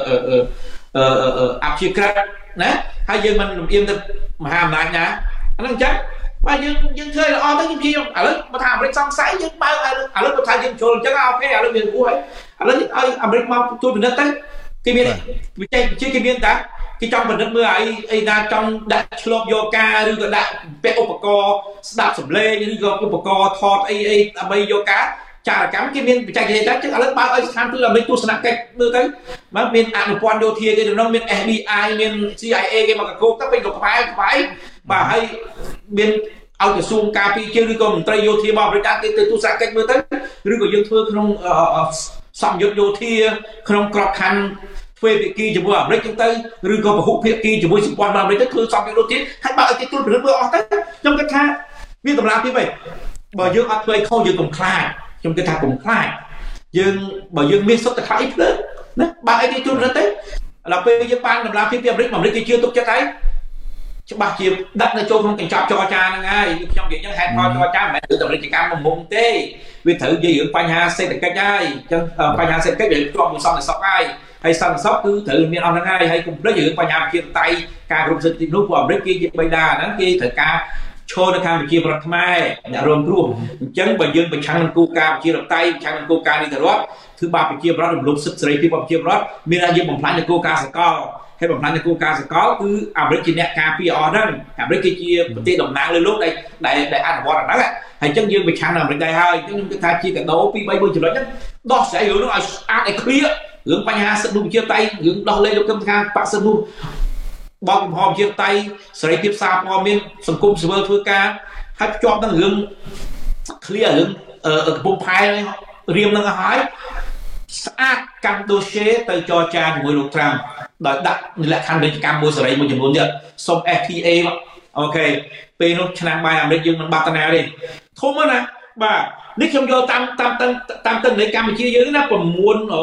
B: អព្យាក្រឹតណាហើយយើងមិនលំអៀងទៅមហាអំណាចណាអាហ្នឹងអញ្ចឹងបាទយើងធ្វើល្អទៅខ្ញុំឥឡូវបើថាអាមេរិកសង្ស័យយើងបើកឥឡូវបើថាយើងចូលអញ្ចឹងអូខេឥឡូវវាគួរហើយឥឡូវឲ្យអាមេរិកមកជួយពិនិត្យទៅគេមានវិច័យគេមានតាគេចង់ពិនិត្យមើលអីណាចង់ដាក់ឆ្លប់យកការឬក៏ដាក់ពាក់ឧបករណ៍ស្ដាប់សំឡេងឬក៏ឧបករណ៍ថតអីដើម្បីយកការចារកម្មគេមានបច្ចេកទេសដែរចឹងឥឡូវបើកឲ្យស្ថានទូតអាមេរិកទស្សនកិច្ចមើលទៅបាទមានអនុព័ន្ធយោធាគេក្នុងមាន FBI មាន CIA គេមកកកទៅពេញលោកក្បែរបាទហើយមានឲ្យក្រសួងការពារជាតិឬក៏មន្ត្រីយោធារបស់អាមេរិកគេទៅទស្សនកិច្ចមើលទៅឬក៏យើងធ្វើក្នុងសម្យុទ្ធយោធាក្នុងក្របខ័ណ្ឌធ្វើភាគីជាមួយអាមេរិកចឹងទៅឬក៏ពហុភាគីជាមួយសម្ព័ន្ធអាមេរិកទៅធ្វើសម្យុទ្ធយោធាហើយបើឲ្យគេទូលពិនិត្យមើលអស់ទៅខ្ញុំគិតថាមានតម្លាភាពហីបើយើងអត់ធ្វើឲ្យខុសយើងកុំខ្លាចខ្ញុំគិតថាកុំខ្លាចយើងបើយើងមានសុទ្ធតែខ្លាចភ្លើណាបើអីគេទូលពិនិត្យទៅដល់ពេលយើងបានតម្លាភាពពីអាមេរិកគេជឿទុកចិត្តហើយច្បាស់ជាដាក់នៅចូលក្នុងកញ្ចប់ចរចាហ្នឹងហើយខ្ញុំនិយាយចឹងហេតុផលចរចាមិនមែនគឺតែរាជការមុំទេវាត្រូវនិយាយរឿងបញ្ហាសេដ្ឋកិច្ចហើយអញ្ចឹងបញ្ហាសេដ្ឋកិច្ចវាជាប់មួយសន្តិសុខហើយសន្តិសុខគឺត្រូវមានអស់ហ្នឹងហើយគុំភ្លេចរឿងបញ្ហាប្រជាធិបតេយ្យការគ្រប់សិទ្ធិមនុស្សពួកអាមេរិកគេជាបិតាហ្នឹងគេត្រូវការឈរនៅខាងប្រជាប្រដ្ឋខ្មែរអ្នករួមគ្រោះអញ្ចឹងបើយើងប្រឆាំងនឹងគោលការណ៍ប្រជាធិបតេយ្យប្រឆាំងនឹងគោលការណ៍នីតិរដ្ឋគឺបាបប្រជាប្រដ្ឋរំលោភសិទ្ធិសេរីភាពរបស់ប្រជាប្រដ្ឋមានតែយើងបំផ្លាញនៅគោលការណ៍សកលហើយបំផ្លាញនៅគោលការណ៍សកលគឺអាមេរិកជាអ្នកការពារអស់ហ្នឹងអាមេរិកគឺជាប្រទេសតំណាងលើលោកដែលអនុវត្តអាហ្នឹងហើយអញ្ចឹងយើងប្រឆាំងនឹងអាមេរិកដែរហើយអញ្ចឹងខ្ញុំគិតថាជាកដោ2 3 4ចំណុចហ្នឹងដោះស្រាយរឿងហ្នឹងឲ្យស្អាតឲ្យឃ្លៀរឿងបញ្ហាសិទ្ធិមនុស្សប្រជាធិបតេយ្យរឿងដោះលែងលោកកឹមសុខាបាក់សិទ្ធិមនុស្សបបកំហំប្រជាធិបតេយ្យសេរីភាពសារព័ត៌មានសង្គមស៊ីវិលធ្វើការហើយភ្ជាប់នឹងរឿងឃ្លៀរឿងកំពង់ផែរៀមនឹងហើយស្អាតកាន់ដូសេទៅចរចាជាមួយលោកត្រាំដោយដាក់លក្ខខណ្ឌពាណិជ្ជកម្មមួយសេរីមួយចំនួនទៀតសុំ FTA អូខេពេលនោះឆ្នាំបាយអាមេរិកយើងមិនបាត់តាទេធំណាស់បាទនេះខ្ញុំយកតាមទិន្នន័យកម្ពុជាយើងណា9616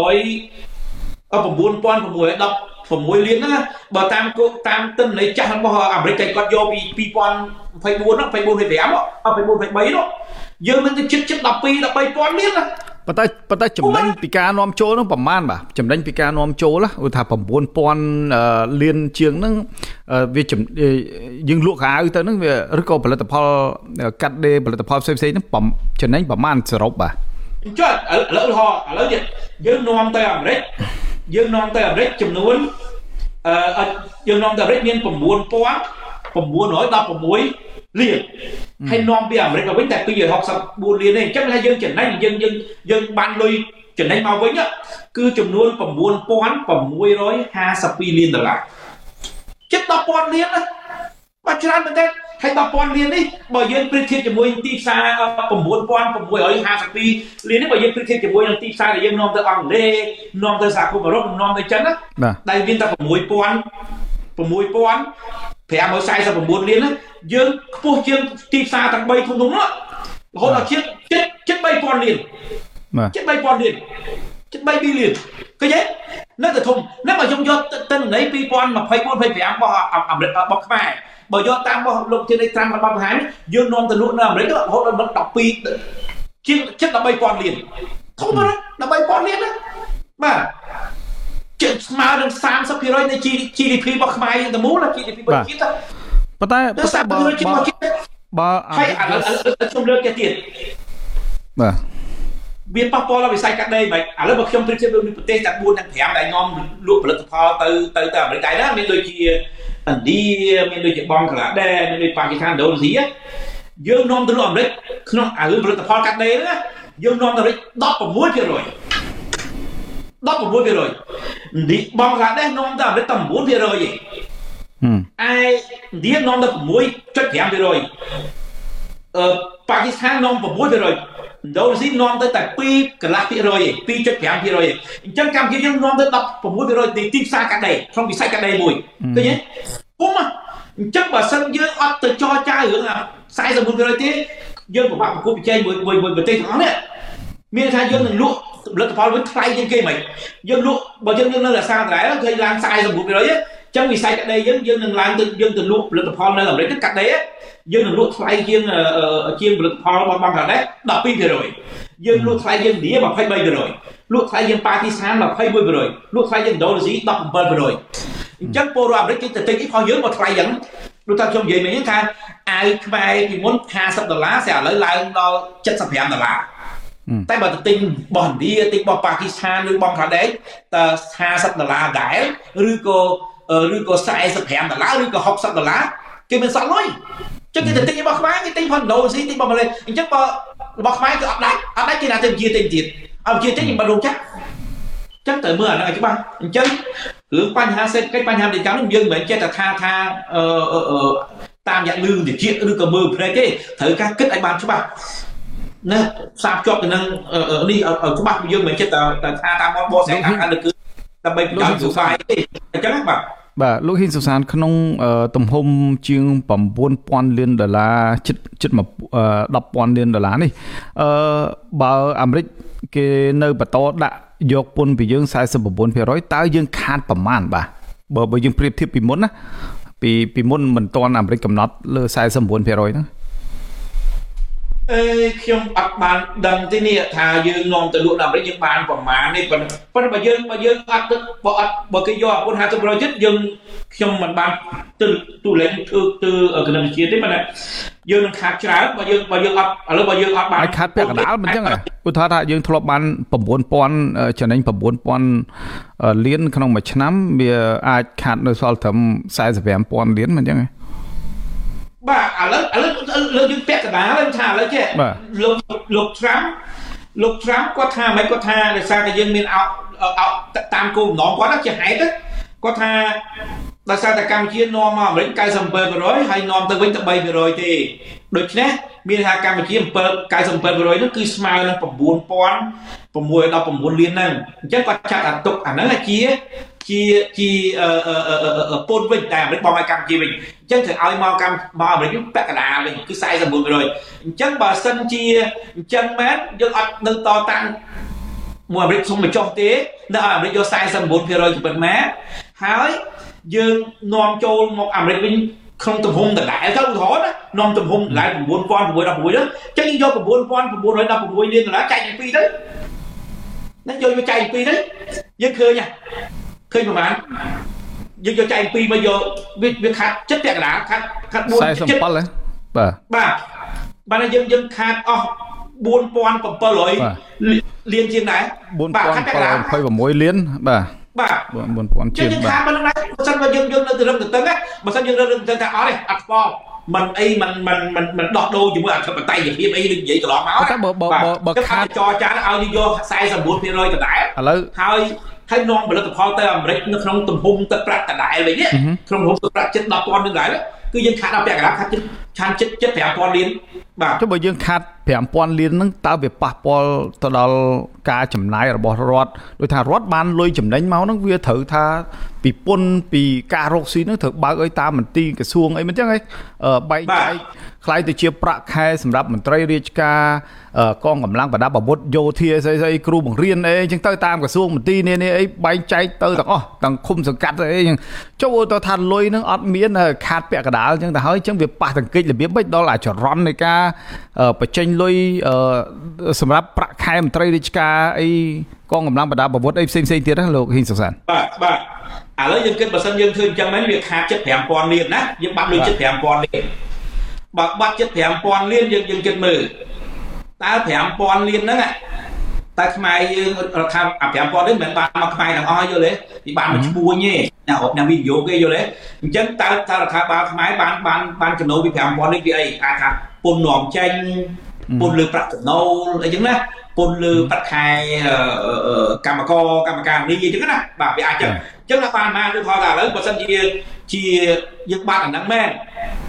B: លានណាបើតាមទិន្នន័យចាស់របស់អាមេរិកគាត់យកពី2024ហ្នឹង24 25 24 23នោះយើងមានទៅជិត12 13,000លានណា
A: ប៉ុន្តែចំណេញពីការនាំចូលហ្នឹងប្រហែលបាទចំណេញពីការនាំចូលណាឧទាហរណ៍9,000លានជាងហ្នឹងវាយើងលក់កៅទៅហ្នឹងវាឬក៏ផលិតផលកាត់ដេរផលិតផលផ្សេងៗហ្នឹងចំណេញប្រហែលសរុបបាទ
B: អញ្ចឹងឥឡូវយើងនាំទៅអាមេរិកចំនួនយើងនាំទៅអាមេរិកមាន9,916លានហើយនាំពីអាមេរិកមកវិញតែ264លានទេអញ្ចឹងថាយើងចំណេញយើងបានលុយចំណេញមកវិញគឺចំនួន9,652លានដុល្លារជិត 10,000 លានណាបាទច្រើនមែនទេហើយ 10,000 លាននេះបើយើងប្រៀបធៀបជាមួយទីផ្សារ 9,652 លាននេះបើយើងប្រៀបធៀបជាមួយនឹងទីផ្សារដែលយើងនាំទៅអង់គ្លេសនាំទៅសហគមន៍អឺរ៉ុបនាំទៅចិនណាដែលមានតែ 6,549 លានណាយើងខ្ពស់ជាងទីផ្សារទាំង3ធំនោះរហូតដល់ជិត 3,000 លានជិត 3,000 លានជិត 3 ប៊ីលានឃើញទេនៅតែធំណាស់បើខ្ញុំយកទិន្នន័យ 2024 25 របស់អាមេរិករបស់ខ្មែរបើយកតាមរបស់លោកធានីត្រាំរបស់បង្ហាញយើងនាំទៅលក់នៅអាមេរិករហូតដល់12ជាងជិត 13,000 លានធំណាស់ 13,000 លានណាបាទជិតស្មើនឹង 30% នៃ GDP របស់ខ្មែរទាំងមូល GDP របស់ជាតិ
A: ប៉ុន្តែបើ
B: ហើយឥឡូវខ្ញុំលើកទៀត
A: បាទ
B: វាប៉ះពាល់ដល់វិស័យកាត់ដេរមិនឥឡូវបើខ្ញុំប្រៀបធៀបលើប្រទេសទាំង4ទាំង5ដែលនាំលក់ផលិតផលទៅអាមេរិកដែរណាមានដូចជាឥណ្ឌាមានដូចជាបង់ក្លាដេសមានដូចប៉ាគីស្ថានឥណ្ឌូនេស៊ីយើងនាំទៅលក់អាមេរិកក្នុងរឿងផលិតផលកាត់ដេរណាយើងនាំទៅអាមេរិក 16% នេះបង់ក្លាដេសនាំទៅអាមេរិកតែ 9% ឯឥណ្ឌានាំទៅ 6.5% ប៉ាគីស្ថាននាំ 6% ឥណ្ឌូនេស៊ីនាំទៅតែ 2.5% 2.5% អញ្ចឹងកម្ពុជាយើងនាំទៅ 16% ទីផ្សារកាត់ដេរក្នុងវិស័យកាត់ដេរមួយឃើញទេពុំអញ្ចឹងបើសិនយើងអត់ទៅចរចារឿង 49% ទេយើងពិបាកប្រកួតប្រជែងមួយប្រទេសទាំងអស់នេះមានថាយើងនឹងលក់ផលិតផលវិញថ្លៃជាងគេមិនយើងលក់បើយើងនៅរក្សាដដែលឃើញឡើង 49% ចឹងវិស័យកាត់ដេរយើងនឹងឡើងទៅយើងទៅលក់ផលិតផលនៅអាមេរិកកាត់ដេរយើងនឹងលក់ថ្លៃជាងផលិតផលរបស់បង់ក្លាដេស 12% យើងលក់ថ្លៃជាងឥណ្ឌា 23% លក់ថ្លៃជាងប៉ាគីស្ថាន 21% លក់ថ្លៃជាងឥណ្ឌូនេស៊ី 17% អញ្ចឹងពលរដ្ឋអាមេរិកគេទៅទិញអីផងយើងមកថ្លៃយ៉ាងដូចថាខ្ញុំនិយាយមិញថាអាវខ្មែរពីមុន$50ស្រាប់ឥឡូវឡើងដល់$75តែបើទៅទិញរបស់ឥណ្ឌាទិញរបស់ប៉ាគីស្ថានឬបង់ក្លាដេសតើ$50ដែរឬក៏$45ឬក៏$60គេមានសល់លុយចឹងគេទៅទិញរបស់ខ្មែរគេទិញផងឥណ្ឌូនេស៊ីទិញរបស់ម៉ាឡេអញ្ចឹងបើរបស់ខ្មែរគឺអត់ដាច់គេណាទៅជាទិញទៀតឲ្យជាទិញមិនរងចាក់ចឹងទៅមើលអាហ្នឹងឲ្យច្បាស់អញ្ចឹងរឿងបញ្ហាសេដ្ឋកិច្ចបញ្ហាពាណិជ្ជកម្មយើងមិនមែនចេះតែថាតាមរយៈលឺតិចឬក៏មើលព្រែកទេត្រូវការគិតឲ្យបានច្បាស់ណាផ្សារភ្ជាប់ទៅនឹងនេះឲ្យច្បាស់យើងមិនចេះតែថាតាមបបស្រាយខាងលើគឺដើម្បីប្រយោជន៍សុខភាពទេអញ្ចឹងបាទ
A: លោកហ៊ីនសុសានក្នុងទំហំជាង$9,000 លានជិត$10,000 លាននេះបើអាមេរិកគេនៅបន្តដាក់យកពន្ធពីយើង 49% តើយើងខាតប្រមាណបាទបើយើងប្រៀបធៀបពីមុនណាពីមុនមិនទាន់អាមេរិកកំណត់លើ 49% ហ្នឹង
B: ខ្ញុំអត់បានដឹងទេនេះថាយើងនាំទៅលក់ដល់អាមេរិកយើងបានប្រមាណនេះប៉ុន្តែបើយើងអត់បើគេយកពន្ធ 50% ទៀតយើងខ្ញុំមិនបានទូលេខទៅគណៈវិទ្យាទេប៉ុន្តែយើងនឹងខាតច្រើនបើយើងអត់ឥឡូវបើយើងអត់បាន
A: ខាតពាក់កណ្ដាលមិនអញ្ចឹងឧទាហរណ៍ថាយើងធ្លាប់បាន 9,000 ចំណេញ 9,000 លានក្នុងមួយឆ្នាំវាអាចខាតនៅសល់ត្រឹម 45,000 លានមិនអញ្ចឹង
B: បាទឥឡូវយើងពាក់កណ្ដាលថាឥឡូវចេះលោកត្រាំគាត់ថាមិនគាត់ថាដោយសារតែយើងមានតាមគោលបំណងគាត់ជាហេតុគាត់ថាដោយសារតែកម្ពុជានាំមកអាមេរិក 97% ហើយនាំទៅវិញតែ 3% ទេដូច្នេះមានថាកម្ពុជា 97% នោះគឺស្មើនឹង 9,619 លានហ្នឹងអញ្ចឹងគាត់ចាត់អាទុកអាហ្នឹងជាពន្ធវិញតែអាមេរិកបងឲ្យកម្ពុជាវិញអញ្ចឹងត្រូវឲ្យមកអាមេរិកពាក់កណ្ដាលវិញគឺ 49% អញ្ចឹងបើសិនជាអញ្ចឹងមែនយើងអត់នៅតតាំងមកអាមេរិកសុំបញ្ចុះទេនៅឲ្យអាមេរិកយក 49% ទៅពិតមែនហើយយើងនាំចូលមកអាមេរិកវិញក្នុងទំហំដដែលទៅឧទាហរណ៍ណានាំទំហំដដែល $9,916 ចឹងយើងយក $9,916 លានចែកជា2ទៅណាយកចែកជា2ទៅយើងឃើញប្រហែលយើងយកចែក2មកយកវាខាត់ចិត្តពាក់កណ្ដាលខាត់
A: 4 47
B: បាទយើងខាត់អស់ 4,700 លានជាងដែរ
A: បាទខាត់ពាក់កណ្ដាល26 លានបាទ 4,000 ជាង
B: បាទខាត់មិនដែរបើសិនបើយើងនៅទៅរឹងទៅណាបើសិនយើងរឹងទៅថាអត់ទេអត់ស្គាល់มันអីมันដោះដូរជាមួយអធិបតេយ្យភាពអីដូចនិយាយកន្លងមក
A: តែបើខាត់
B: ចរចាឲ្យយក 49% ដដែល
A: ឥឡូវ
B: ហើយនាំផលិតផលទៅអាមេរិកនៅក្នុងទំហំទឹកប្រាក់ដដែលវិញនេះក្នុងទំហំទឹកប្រាក់ជិត 10,000 ដដែលគឺយើងខាត់ដល់ពាក់កណ្ដាលខាត់ជិត 5,000 លាន
A: បាទចុះបើយើងខាត់ 5,000 លានហ្នឹងតើវាប៉ះពាល់ទៅដល់ការចំណាយរបស់រដ្ឋដូចថារដ្ឋបានលុយចំណេញមកហ្នឹងវាត្រូវថាពីពន្ធពីការរកស៊ីហ្នឹងត្រូវបើកឲ្យតាមមន្ទីរក្រសួងអីមិនអញ្ចឹងហីបែងចែកខ្លាយទៅជាប្រាក់ខែសម្រាប់មន្ត្រីរាជការកងកម្លាំងប្រដាប់អាវុធយោធាស្អីគ្រូបង្រៀនអីអញ្ចឹងទៅតាមក្រសួងមន្ទីរនេះអីបែងចែកទៅទាំងអស់ទាំងឃុំសង្កាត់អីអញ្ចឹងចុះទៅថាលុយហ្នឹងអត់មានខាតពាក់កណ្ដាលអញ្ចឹងទៅហើយអញ្ចឹងវាប៉ះទង្គិចរបៀបមិនដល់អាចរន់នៃការបញ្ចេញលុយសម្រាប់ប្រាក់ខែមន្ត្រីរាជការអីកងកម្លាំងប្រដាប់អាវុធអីផ្សេងទៀតណាលោកហ៊ីនសុសាន
B: បាទឥឡូវយើងគិតបើសិនយើងឃើញអញ្ចឹងមែនវាខាតជិត 5,000 លានណាយើងបាត់លុយជិត 5,000 លានបើបាត់ជិត 5,000 លានយើងគិតមើលតើ 5,000 លានហ្នឹងតែខ្មែរយើងរដ្ឋាភិបាល 5,000 នេះមិនបានមកខ្មែរទាំងអស់យល់ទេវាបានមកឈ្មោះទេអ្នកវិនិយោគគេយល់ទេអញ្ចឹងតើរដ្ឋាភិបាលខ្មែរបានចំណូលពី 5,000 នេះពីអីអាចថាពន្ធនាំចេញពន្ធលើប្រាក់ចំណូលអីចឹងណាពន្ធលើប្រាក់ខែកម្មការនេះអីចឹងណាបាទវាអាចចឹងបានមកគឺថាឥឡូវបើសិនជាយើងបាត់អាហ្នឹងមែន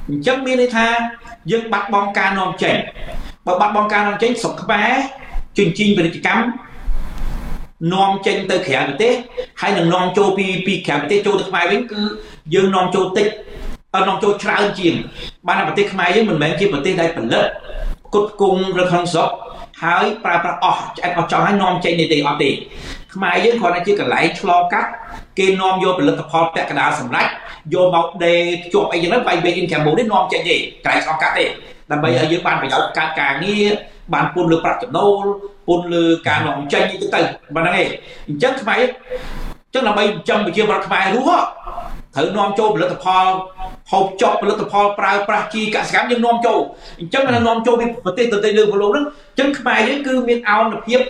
B: ចឹងមានន័យថាយើងបាត់បង់ការនាំចេញបើបាត់បង់ការនាំចេញស្រុកខ្មែរជញ្ជីងពាណិជ្ជកម្មនាំចេញទៅក្រៅប្រទេសហើយនឹងនាំចូលពីក្រៅប្រទេសចូលទៅខ្មែរវិញគឺយើងនាំចូលតិចនាំចូលច្រើនជាងបានតែប្រទេសខ្មែរយើងមិនមែនជាប្រទេសដែលផលិតគុតគង់ឬក្នុងស្រុកហើយប្រើប្រាស់អស់ឆ្អែតអស់ចោលហើយនាំចេញនេះទេអត់ទេខ្មែរយើងគ្រាន់តែជាកន្លែងឆ្លងកាត់គេនាំយកផលិតផលពាក់កណ្ដាលសម្រាប់យកមកដេជាប់អីយ៉ាងហ្នឹងវាយ Made in Cambodia នាំចេញទេកន្លែងឆ្លងកាត់ទេដើម្បីឲ្យយើងបានប្រយោជន៍កើតការងារបានពន្ធលើប្រាក់ចំណូលពន្ធលើការនាំចេញទៅប៉ុណ្្នឹងឯងអញ្ចឹងខ្មែរអញ្ចឹងដើម្បីចិញ្ចឹមប្រជាពលរដ្ឋខ្មែររស់ត្រូវនាំចូលផលិតផលហូបចុកផលិតផលប្រើប្រាស់ជីកសិកម្មយើងនាំចូលអញ្ចឹងមិននាំចូលពីប្រទេសទៅលើប្រឡូហ្នឹងអញ្ចឹងខ្មែរយើងគឺមានឱនភាព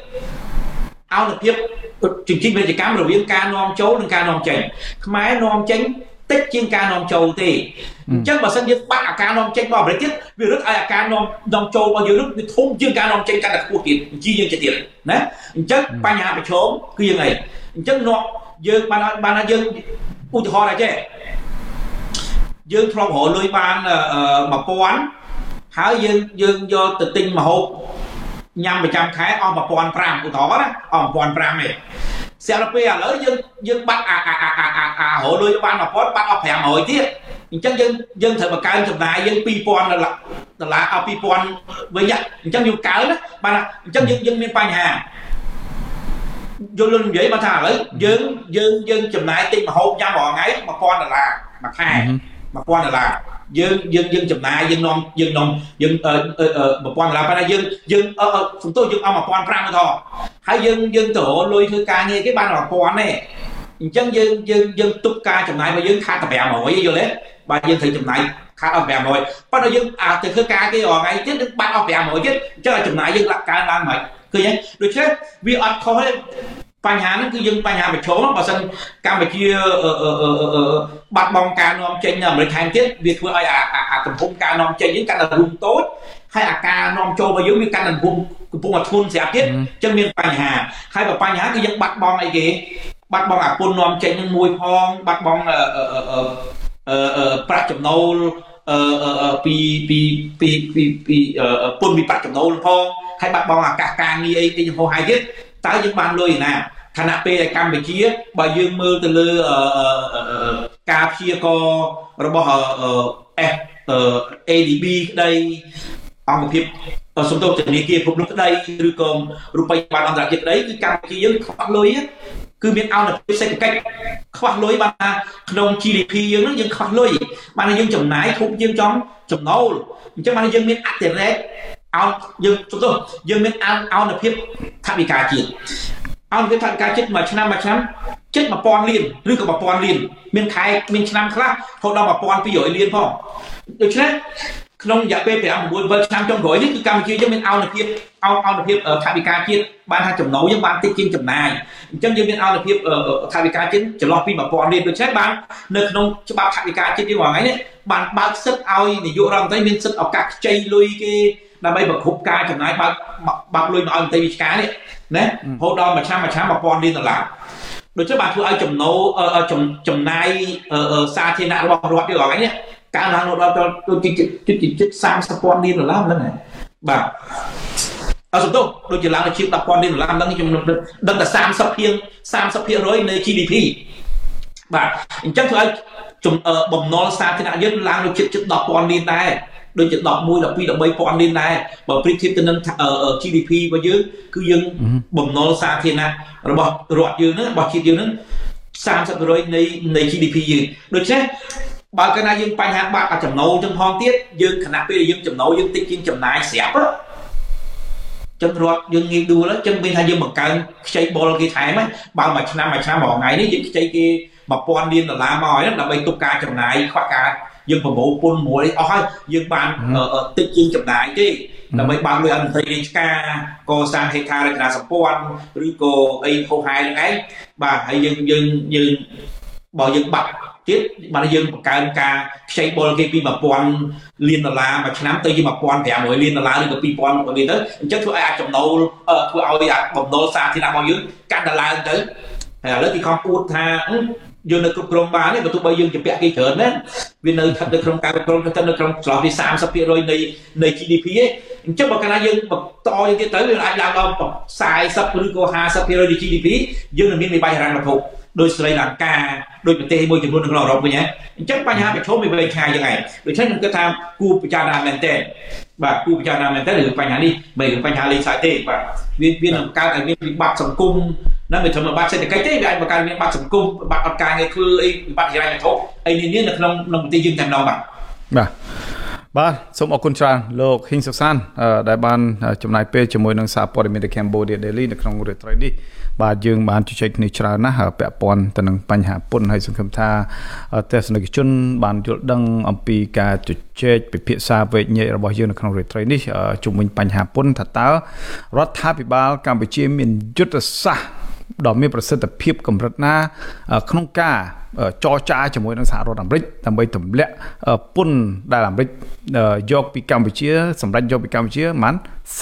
B: ជញ្ជីងពាណិជ្ជកម្មរវាងការនាំចូលនិងការនាំចេញខ្មែរនាំចេញតិចជាងការនាំចូលទេអញ្ចឹងបើសិនយើងបាត់អាការនាំចេញរបស់អាមេរិកទៀតវារឹតឲ្យអាការនាំចូលរបស់យើងវាធំជាងការនាំចេញកាន់តែខ្ពស់ទៀតជីយើងទៀតណាអញ្ចឹងបញ្ហាប្រឈមគឺយ៉ាងអីអញ្ចឹងយើងបានយើងឧទាហរណ៍អីចេះយើងធ្លាប់រកលុយបាន1000ហើយយើងយកទៅទិញម្ហូបញ៉ាំប្រចាំខែអស់1500ឧទាហរណ៍ណាអស់1500ទេស្រាប់ពេលឥឡូវយើងបាត់រកលុយបាន1000បាត់អស់500ទៀតអញ្ចឹងយើងត្រូវបង្កើនចំណាយយើង$2000ឲ្យ2000វិញអញ្ចឹងយើងកើនណាបាទអញ្ចឹងយើងមានបញ្ហាយល់និយាយមកថាឥឡូវយើងចំណាយទិញម្ហូបញ៉ាំរាល់ថ្ងៃ$1000មួយខែ$1000យើងចំណាយយើងនាំ$1000ប៉ុន្តែយើងសំទោសយើងឲ្យ1500ទៅហើយយើងទៅរកលុយធ្វើការងារគេបាន1000ទេអញ្ចឹងយើងទុកការចំណាយរបស់យើងខាតតែ500យល់ទេបាទយើងត្រូវចំណាយខាតអស់500ប៉ុន្តែយើងទៅធ្វើការគេរាល់ថ្ងៃទៀតយើងបាត់អស់500ទៀតអញ្ចឹងចំណាយយើងកើនឡើងមិនឃើញទេដូច្នេះវាអត់ខុសទេបញ្ហាហ្នឹងគឺយើងបញ្ហាប្រឈមបើសិនកម្ពុជាបាត់បង់ការនាំចេញនៅអាមេរិកថែមទៀតវាធ្វើឲ្យអាទំហំការនាំចេញយើងកាន់តែរួមតូចហើយអាការនាំចូលរបស់យើងវាកាន់តែកំពុងតែធ្ងន់ស្រាប់ទៀតអញ្ចឹងមានបញ្ហាហើយបើបញ្ហាគឺយើងបាត់បង់អីគេបាត់បង់អាពន្ធនាំចេញនឹងមួយផងបាត់បង់ប្រាក់ចំណូលពីពន្ធពីប្រាក់ចំណូលផងហើយបាត់បង់ឱកាសការងារអីហោហើយទៀតតើយើងបានលុយណាខណៈពេលដែលកម្ពុជាបើយើងមើលទៅលើការព្យាករណ៍របស់ADB ក្តីអង្គភាពសំដៅធនាគារពិភពលោកក្តីឬក៏រូបិយប័ណ្ណអន្តរជាតិក្តីគឺកម្ពុជាយើងខ្វះលុយគឺមានអនុភាពសេដ្ឋកិច្ចខ្វះលុយបានថាក្នុង GDP យើងហ្នឹងយើងខ្វះលុយបានថាយើងចំណាយធំជាងចំណូលអញ្ចឹងបានយើងមានអតិរេកយើងមានអនុភាពថវិកាជាតិអនុភាពថវិកាជាតិមួយឆ្នាំជិត1000លានឬក៏1000លានមានឆ្នាំខ្លះហូតដល់1200លានផងដូច្នេះក្នុងរយៈពេល5-9 ឆ្នាំចុងក្រោយនេះគឺកម្ពុជាយើងមានអនុភាពថវិកាជាតិបានថាចំណូលយើងបានតិចជាងចំណាយអញ្ចឹងយើងមានអនុភាពថវិកាជាតិចន្លោះពី1000លានដូច្នេះបាននៅក្នុងច្បាប់ថវិកាជាតិយើងថ្ងៃនេះបានបើកសិទ្ធឲ្យនាយករដ្ឋមន្ត្រីមានសិទ្ធឱកាសខ្ចីលុយគេដើម្បីប្រគ្រប់ការចំណាយបើកលុយមកឲ្យមន្ត្រីវិជ្ជាការនេះណារហូតដល់មួយឆ្នាំ$1000លានដូច្នេះបានធ្វើឲ្យចំណាយសាធារណៈរបស់រដ្ឋយើងថ្ងៃនេះកើនឡើងដល់ជិត$30,000លានហ្នឹងហើយបាទសំទោសដូចជាឡើងទៅជាង$10,000លានហ្នឹងខ្ញុំដឹងតែ30% នៃ GDP បាទអញ្ចឹងធ្វើឲ្យបំណុលសាធារណៈយើងឡើងទៅជិត$10,000លានដែរដូចជា11 12 13,000លានដែរបើប្រៀបធៀបទៅនឹង GDP របស់យើងគឺយើងបំណុលសាធារណៈរបស់រដ្ឋយើងហ្នឹងរបស់ជាតិយើងហ្នឹង30% នៃ GDP យើងដូច្នេះបើកាលណាយើងបញ្ហាបាត់ចំណូលចឹងផងទៀតយើងខណៈពេលដែលយើងចំណូលយើងតិចជាងចំណាយស្រាប់ចឹងរដ្ឋយើងងាយដួលចឹងមានថាយើងបង្កើនខ្ចីបុលគេថែមបើមួយឆ្នាំរាល់ថ្ងៃនេះយើងខ្ចីគេ$1000លានមកហើយដើម្បីទប់ការចំណាយខ្វះការយើងប្រមូលពន្ធមួយអស់ហើយយើងបានតិចជាងចំណាយទេដើម្បីបើកលុយឲ្យមន្ត្រីរាជការកសាងហេដ្ឋារចនាសម្ព័ន្ធឬក៏អីហោហែនឹងឯងបាទហើយយើងបើយើងបាត់ទៀតបានយើងបង្កើនការខ្ចីបុលគេពី$1000លានមួយឆ្នាំទៅជា$1500លានឬក៏2000លានទៅអញ្ចឹងធ្វើឲ្យអាចចំណូលធ្វើឲ្យអាចបំណុលសាធារណៈរបស់យើងកាន់តែឡើងទៅហើយឥឡូវគេខំអួតថាយើងនៅគ្រប់គ្រងបានទេបើទោះបីយើងជាពាក់គេច្រើនណាវានៅស្ថិតនៅក្នុងការគ្រប់គ្រងស្ថិតនៅក្នុងចន្លោះពី 30% នៃ GDP ឯងអញ្ចឹងបើកាលណាយើងបន្តយើងទៀតទៅវាអាចឡើងដល់40ឬក៏ 50% នៃ GDP យើងនឹងមានវិបត្តិហិរញ្ញវត្ថុដោយស្រីលង្កាដោយប្រទេសមួយចំនួននៅក្នុងអឺរ៉ុបវិញហ្នឹងអញ្ចឹងបញ្ហាប្រឈមវាវែងឆ្ងាយយ៉ាងឯងដូច្នេះខ្ញុំគិតថាគួរពិចារណាមែនទែនបាទគួរពិចារណាមែនទែនឬបញ្ហានេះមិនគឺបញ្ហាលេងសើចទេបាទវានឹងកើតឲ្យមានវិបត្តិសង្គមណាមិនត្រឹមវិបត្តិសេដ្ឋកិច្ចទេវាអាចបង្កើតមានវិបត្តិសង្គមវិបត្តិអត់ការងារធ្វើអីវិបត្តិហិរញ្ញវត្ថុអីនានានៅក្នុងប្រទេសយើងតែម្ដង
A: បាទសូមអរគុណច្រើនលោកហ៊ីងសុកសានដែលបានចំណាយពេលជាមួយនឹងសារព័ត៌មាន The Cambodia Daily នៅក្នុងរាត្រីនេះបាទយើងបានជជែកគ្នាច្រើនណាស់ពាក់ព័ន្ធទៅនឹងបញ្ហាពន្ធហើយសង្ឃឹមថាទស្សនិកជនបានយល់ដឹងអំពីការជជែកពិភាក្សាវែកញែករបស់យើងនៅក្នុងរាត្រីនេះជុំវិញបញ្ហាពន្ធថាតើរដ្ឋាភិបាលកម្ពុជាមានយុទ្ធសាស្ត្រដ៏មានប្រសិទ្ធភាពកម្រិតណាក្នុងការចរចាជាមួយនឹងសហរដ្ឋអាមេរិកដើម្បីទម្លាក់ពន្ធដែលអាមេរិកយកពីកម្ពុជាសម្រាប់យកពីកម្ពុជាប្រហែល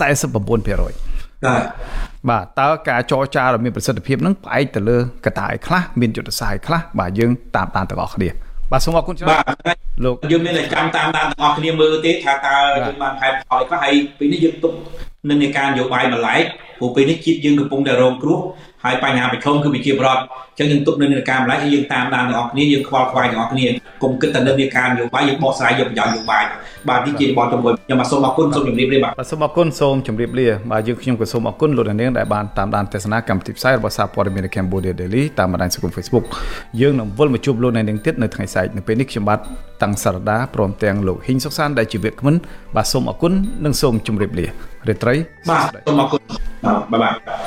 A: 49% បាទតើការចរចាដ៏មានប្រសិទ្ធភាពនឹងផ្អែកទៅលើកត្តាអីខ្លះមានយុទ្ធសាស្ត្រអីខ្លះបាទយើងតាមដានទាំងអស់គ្នាបាទសូមអរគុណច្រើន
B: លោកយើងមានតែចាំតាមដានទាំងអស់គ្នាមើលទេថាតើយើងបានខែផលអីខ្លះហើយពេលនេះយើងទុកនិន្នាការនយោបាយម្លែកព្រោះពេលនេះជាតិយើងកំពុងតែរងគ្រោះហើយបញ្ហាប្រឈមគឺប្រជាពលរដ្ឋអញ្ចឹងយើងទុកនិន្នាការម្លែកហើយយើងតាមដានទាំងអស់គ្នាយើងខ្វល់ខ្វាយទាំងអស់គ្នាកុំគិតតែនិន្នាការនយោបាយយើងបកស្រាយយកប្រយោជន៍នយោបាយបាទនេះជាបទចំពោះខ្ញុំសូមអរគុណសូមជម្រាបលាបាទ
A: សូមអរគុណសូមជម្រាបលាបាទយើងខ្ញុំក៏សូមអរគុណលោកនាងដែលបានតាមដានទស្សនាកម្មវិធីផ្សាយរបស់សារព័ត៌មាន Cambodia Daily តាមបណ្ដាញសង្គម Facebook យើងនឹងវិលមកជួបលោកនាងទៀតនៅថ្ងៃស្អែកនៅពេលនេះខ្ញុំបាទតាំងសារដាព្រមទាំងលោកហ៊ីងសុកសានដែលជាវាគ្មិនបាទសូមអរគុណនិងសូមជម្រាបលារាត្រី
B: បាទសូមអរគុណបាទបាយ